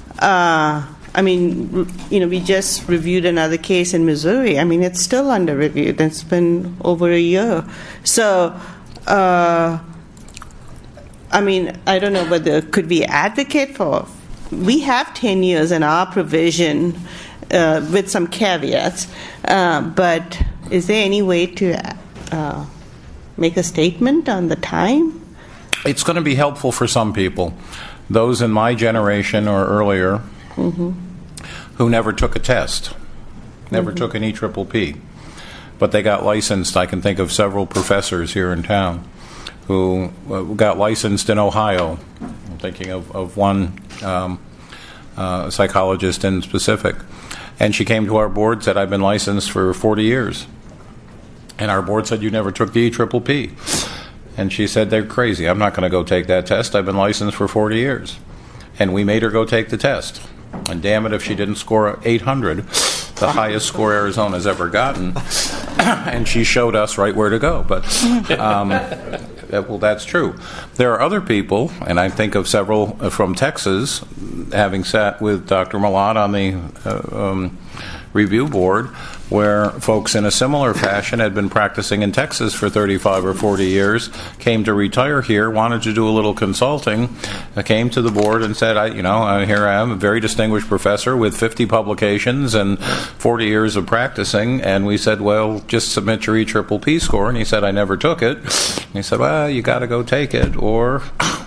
we just reviewed another case in Missouri. I mean, it's still under review. It's been over a year. So, I mean, I don't know whether could we advocate for. We have 10 years in our provision with some caveats, but is there any way to make a statement on the time? It's going to be helpful for some people. Those in my generation or earlier who never took a test, never took an EPPP, but they got licensed. I can think of several professors here in town who got licensed in Ohio. I'm thinking of one psychologist in specific. And she came to our board, said, I've been licensed for 40 years. And our board said, you never took the EPPP. And she said, they're crazy. I'm not going to go take that test. I've been licensed for 40 years. And we made her go take the test. And damn it if she didn't score 800, the highest score Arizona's ever gotten. And she showed us right where to go. But, well, that's true. There are other people, and I think of several from Texas, having sat with Dr. Malott on the review board, where folks in a similar fashion had been practicing in Texas for 35 or 40 years, came to retire here, wanted to do a little consulting, came to the board and said, here I am, a very distinguished professor with 50 publications and 40 years of practicing, and we said, well, just submit your EPPP score, and he said, I never took it. And he said, well, you got to go take it, or...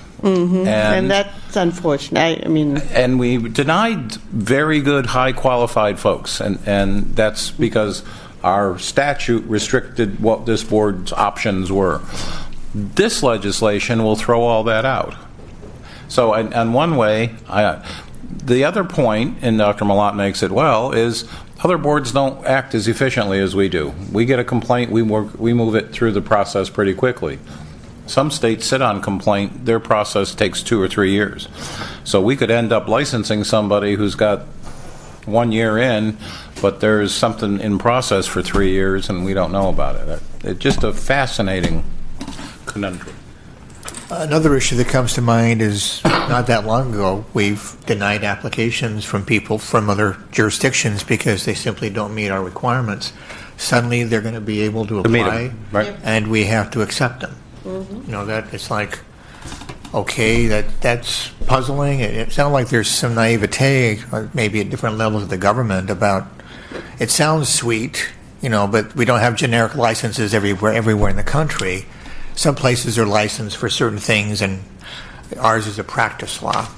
And that's unfortunate. And we denied very good, high qualified folks, and that's because our statute restricted what this board's options were. This legislation will throw all that out. So, in one way, the other point, and Dr. Malott makes it well, is other boards don't act as efficiently as we do. We get a complaint, we move it through the process pretty quickly. Some states sit on complaint, their process takes 2 or 3 years. So we could end up licensing somebody who's got 1 year in, but there's something in process for 3 years and we don't know about it. It's just a fascinating conundrum. Another issue that comes to mind is not that long ago, we've denied applications from people from other jurisdictions because they simply don't meet our requirements. Suddenly they're going to be able to apply, right? And we have to accept them. That it's like, okay, that's puzzling. It sounds like there's some naivete, or maybe at different levels of the government about. It sounds sweet, but we don't have generic licenses everywhere in the country. Some places are licensed for certain things, and ours is a practice law.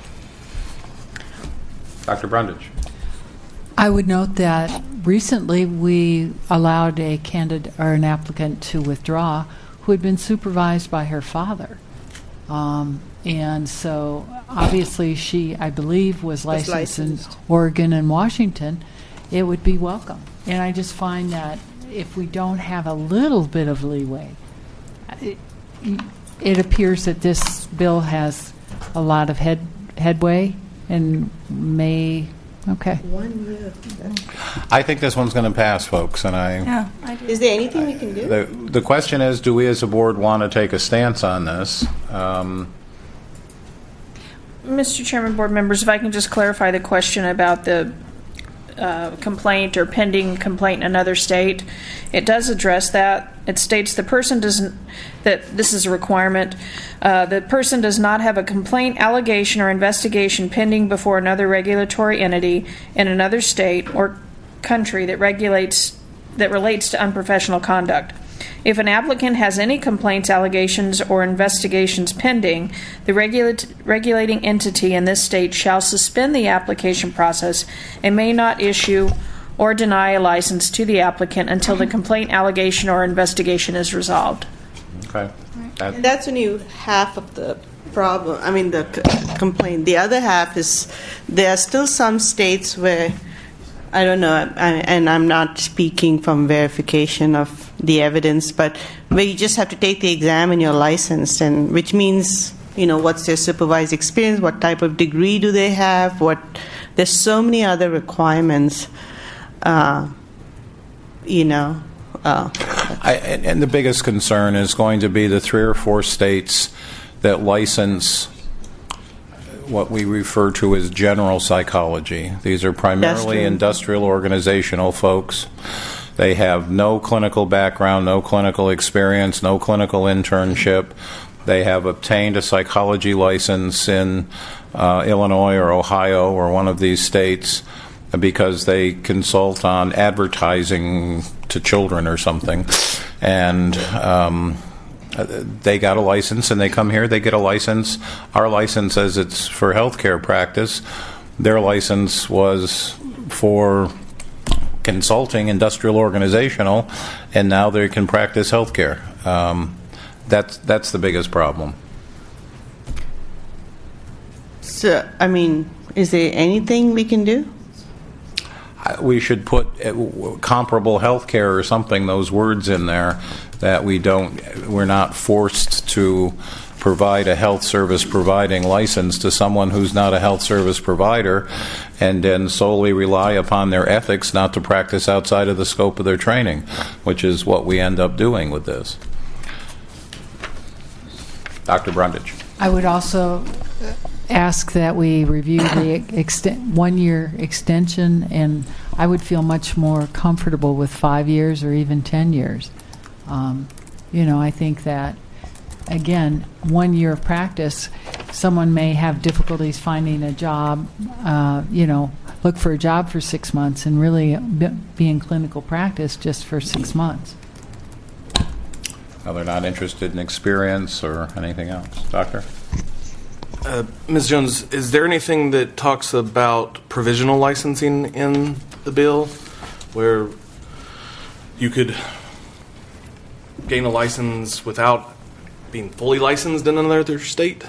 Dr. Brundage. I would note that recently we allowed an applicant to withdraw who had been supervised by her father. And so obviously she, I believe, was licensed in Oregon and Washington. It would be welcome. And I just find that if we don't have a little bit of leeway, it appears that this bill has a lot of headway and may... Okay. 1 year. I think this one's going to pass, folks, and I do. Is there anything we can do? The question is, do we as a board want to take a stance on this? Mr. Chairman, board members, if I can just clarify the question about the complaint or pending complaint in another state, it does address that. It states the person doesn't, that this is a requirement, the person does not have a complaint, allegation, or investigation pending before another regulatory entity in another state or country that relates to unprofessional conduct. If an applicant has any complaints, allegations, or investigations pending, the regulating entity in this state shall suspend the application process and may not issue or deny a license to the applicant until the complaint, allegation, or investigation is resolved. Okay. And that's only half of the problem. The complaint. The other half is there are still some states where, I don't know, and I'm not speaking from verification of the evidence, but where you just have to take the exam and you're licensed, and which means, what's their supervised experience, what type of degree do they have, there's so many other requirements, And the biggest concern is going to be the 3 or 4 states that license what we refer to as general psychology. These are primarily industrial organizational folks. They have no clinical background, no clinical experience, no clinical internship. they have obtained a psychology license in Illinois or Ohio or one of these states because they consult on advertising to children or something, and they got a license and they come here, they get a license. Our license says it's for healthcare practice. Their license was for consulting, industrial, organizational, and now they can practice healthcare. That's the biggest problem. So, I mean, is there anything we can do? We should put comparable healthcare or something, those words in there, that we're not forced to provide a health service providing license to someone who's not a health service provider and then solely rely upon their ethics not to practice outside of the scope of their training, which is what we end up doing with this. Dr. Brundage. I would also ask that we review the 1-year extension, and I would feel much more comfortable with 5 years or even 10 years. I think that, again, 1 year of practice, someone may have difficulties finding a job, look for a job for 6 months and really be in clinical practice just for 6 months. Well, they're not interested in experience or anything else. Doctor? Ms. Jones, is there anything that talks about provisional licensing in the bill where you could gain a license without being fully licensed in another state?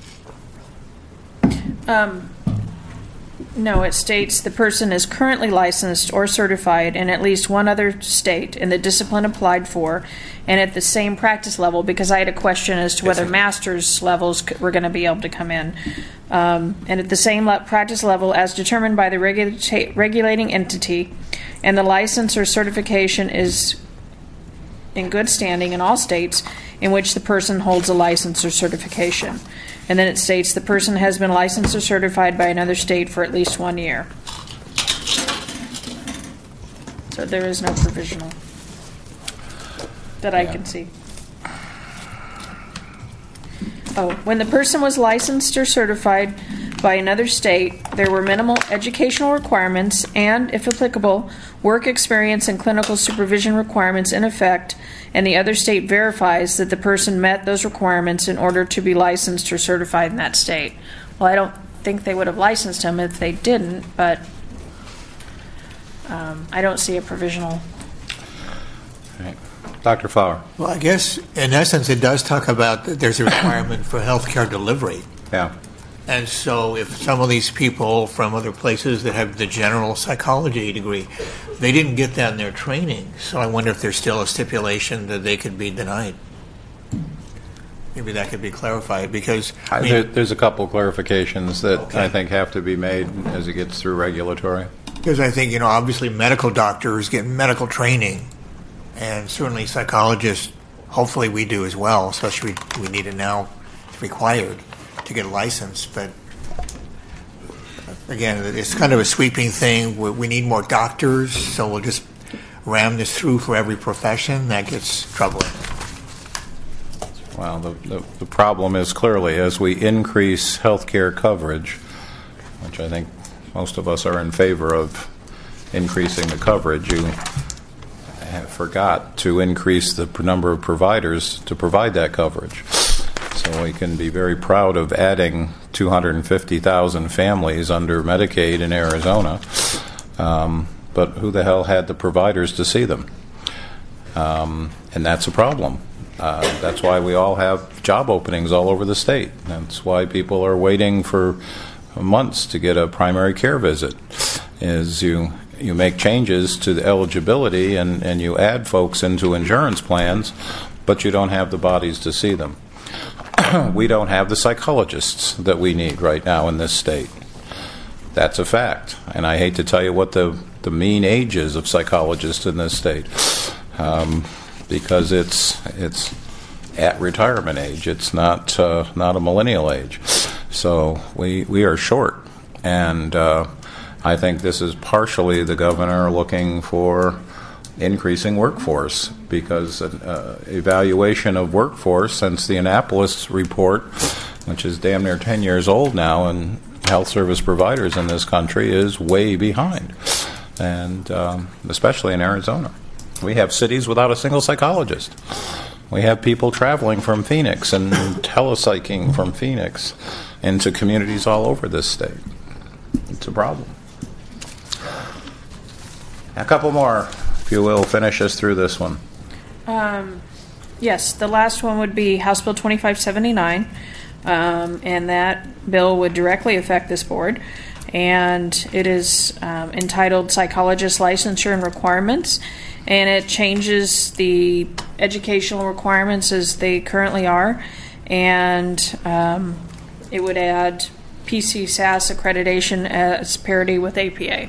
No, it states the person is currently licensed or certified in at least one other state in the discipline applied for and at the same practice level, because I had a question as to whether master's levels were going to be able to come in. And at the same practice level as determined by the regulating entity, and the license or certification is in good standing in all states in which the person holds a license or certification. And then it states the person has been licensed or certified by another state for at least 1 year. So there is no provisional that I can see. When the person was licensed or certified by another state, there were minimal educational requirements and, if applicable, work experience and clinical supervision requirements in effect, and the other state verifies that the person met those requirements in order to be licensed or certified in that state. Well, I don't think they would have licensed him if they didn't, but I don't see a provisional. Right. Dr. Flower. Well, I guess, in essence, it does talk about that there's a requirement for healthcare delivery. Yeah. And so if some of these people from other places that have the general psychology degree, they didn't get that in their training. So I wonder if there's still a stipulation that they could be denied. Maybe that could be clarified, because there's a couple clarifications that I think have to be made as it gets through regulatory. Because I think, obviously medical doctors get medical training, and certainly psychologists, hopefully we do as well, especially we need it now, it's required to get a license. But again, it's kind of a sweeping thing. We need more doctors, so we'll just ram this through for every profession. That gets troubling. Well, the problem is clearly as we increase healthcare coverage, which I think most of us are in favor of increasing the coverage, you forgot to increase the number of providers to provide that coverage. So we can be very proud of adding 250,000 families under Medicaid in Arizona, but who the hell had the providers to see them? And that's a problem. That's why we all have job openings all over the state. That's why people are waiting for months to get a primary care visit, is you make changes to the eligibility and you add folks into insurance plans, but you don't have the bodies to see them. We don't have the psychologists that we need right now in this state. That's a fact. And I hate to tell you what the mean age is of psychologists in this state, because it's at retirement age. It's not a millennial age. So we are short. And I think this is partially the governor looking for increasing workforce, because evaluation of workforce since the Annapolis report, which is damn near 10 years old now, and health service providers in this country is way behind, and especially in Arizona. We have cities without a single psychologist. We have people traveling from Phoenix and telepsyching from Phoenix into communities all over this state. It's a problem. A couple more, if you will, finish us through this one. Yes, the last one would be House Bill 2579, and that bill would directly affect this board. And it is entitled Psychologist Licensure and Requirements, and it changes the educational requirements as they currently are, and it would add PCSAS accreditation as parity with APA.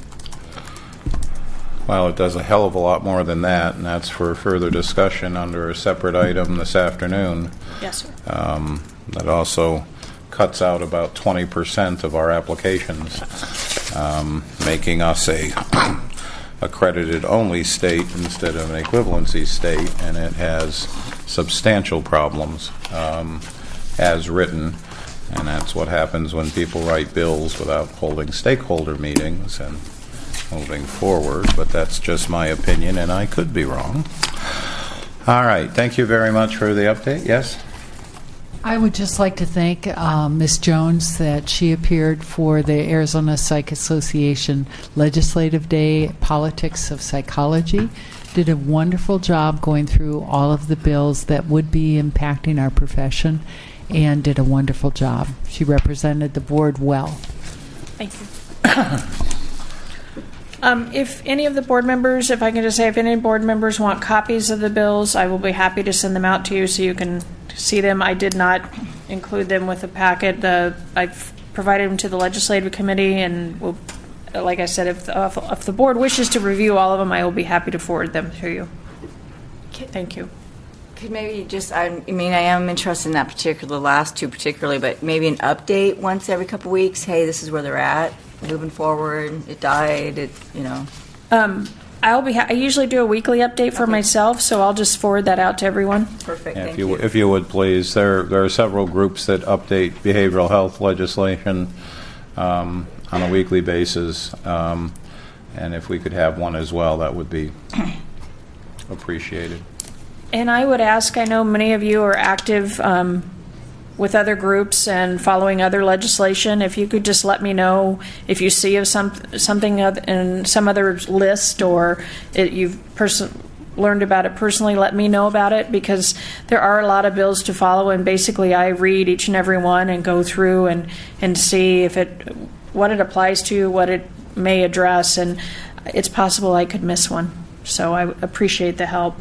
Well, it does a hell of a lot more than that, and that's for further discussion under a separate item this afternoon. Yes, sir. That also cuts out about 20% of our applications, making us a accredited only state instead of an equivalency state, and it has substantial problems as written, and that's what happens when people write bills without holding stakeholder meetings and moving forward. But that's just my opinion, and I could be wrong. All right, thank you very much for the update. Yes? I would just like to thank Ms. Jones that she appeared for the Arizona Psych Association Legislative Day Politics of Psychology. Did a wonderful job going through all of the bills that would be impacting our profession, and did a wonderful job. She represented the board well. Thank you. If any of the board members, if I can just say, if any board members want copies of the bills, I will be happy to send them out to you so you can see them. I did not include them with the packet. I've provided them to the legislative committee, and will, like I said, if the board wishes to review all of them, I will be happy to forward them to you. Thank you. Could maybe just, I am interested in that particular, last two particularly, but maybe an update once every couple weeks. Hey, this is where they're at, moving forward. It died. I usually do a weekly update for myself, so I'll just forward that out to everyone. Perfect. Thank you. If you would please, there are several groups that update behavioral health legislation on a weekly basis, and if we could have one as well, that would be appreciated. And I would ask, I know many of you are active with other groups and following other legislation. If you could just let me know if you see of something in some other list, or you've learned about it personally, let me know about it, because there are a lot of bills to follow, and basically I read each and every one and go through and see what it applies to, what it may address, and it's possible I could miss one. So I appreciate the help.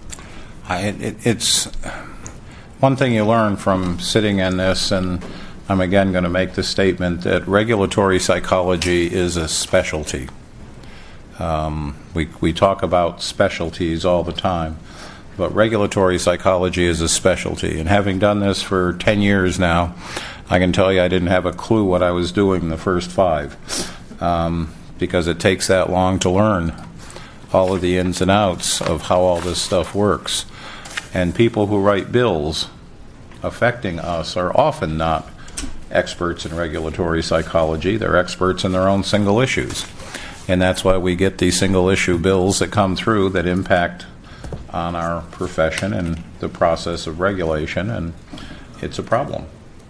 It's one thing you learn from sitting in this, and I'm again going to make the statement that regulatory psychology is a specialty. We talk about specialties all the time, but regulatory psychology is a specialty. And having done this for 10 years now, I can tell you I didn't have a clue what I was doing the first 5, because it takes that long to learn all of the ins and outs of how all this stuff works. And people who write bills affecting us are often not experts in regulatory psychology. They're experts in their own single issues. And that's why we get these single issue bills that come through that impact on our profession and the process of regulation, and it's a problem.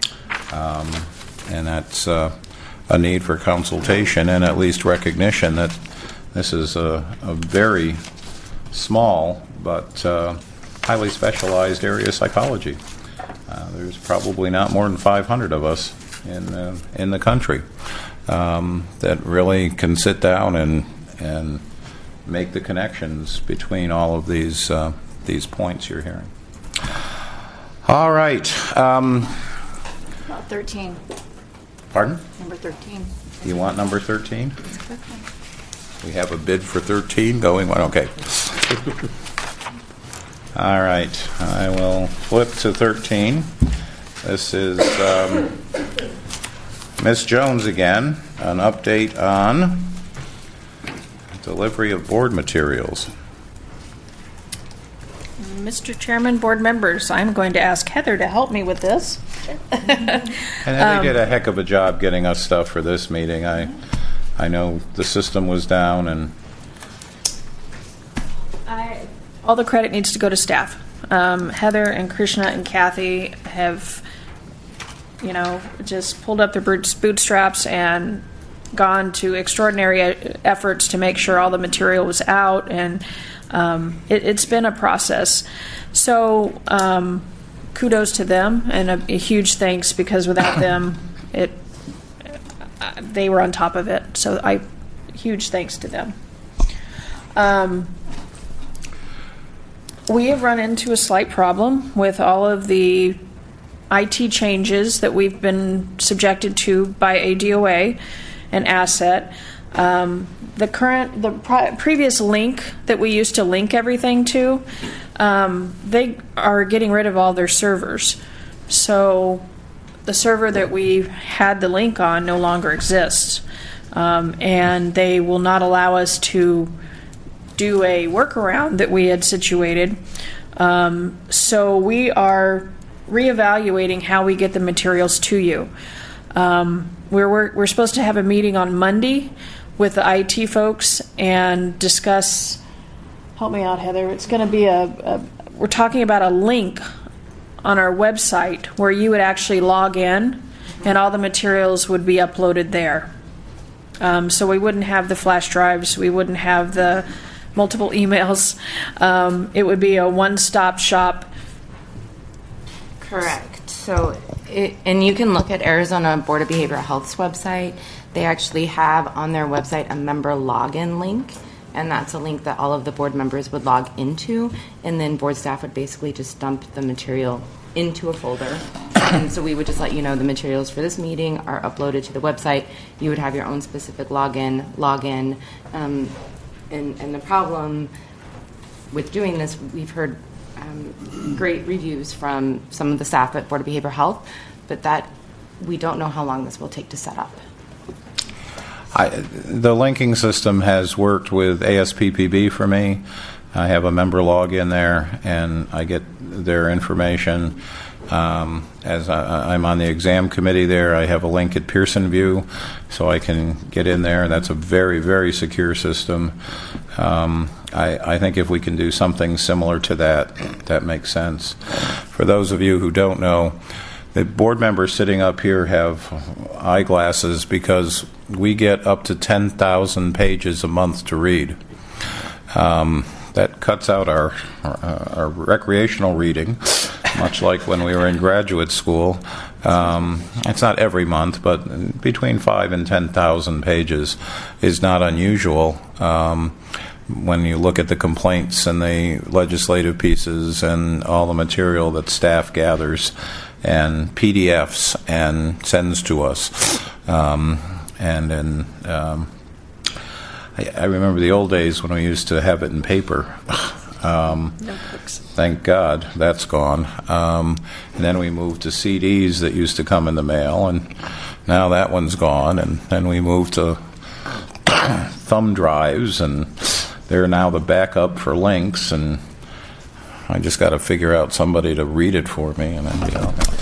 And that's a need for consultation and at least recognition that this is a very small but highly specialized area of psychology. There's probably not more than 500 of us in the country that really can sit down and make the connections between all of these points you're hearing. All right. About 13. Pardon? Number 13. You want number 13? We have a bid for 13 going on. Okay. All right, I will flip to 13. This is Ms. Jones again, an update on delivery of board materials. Mr. Chairman, board members, I'm going to ask Heather to help me with this. And they did a heck of a job getting us stuff for this meeting. I know the system was down, and all the credit needs to go to staff. Heather and Krishna and Kathy have, just pulled up their bootstraps and gone to extraordinary efforts to make sure all the material was out, and it's been a process. So kudos to them, and a huge thanks, because without them, they were on top of it. So huge thanks to them. We have run into a slight problem with all of the IT changes that we've been subjected to by ADOA and Asset. The previous link that we used to link everything to, they are getting rid of all their servers. So the server that we had the link on no longer exists, and they will not allow us to do a workaround that we had situated. So we are reevaluating how we get the materials to you. We're supposed to have a meeting on Monday with the IT folks and discuss. Help me out, Heather. It's going to be we're talking about a link on our website where you would actually log in, and all the materials would be uploaded there. So we wouldn't have the flash drives. We wouldn't have the multiple emails. It would be a one-stop shop. Correct. So, and you can look at Arizona Board of Behavioral Health's website. They actually have on their website a member login link, and that's a link that all of the board members would log into, and then board staff would basically just dump the material into a folder. And so we would just let you know the materials for this meeting are uploaded to the website. You would have your own specific login. And the problem with doing this, we've heard great reviews from some of the staff at Board of Behavioral Health, but that we don't know how long this will take to set up. The linking system has worked with ASPPB for me. I have a member login there, and I get their information. As I'm on the exam committee there, I have a link at Pearson VUE, so I can get in there. That's a very, very secure system. I think if we can do something similar to that makes sense. For those of you who don't know, the board members sitting up here have eyeglasses because we get up to 10,000 pages a month to read. That cuts out our recreational reading, much like when we were in graduate school. It's not every month, but between 5,000 and 10,000 pages is not unusual. When you look at the complaints and the legislative pieces and all the material that staff gathers and PDFs and sends to us. I remember the old days when we used to have it in paper. Thank God that's gone. And then we moved to CDs that used to come in the mail, and now that one's gone. And then we moved to thumb drives, and they're now the backup for links, and I just got to figure out somebody to read it for me, and then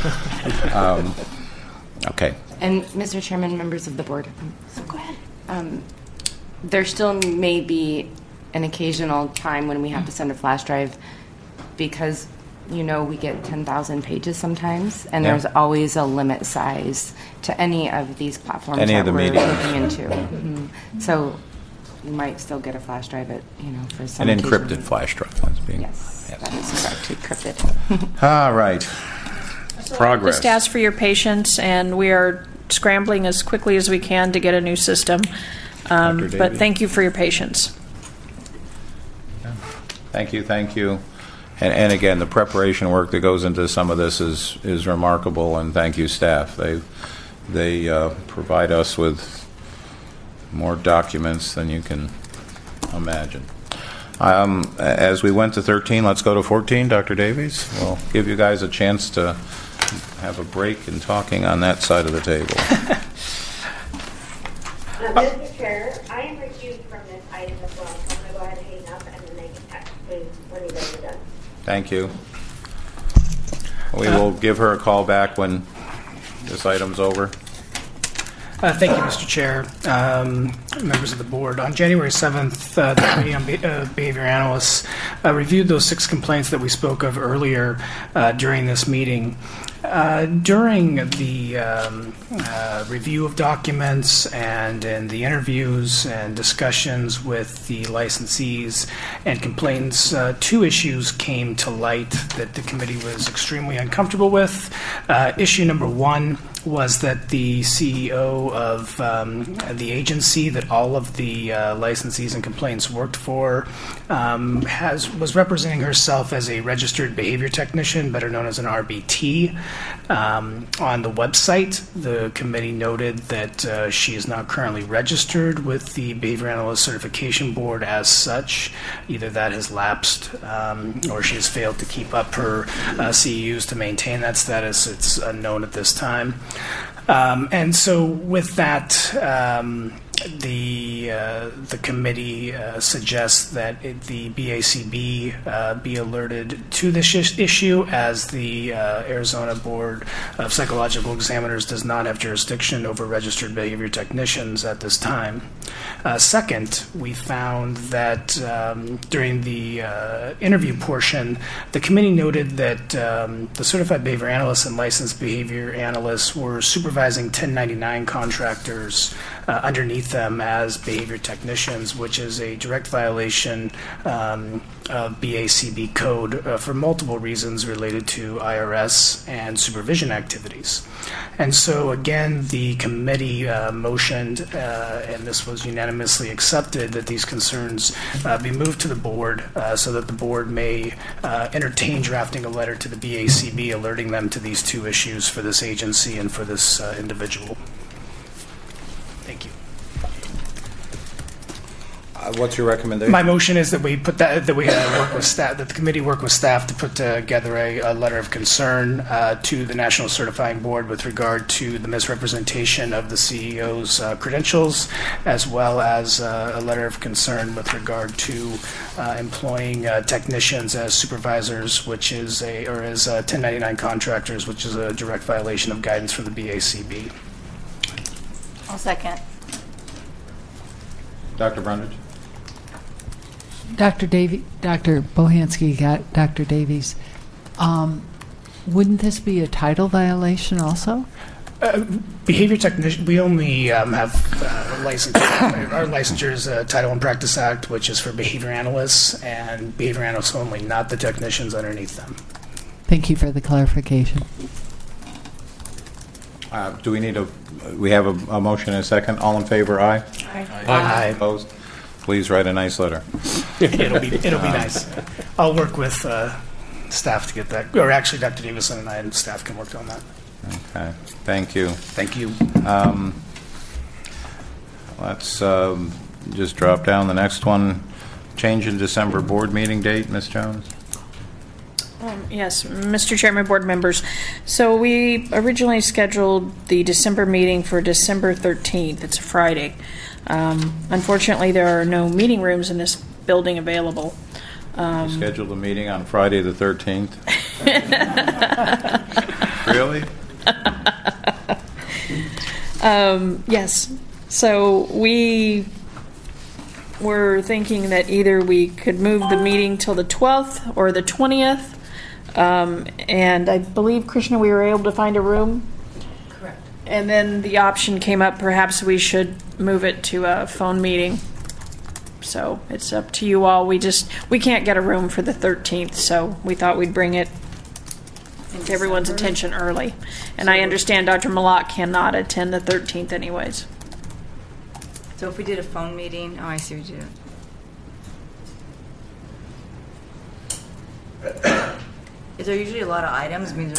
okay. And Mr. Chairman, members of the board, so go ahead. There still may be an occasional time when we have to send a flash drive because, we get 10,000 pages sometimes, and there's always a limit size to any of these platforms that we're looking into. Mm-hmm. So you might still get a flash drive for some an encrypted flash drive. Yes, that is correct, encrypted. All right. Progress. Just ask for your patience, and we are scrambling as quickly as we can to get a new system. But thank you for your patience. Thank you. And again, the preparation work that goes into some of this is remarkable, and thank you, staff. They provide us with more documents than you can imagine. As we went to 13, let's go to 14. Dr. Davies, we'll give you guys a chance to have a break in talking on that side of the table. Mr. Chair, I am recused from this item as well, so I'm going to go ahead and hang up, and then they can text me when you guys are done. Thank you. We will give her a call back when this item's over. Thank you, Mr. Chair, members of the board. On January 7th, the Committee on Behavior Analysts reviewed those 6 complaints that we spoke of earlier during this meeting. During the review of documents and in the interviews and discussions with the licensees and complainants, 2 issues came to light that the committee was extremely uncomfortable with. Issue number 1 was that the CEO of the agency that all of the licensees and complainants worked for was representing herself as a registered behavior technician, better known as an RBT. On the website, the committee noted that she is not currently registered with the Behavior Analyst Certification Board as such. Either that has lapsed or she has failed to keep up her CEUs to maintain that status. It's unknown at this time. And so with that, the committee suggests that the BACB be alerted to this issue, as the Arizona Board of Psychological Examiners does not have jurisdiction over registered behavior technicians at this time. Second, we found that during the interview portion, the committee noted that the certified behavior analysts and licensed behavior analysts were supervising 1099 contractors underneath them as behavior technicians, which is a direct violation of BACB code for multiple reasons related to IRS and supervision activities. And so again, the committee motioned, and this was unanimously accepted, that these concerns be moved to the board so that the board may entertain drafting a letter to the BACB alerting them to these 2 issues for this agency and for this individual. Thank you. What's your recommendation? My motion is that we put that we work with staff, that the committee work with staff to put together a letter of concern to the National Certifying Board with regard to the misrepresentation of the CEO's credentials, as well as a letter of concern with regard to employing technicians as supervisors, which is as 1099 contractors, which is a direct violation of guidance from the BACB. I'll second. Dr. Brundage? Dr. Bohansky, Dr. Davies, wouldn't this be a title violation also? Behavior technician, we only have licensure. Our licensure is Title and Practice Act, which is for behavior analysts, and behavior analysts only, not the technicians underneath them. Thank you for the clarification. Do we need we have a motion and a second. All in favor, aye? Aye. Aye. Opposed? Please write a nice letter. It'll be nice. I'll work with staff to get that, or actually Dr. Davison and I and staff can work on that. Okay. Thank you. Thank you. Let's just drop down the next one. Change in December board meeting date, Ms. Jones? Yes, Mr. Chairman, board members. So we originally scheduled the December meeting for December 13th. It's a Friday. Unfortunately, there are no meeting rooms in this building available. You scheduled a meeting on Friday the 13th? Really? Yes. So we were thinking that either we could move the meeting till the 12th or the 20th. And I believe, Krishna, we were able to find a room. Correct. And then the option came up, perhaps we should move it to a phone meeting. So it's up to you all. We can't get a room for the 13th, so we thought we'd bring it to everyone's attention early. And I understand Dr. Malott cannot attend the 13th anyways. So if we did a phone meeting, I see what you do. Is there usually a lot of items? I mean,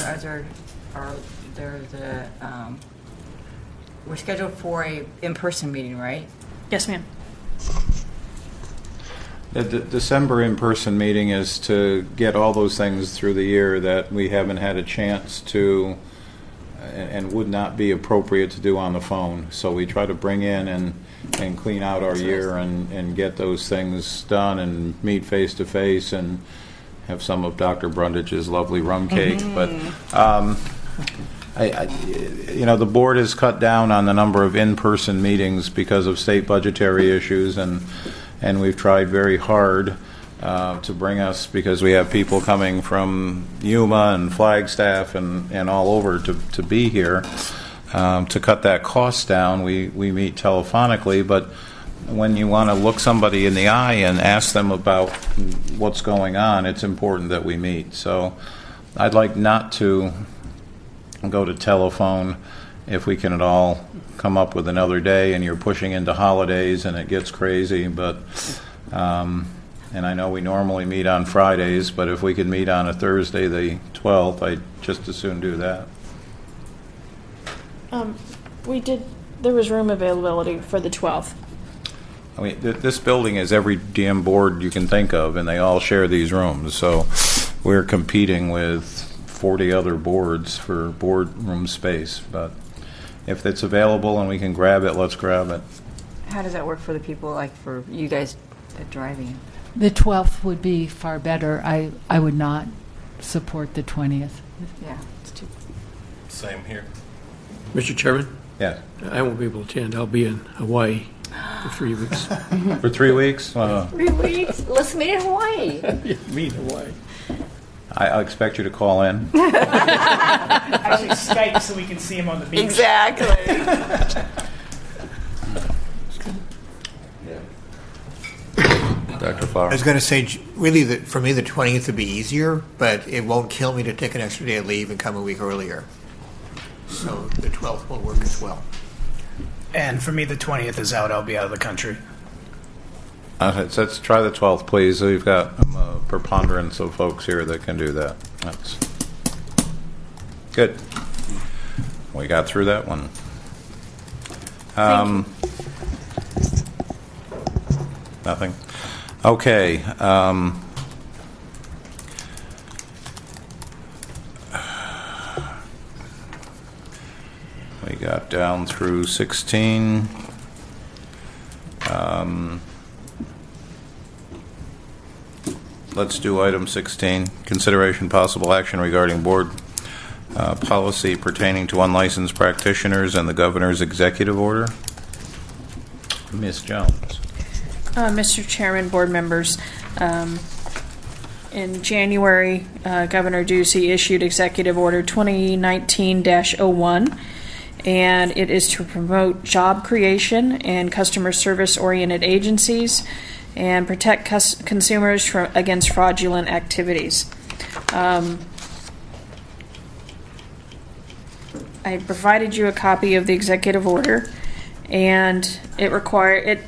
we're scheduled for a in-person meeting, right? Yes, ma'am. The December in-person meeting is to get all those things through the year that we haven't had a chance to and would not be appropriate to do on the phone. So we try to bring in and clean out our year and get those things done and meet face to face and have some of Dr. Brundage's lovely rum cake. But the board has cut down on the number of in-person meetings because of state budgetary issues, and we've tried very hard to bring us, because we have people coming from Yuma and Flagstaff and all over to be here. To cut that cost down, we meet telephonically, but when you want to look somebody in the eye and ask them about what's going on, it's important that we meet. So I'd like not to go to telephone if we can at all come up with another day, and you're pushing into holidays and it gets crazy, but and I know we normally meet on Fridays, but if we could meet on a Thursday, the 12th, I'd just as soon do that. There was room availability for the 12th. I mean, this building is every damn board you can think of, and they all share these rooms. So we're competing with 40 other boards for boardroom space. But if it's available and we can grab it, let's grab it. How does that work for the people, like for you guys driving? The 12th would be far better. I would not support the 20th. Yeah, it's too. Same here. Mr. Chairman? Yes. I won't be able to attend. I'll be in Hawaii for 3 weeks. For 3 weeks? 3 weeks? Let's meet in Hawaii. Yeah, meet in Hawaii. I'll expect you to call in. Actually, Skype so we can see him on the beach. Exactly. Dr. Farr. I was going to say, really, that for me, the 20th would be easier, but it won't kill me to take an extra day of leave and come a week earlier. So the 12th will work as well. And for me, the 20th is out. I'll be out of the country. So let's try the 12th, please. We've got a preponderance of folks here that can do that. That's good. We got through that one. Nothing. Okay. We got down through 16. Let's do item 16. Consideration possible action regarding board policy pertaining to unlicensed practitioners and the governor's executive order. Ms. Jones. Mr. Chairman, board members, in January, Governor Ducey issued Executive Order 2019-01, and it is to promote job creation and customer service-oriented agencies and protect consumers against fraudulent activities. I provided you a copy of the executive order, and it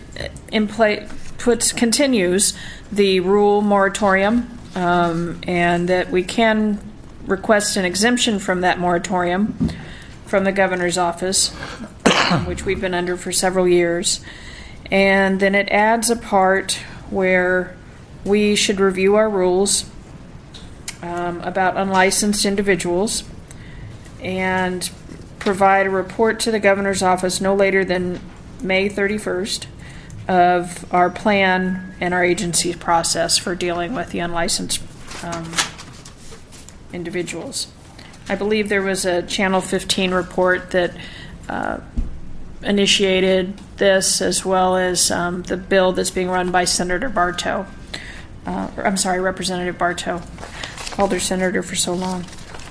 continues the rule moratorium, and that we can request an exemption from that moratorium from the governor's office, which we've been under for several years. And then it adds a part where we should review our rules about unlicensed individuals and provide a report to the governor's office no later than May 31st of our plan and our agency's process for dealing with the unlicensed individuals. I believe there was a Channel 15 report that initiated this, as well as the bill that's being run by Senator Bartow. Representative Bartow. Called her senator for so long.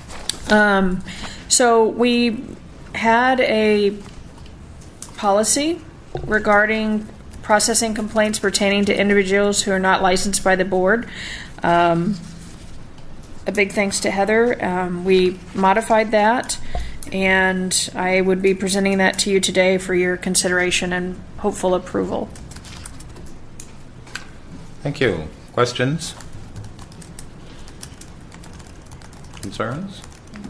So we had a policy regarding processing complaints pertaining to individuals who are not licensed by the board. A big thanks to Heather. We modified that, and I would be presenting that to you today for your consideration and hopeful approval. Thank you. Questions? Concerns?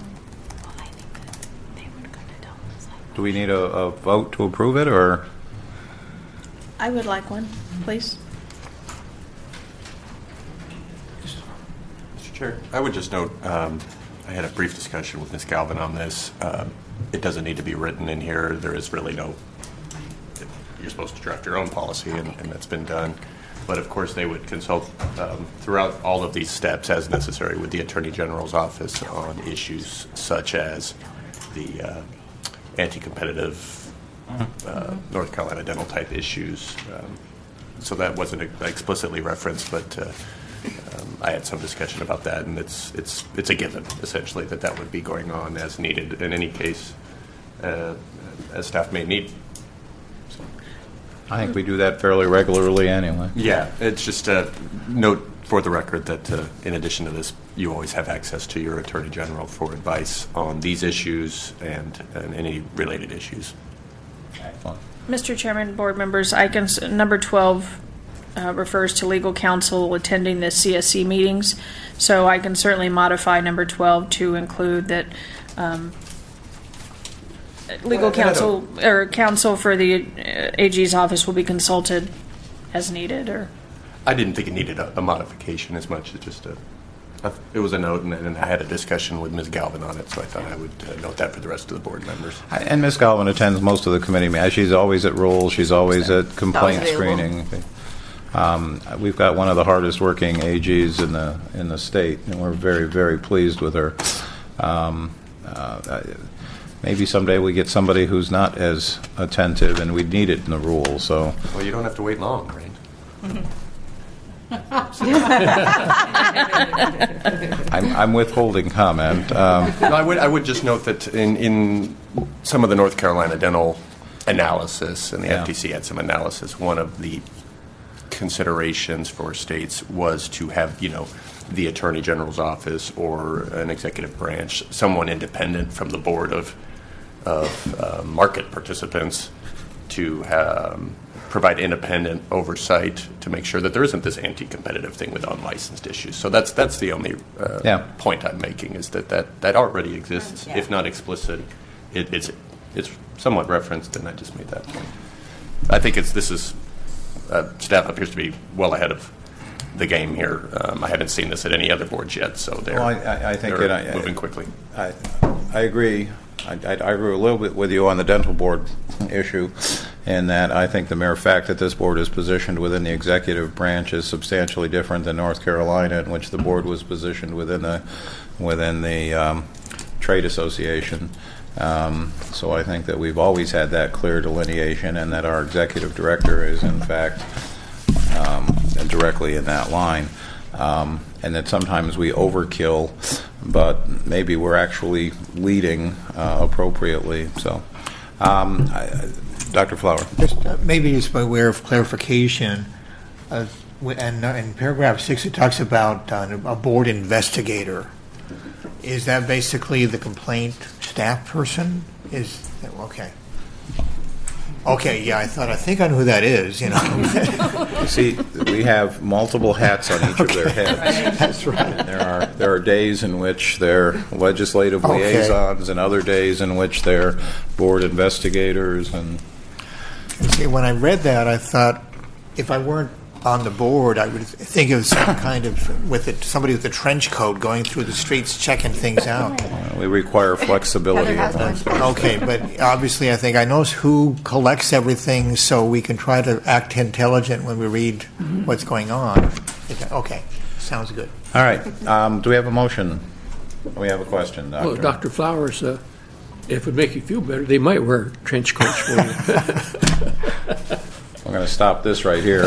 Do we need a vote to approve it, or? I would like one, please. Mr. Chair, I would just note, I had a brief discussion with Ms. Galvin on this. It doesn't need to be written in here. There is really no, you're supposed to draft your own policy, and that's been done. But of course, they would consult throughout all of these steps as necessary with the Attorney General's office on issues such as the anti-competitive North Carolina dental type issues. So that wasn't explicitly referenced, but I had some discussion about that, and it's a given, essentially, that would be going on as needed in any case, as staff may need. I think we do that fairly regularly anyway. Yeah, it's just a note for the record that in addition to this, you always have access to your Attorney General for advice on these issues and any related issues. Excellent. Mr. Chairman, board members, number 12 refers to legal counsel attending the CSC meetings, so I can certainly modify number 12 to include that legal counsel or counsel for the AG's office will be consulted as needed. Or I didn't think it needed a modification as much as just it was a note, and I had a discussion with Ms. Galvin on it, so I thought I would note that for the rest of the board members. And Ms. Galvin attends most of the committee meetings. She's always at rules. She's always at complaint screening. We've got one of the hardest working AGs in the state, and we're very, very pleased with her. Maybe someday we get somebody who's not as attentive, and we need it in the rules. So. Well, you don't have to wait long, right? I'm withholding comment. No, I would just note that in some of the North Carolina dental analysis, and the FTC had some analysis, one of the considerations for states was to have, the Attorney General's office or an executive branch, someone independent from the board of market participants to provide independent oversight to make sure that there isn't this anti-competitive thing with unlicensed issues. So that's the only point I'm making, is that already exists, if not explicit. It's somewhat referenced, and I just made that point. I think staff appears to be well ahead of the game here. I haven't seen this at any other boards yet, so they're moving quickly. I agree. I agree a little bit with you on the dental board issue, in that I think the mere fact that this board is positioned within the executive branch is substantially different than North Carolina, in which the board was positioned within the trade association. So I think that we've always had that clear delineation, and that our executive director is in fact directly in that line, and that sometimes we overkill, but maybe we're actually leading appropriately. So, Dr. Flower. Maybe just by way of clarification, and in paragraph 6 it talks about a board investigator. Is that basically the complaint staff person? Okay, yeah, I think I know who that is, You see, we have multiple hats on each of their heads. That's right. And there are days in which they're legislative liaisons, and other days in which they're board investigators. And see, when I read that, I thought if I weren't on the board, I would think of some kind of somebody with a trench coat going through the streets checking things out. We require flexibility. Okay, but obviously I know who collects everything, so we can try to act intelligent when we read what's going on. Okay, sounds good. All right. Do we have a motion? We have a question, Doctor. Well, Dr. Flowers, if it would make you feel better, they might wear trench coats for you. We're going to stop this right here.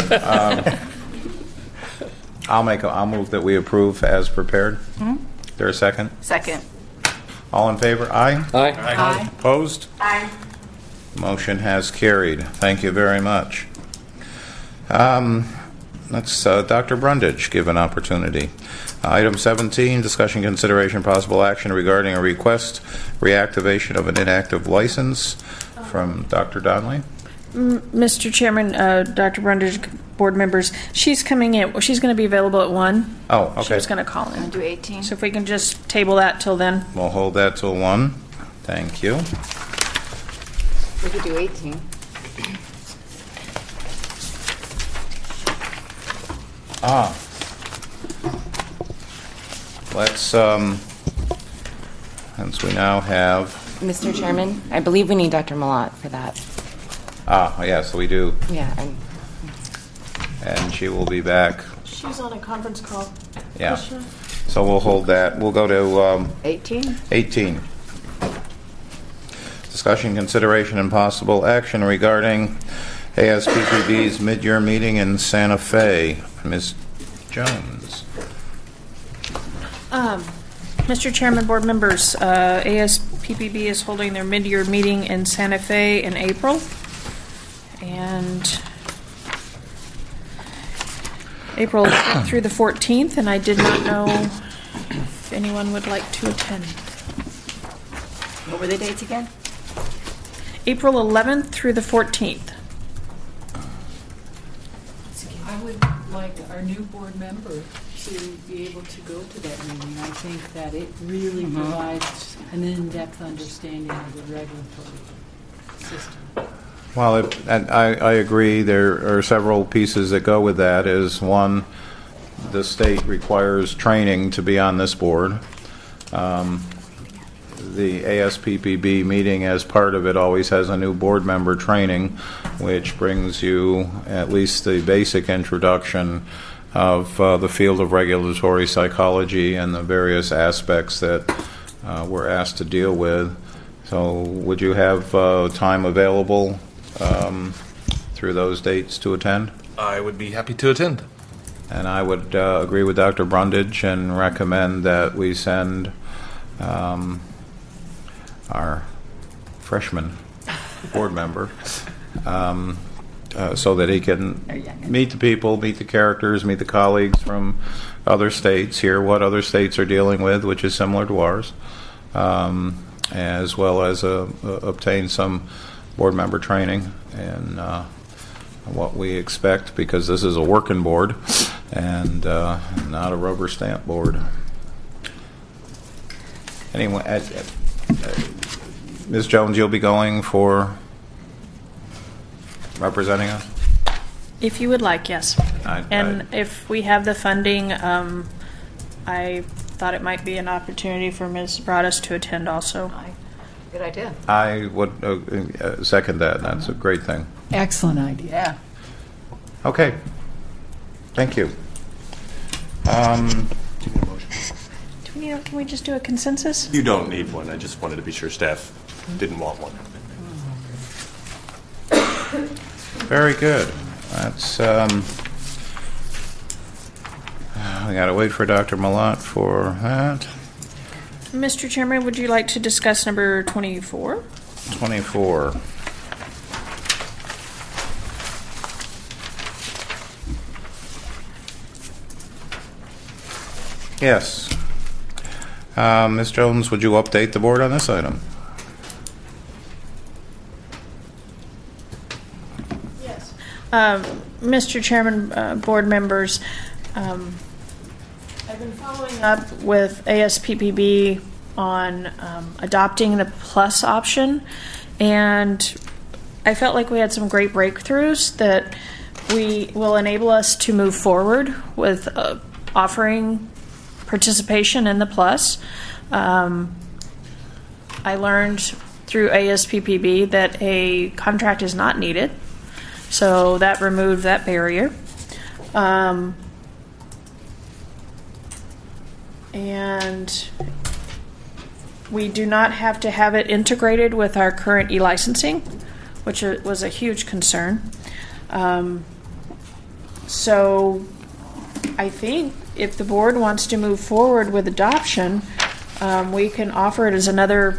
I'll move that we approve as prepared. Is there a second? Second. All in favor? Aye. Aye. Aye. Opposed? Aye. Motion has carried. Thank you very much. Let's Dr. Brundage give an opportunity. Item 17, discussion, consideration, possible action regarding a request reactivation of an inactive license from Dr. Donnelly. Mr. Chairman, Dr. Brundage, board members, she's coming in. She's going to be available at 1. Oh, okay. She was going to call in. Do 18. So if we can just table that till then. We'll hold that till 1. Thank you. We could do 18. Let's, since we now have... Mr. Chairman, I believe we need Dr. Malott for that. Yes, we do. Yeah. and she will be back. She's on a conference call. Yeah. So we'll hold that. We'll go to 18. 18. Discussion, consideration, and possible action regarding ASPPB's mid-year meeting in Santa Fe. Ms. Jones. Mr. Chairman, board members, ASPPB is holding their mid-year meeting in Santa Fe in April. And April 5th through the 14th, and I did not know if anyone would like to attend. What were the dates again? April 11th through the 14th. I would like our new board member to be able to go to that meeting. I think that it really provides an in-depth understanding of the regulatory system. Well, I agree. There are several pieces that go with that. Is one, the state requires training to be on this board. The ASPPB meeting, as part of it, always has a new board member training, which brings you at least the basic introduction of the field of regulatory psychology and the various aspects that we're asked to deal with. So would you have time available through those dates to attend? I would be happy to attend. And I would agree with Dr. Brundage and recommend that we send our freshman board member so that he can meet the people, meet the characters, meet the colleagues from other states, hear what other states are dealing with, which is similar to ours, as well as obtain some board member training and what we expect, because this is a working board and not a rubber stamp board. Anyway, Ms. Jones, you'll be going for representing us? If you would like, yes. If we have the funding, I thought it might be an opportunity for Ms. Broadus to attend also. Good idea. I would second that. That's a great thing. Excellent idea. Yeah. Okay. Thank you. Can we just do a consensus? You don't need one. I just wanted to be sure staff didn't want one. Very good. That's we got to wait for Dr. Malott for that. Mr. Chairman, would you like to discuss number 24? 24. Yes. Ms. Jones, would you update the board on this item? Yes. Mr. Chairman, board members, I've been following up with ASPPB on adopting the plus option, and I felt like we had some great breakthroughs that will enable us to move forward with offering participation in the plus. I learned through ASPPB that a contract is not needed, so that removed that barrier. And we do not have to have it integrated with our current e-licensing, which was a huge concern. So I think if the board wants to move forward with adoption, we can offer it as another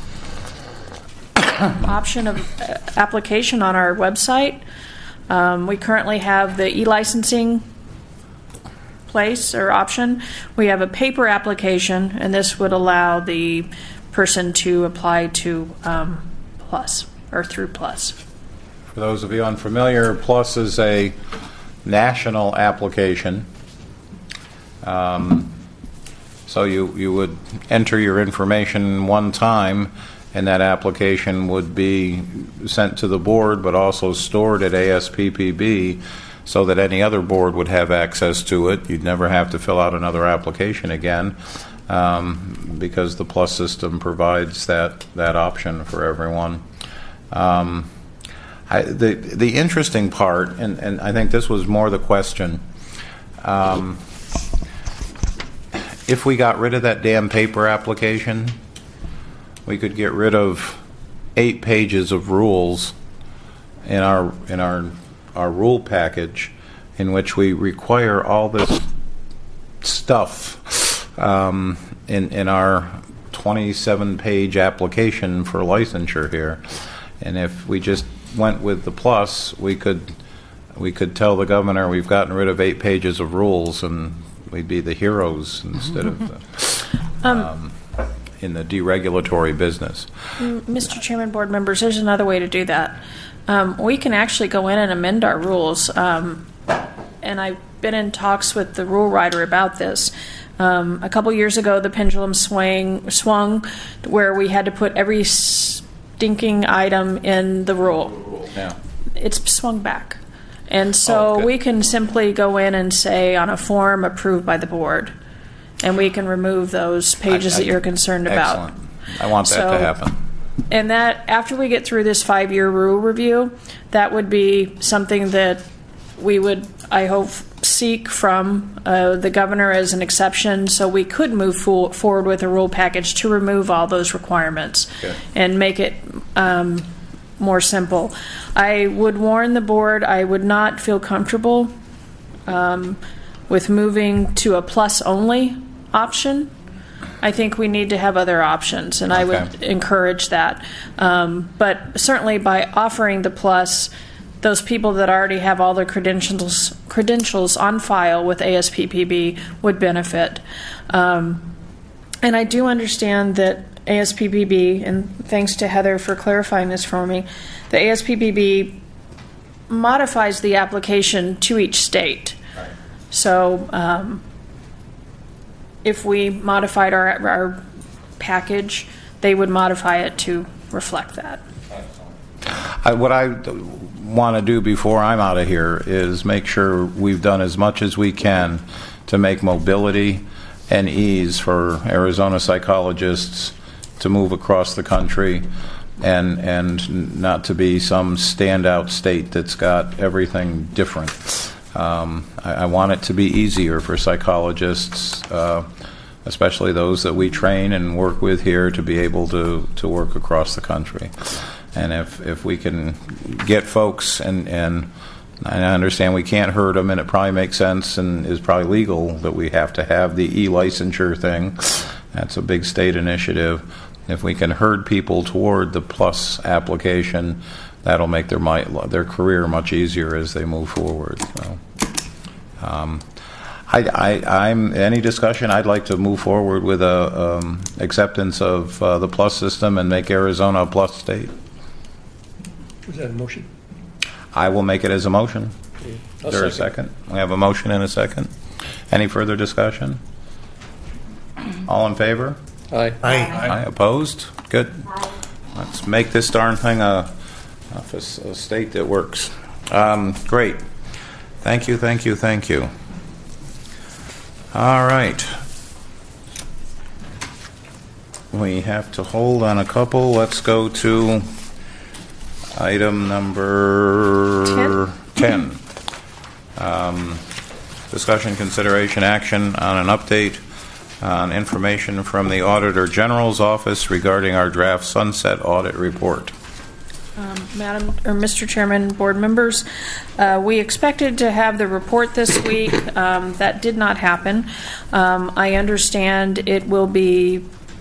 option of application on our website. We currently have the e-licensing place or option. We have a paper application, and this would allow the person to apply to Plus or through Plus. For those of you unfamiliar, Plus is a national application. So you would enter your information one time, and that application would be sent to the board, but also stored at ASPPB so that any other board would have access to it. You'd never have to fill out another application again, because the Plus system provides that option for everyone. The interesting part, and I think this was more the question, if we got rid of that damn paper application, we could get rid of 8 pages of rules in our rule package, in which we require all this stuff in our 27-page application for licensure here. And if we just went with the plus, we could tell the governor we've gotten rid of 8 pages of rules, and we'd be the heroes instead of in the deregulatory business. Mr. Chairman, board members, there's another way to do that. We can actually go in and amend our rules, and I've been in talks with the rule writer about this. A couple years ago, the pendulum swung where we had to put every stinking item in the rule. Yeah. It's swung back. And so we can simply go in and say on a form approved by the board, and we can remove those pages that you're concerned about. Excellent. I want that to happen. And that, after we get through this 5-year rule review, that would be something that we would, I hope, seek from the governor as an exception, so we could move forward with a rule package to remove all those requirements and make it more simple. I would warn the board I would not feel comfortable with moving to a plus-only option. I think we need to have other options, and I would encourage that. But certainly by offering the plus, those people that already have all their credentials on file with ASPPB would benefit. And I do understand that ASPPB, and thanks to Heather for clarifying this for me, the ASPPB modifies the application to each state. Right. So if we modified our package, they would modify it to reflect that. What I want to do before I'm out of here is make sure we've done as much as we can to make mobility and ease for Arizona psychologists to move across the country and not to be some standout state that's got everything different. I want it to be easier for psychologists, especially those that we train and work with here, to be able to work across the country. And if we can get folks, and I understand we can't hurt them, and it probably makes sense and is probably legal that we have to have the e-licensure thing. That's a big state initiative. If we can herd people toward the plus application, that'll make their career much easier as they move forward. So, I'm any discussion. I'd like to move forward with a acceptance of the plus system and make Arizona a plus state. Was that a motion? I will make it as a motion. Okay. Is there a second? We have a motion and a second. Any further discussion? All in favor? Aye. Aye. Opposed? Good. Let's make this darn thing a state that works. Great. Thank you, thank you, thank you. All right. We have to hold on a couple. Let's go to item number 10. Discussion, consideration, action on an update on information from the Auditor General's Office regarding our draft sunset audit report. Mr. Chairman, board members, we expected to have the report this week. That did not happen. I understand it will be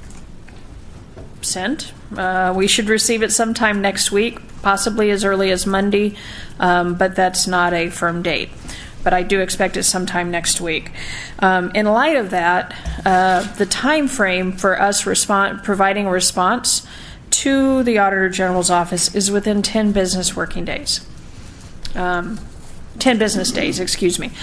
sent. We should receive it sometime next week, possibly as early as Monday, but that's not a firm date. But I do expect it sometime next week. In light of that, the time frame for us providing a response to the Auditor General's Office is within 10 business working days. 10 business days, excuse me.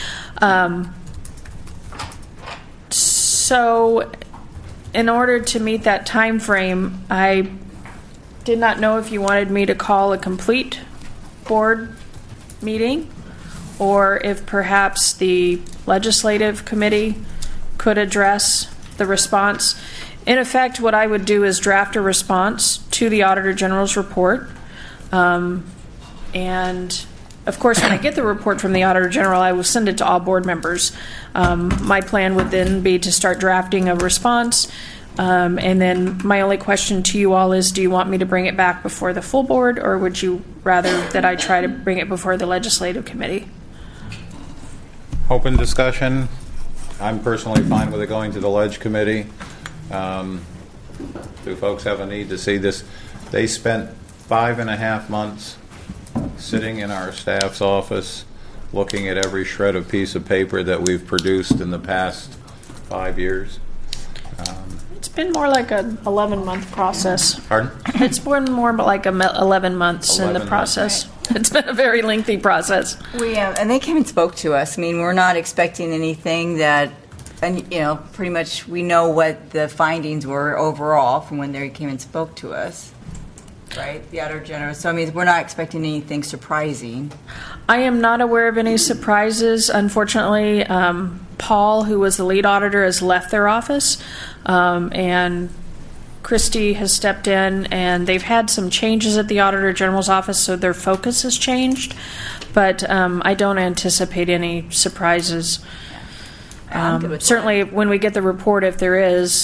So in order to meet that time frame, I did not know if you wanted me to call a complete board meeting, or if perhaps the legislative committee could address the response. In effect, what I would do is draft a response to the Auditor General's report. And of course, when I get the report from the Auditor General, I will send it to all board members. My plan would then be to start drafting a response. And then my only question to you all is, do you want me to bring it back before the full board, or would you rather that I try to bring it before the legislative committee? Open discussion. I'm personally fine with it going to the Ledge Committee. Do folks have a need to see this? They spent 5.5 months sitting in our staff's office looking at every shred of piece of paper that we've produced in the past 5 years. It's been more like an 11-month process. Pardon? It's been more like 11 months in the process. It's been a very lengthy process. And they came and spoke to us. I mean, we're not expecting anything that, and pretty much we know what the findings were overall from when they came and spoke to us. Right, the Auditor General. So, I mean, we're not expecting anything surprising. I am not aware of any surprises. Unfortunately, Paul, who was the lead auditor, has left their office, and Christy has stepped in, and they've had some changes at the Auditor General's office, so their focus has changed. But I don't anticipate any surprises. Certainly, when we get the report, if there is.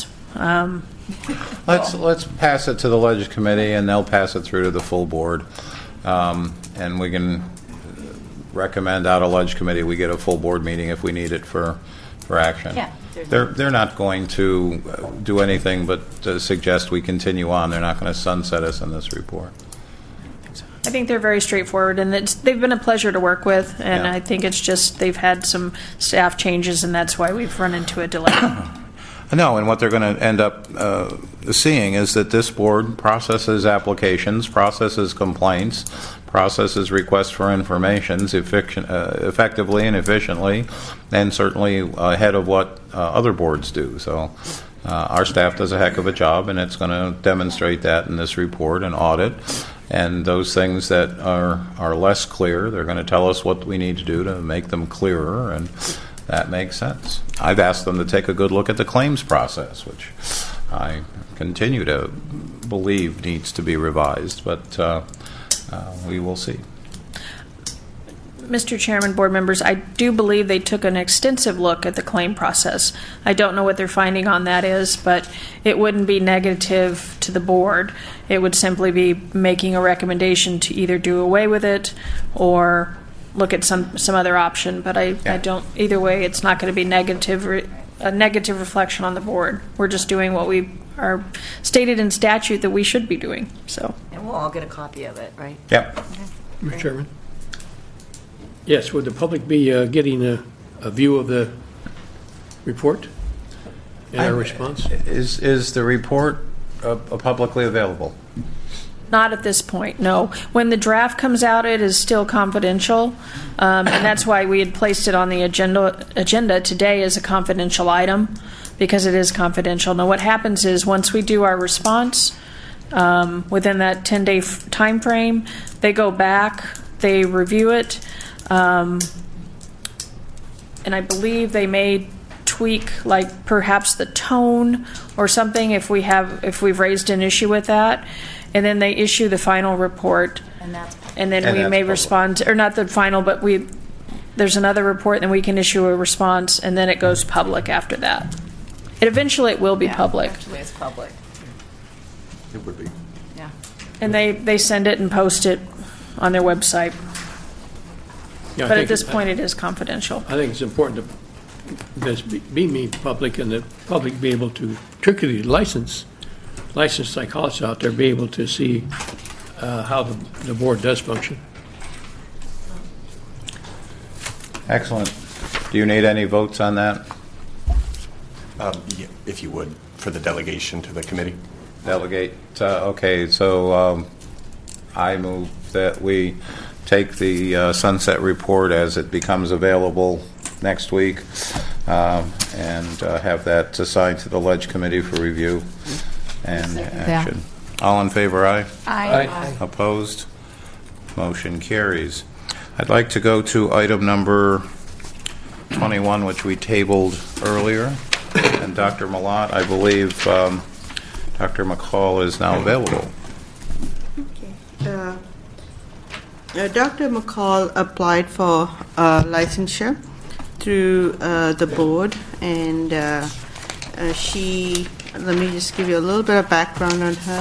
Let's pass it to the Ledge Committee, and they'll pass it through to the full board, and we can recommend out of Ledge Committee we get a full board meeting if we need it for action. Yeah, they're not going to do anything but suggest we continue on. They're not going to sunset us in this report. I think they're very straightforward, and they've been a pleasure to work with, and Yeah. I think it's just they've had some staff changes, and that's why we've run into a delay. No, and what they're going to end up seeing is that this board processes applications, processes complaints, processes requests for information effectively and efficiently, and certainly ahead of what other boards do. So our staff does a heck of a job, and it's going to demonstrate that in this report and audit. And those things that are less clear, they're going to tell us what we need to do to make them clearer, and that makes sense. I've asked them to take a good look at the claims process, which I continue to believe needs to be revised, but we will see. Mr. Chairman, board members, I do believe they took an extensive look at the claim process. I don't know what their finding on that is, but it wouldn't be negative to the board. It would simply be making a recommendation to either do away with it or look at some other option. But I don't, either way, it's not going to be a negative reflection on the board. We're just doing what we are stated in statute that we should be doing. So, and we'll all get a copy of it, right? Yep. Okay. Mr. Chairman. Yes, would the public be getting a view of the report and our response? Is the report publicly available? Not at this point, no. When the draft comes out, it is still confidential, and that's why we had placed it on the agenda today as a confidential item, because it is confidential. Now, what happens is once we do our response within that 10-day time frame, they go back, they review it, and I believe they may tweak, like perhaps the tone or something if we've raised an issue with that. And then they issue the final report, and then we may respond, or not the final, but there's another report, and we can issue a response, and then it goes public after that. Eventually it will be public. Eventually it's public. It would be. Yeah. And they send it and post it on their website. Yeah, But at this point it is confidential. I think it's important to this be made public, and the public be able to, particularly licensed psychologists out there, be able to see how the board does function. Excellent. Do you need any votes on that? Yeah, if you would, for the delegation to the committee. Delegate. Okay, so I move that we take the sunset report as it becomes available next week and have that assigned to the Ledge Committee for review and action. All in favor, aye? Aye. Opposed? Motion carries. I'd like to go to item number 21, which we tabled earlier. And Dr. Malott, I believe Dr. McCall is now available. Okay. Dr. McCall applied for licensure through the board, and let me just give you a little bit of background on her.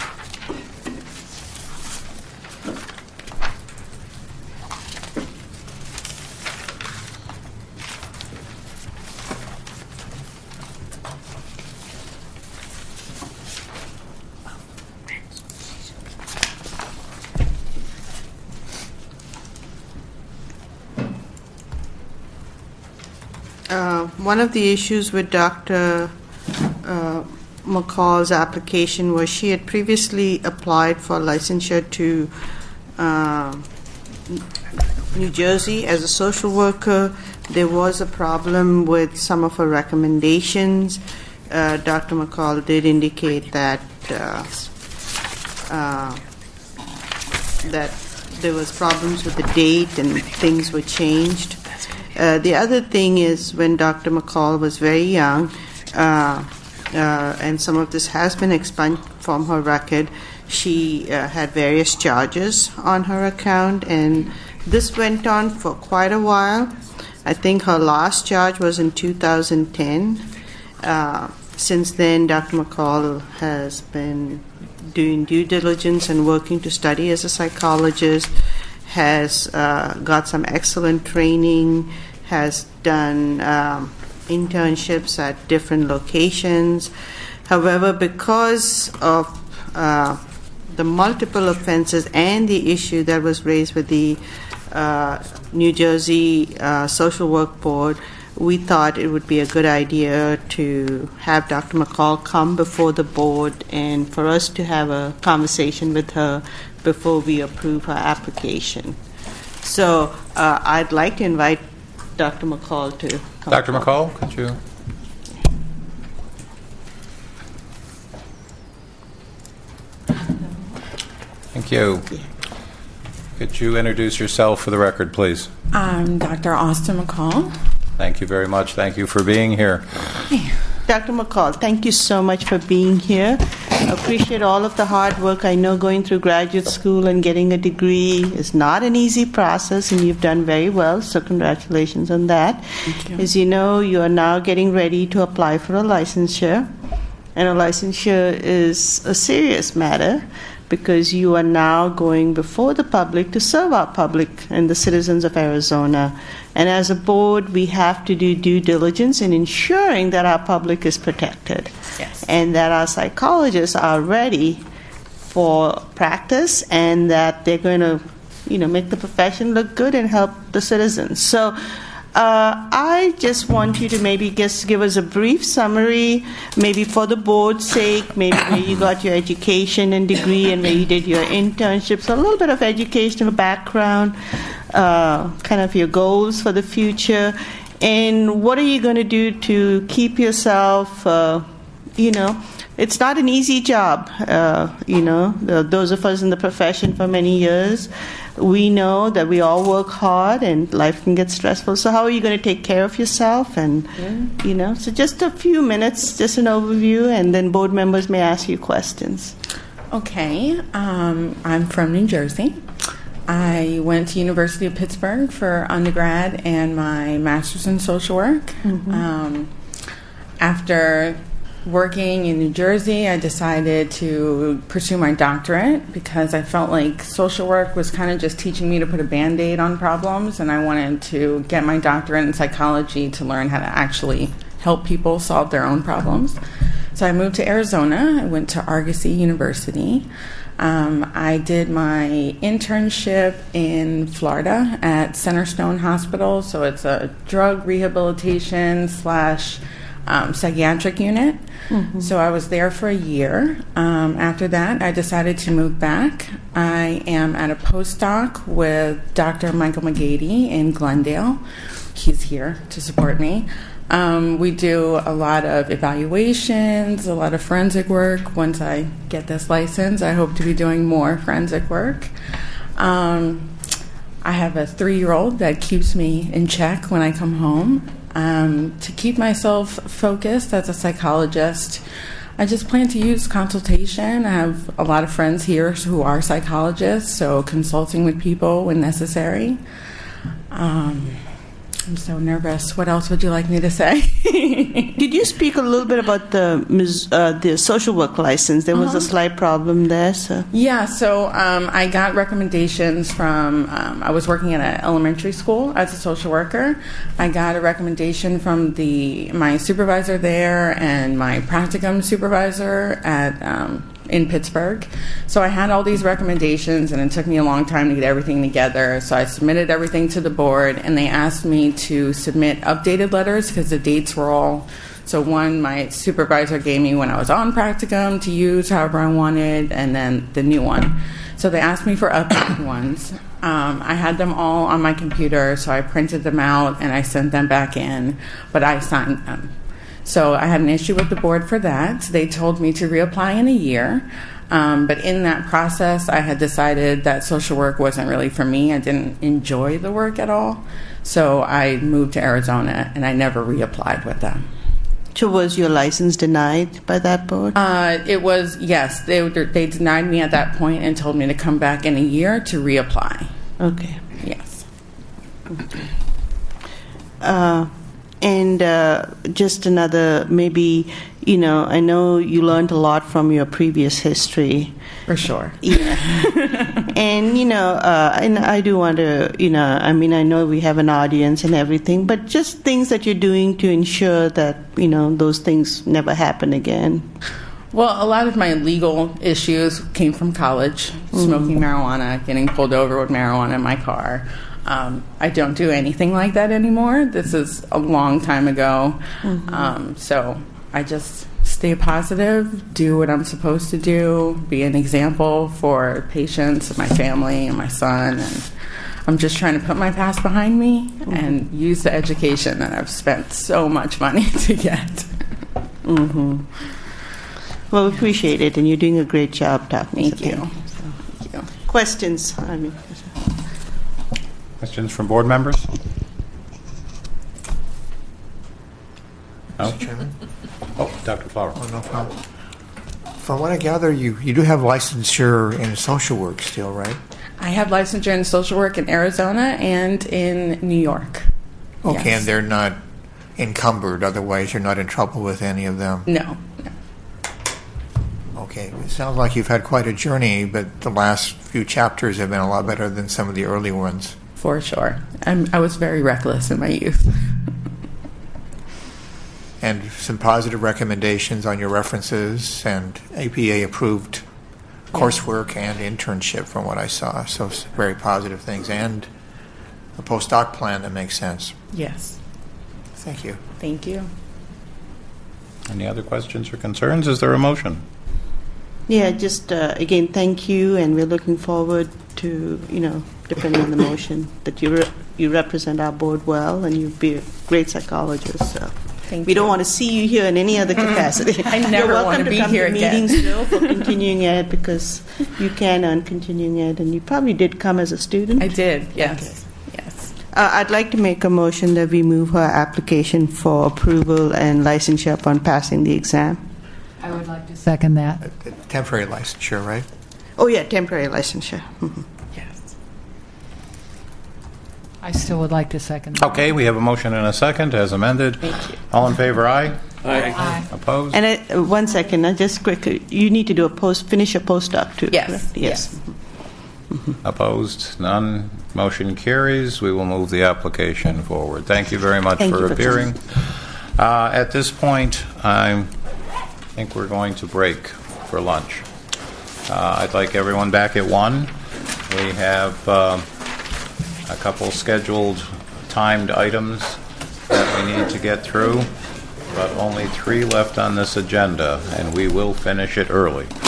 One of the issues with Dr. McCall's application was she had previously applied for licensure to New Jersey as a social worker. There was a problem with some of her recommendations. Dr. McCall did indicate that that there was problems with the date and things were changed. The other thing is when Dr. McCall was very young, and some of this has been expunged from her record, she had various charges on her account, and this went on for quite a while. I think her last charge was in 2010. Since then, Dr. McCall has been doing due diligence and working to study as a psychologist, has got some excellent training, has done internships at different locations. However, because of the multiple offenses and the issue that was raised with the New Jersey Social Work Board, we thought it would be a good idea to have Dr. McCall come before the board and for us to have a conversation with her before we approve her application. So I'd like to invite Dr. McCall to come. Dr. McCall, could you? Thank you. Could you introduce yourself for the record, please? I'm Dr. Austin McCall. Thank you very much. Thank you for being here. Dr. McCall, thank you so much for being here. I appreciate all of the hard work. I know going through graduate school and getting a degree is not an easy process, and you've done very well, so congratulations on that. Thank you. As you know, you are now getting ready to apply for a licensure, and a licensure is a serious matter because you are now going before the public to serve our public and the citizens of Arizona. And as a board, we have to do due diligence in ensuring that our public is protected. Yes. And that our psychologists are ready for practice and that they're going to, make the profession look good and help the citizens. So I just want you to maybe just give us a brief summary, maybe for the board's sake, maybe where you got your education and degree and where you did your internships, a little bit of educational background, kind of your goals for the future, and what are you going to do to keep yourself, it's not an easy job, those of us in the profession for many years, we know that we all work hard and life can get stressful. So how are you going to take care of yourself? And, so just a few minutes, just an overview, and then board members may ask you questions. Okay. I'm from New Jersey. I went to University of Pittsburgh for undergrad and my master's in social work. Mm-hmm. After working in New Jersey, I decided to pursue my doctorate because I felt like social work was kind of just teaching me to put a Band-Aid on problems, and I wanted to get my doctorate in psychology to learn how to actually help people solve their own problems. So I moved to Arizona. I went to Argosy University. I did my internship in Florida at Centerstone Hospital, so it's a drug rehabilitation / psychiatric unit. Mm-hmm. So I was there for a year. After that, I decided to move back. I am at a postdoc with Dr. Michael McGady in Glendale. He's here to support me. We do a lot of evaluations, a lot of forensic work. Once I get this license, I hope to be doing more forensic work. I have a 3-year-old that keeps me in check when I come home. To keep myself focused as a psychologist, I just plan to use consultation. I have a lot of friends here who are psychologists, so consulting with people when necessary. I'm so nervous. What else would you like me to say? Could you speak a little bit about the social work license? There was a slight problem there. So Yeah, so I got recommendations from, I was working at an elementary school as a social worker. I got a recommendation from my supervisor there and my practicum supervisor in Pittsburgh. So I had all these recommendations, and it took me a long time to get everything together. So I submitted everything to the board, and they asked me to submit updated letters because the dates were all. So one, my supervisor gave me when I was on practicum to use however I wanted, and then the new one. So they asked me for updated ones. I had them all on my computer, so I printed them out and I sent them back in, but I signed them. So I had an issue with the board for that. They told me to reapply in a year. But in that process, I had decided that social work wasn't really for me. I didn't enjoy the work at all. So I moved to Arizona, and I never reapplied with them. So was your license denied by that board? It was, yes. They denied me at that point and told me to come back in a year to reapply. Okay. Yes. And just another, maybe, I know you learned a lot from your previous history. For sure. Yeah. And, and I do want to, I know we have an audience and everything, but just things that you're doing to ensure that, those things never happen again. Well, a lot of my legal issues came from college, smoking marijuana, getting pulled over with marijuana in my car. I don't do anything like that anymore. This is a long time ago. So I just stay positive, do what I'm supposed to do, be an example for patients, my family, and my son. And I'm just trying to put my past behind me and use the education that I've spent so much money to get. Well, we appreciate it, and you're doing a great job talking. Thank you. Thank you. Questions? Questions from board members? No? Mr. Chairman? Oh, Dr. Flower. Oh, no problem. From what I gather, you do have licensure in social work still, right? I have licensure in social work in Arizona and in New York. Okay, Yes. and they're not encumbered, otherwise you're not in trouble with any of them? No. Okay, it sounds like you've had quite a journey, but the last few chapters have been a lot better than some of the early ones. For sure. I was very reckless in my youth. And some positive recommendations on your references and APA-approved coursework and internship from what I saw. So very positive things. And a postdoc plan that makes sense. Yes. Thank you. Thank you. Any other questions or concerns? Is there a motion? Yeah, just again, thank you, and we're looking forward to, depending on the motion, that you represent our board well, and you'd be a great psychologist. So we don't want to see you here in any other capacity. I never You're want welcome to be come here to again. meetings still for continuing ed, because you can earn continuing ed, and you probably did come as a student. I did, yes. Okay. Yes. I'd like to make a motion that we move her application for approval and licensure upon passing the exam. I would like to second that. Temporary licensure, right? Oh, yeah, temporary licensure. Yes. I still would like to second that. Okay, we have a motion and a second as amended. Thank you. All in favor, aye? Aye. Opposed? And 1 second, just quickly, you need to do finish a postdoc too. Yes. Correct? Yes. Opposed? None. Motion carries. We will move the application forward. Thank you very much Thank for you for appearing. At this point, I think we're going to break for lunch. I'd like everyone back at 1. We have a couple scheduled timed items that we need to get through, but only 3 left on this agenda, and we will finish it early.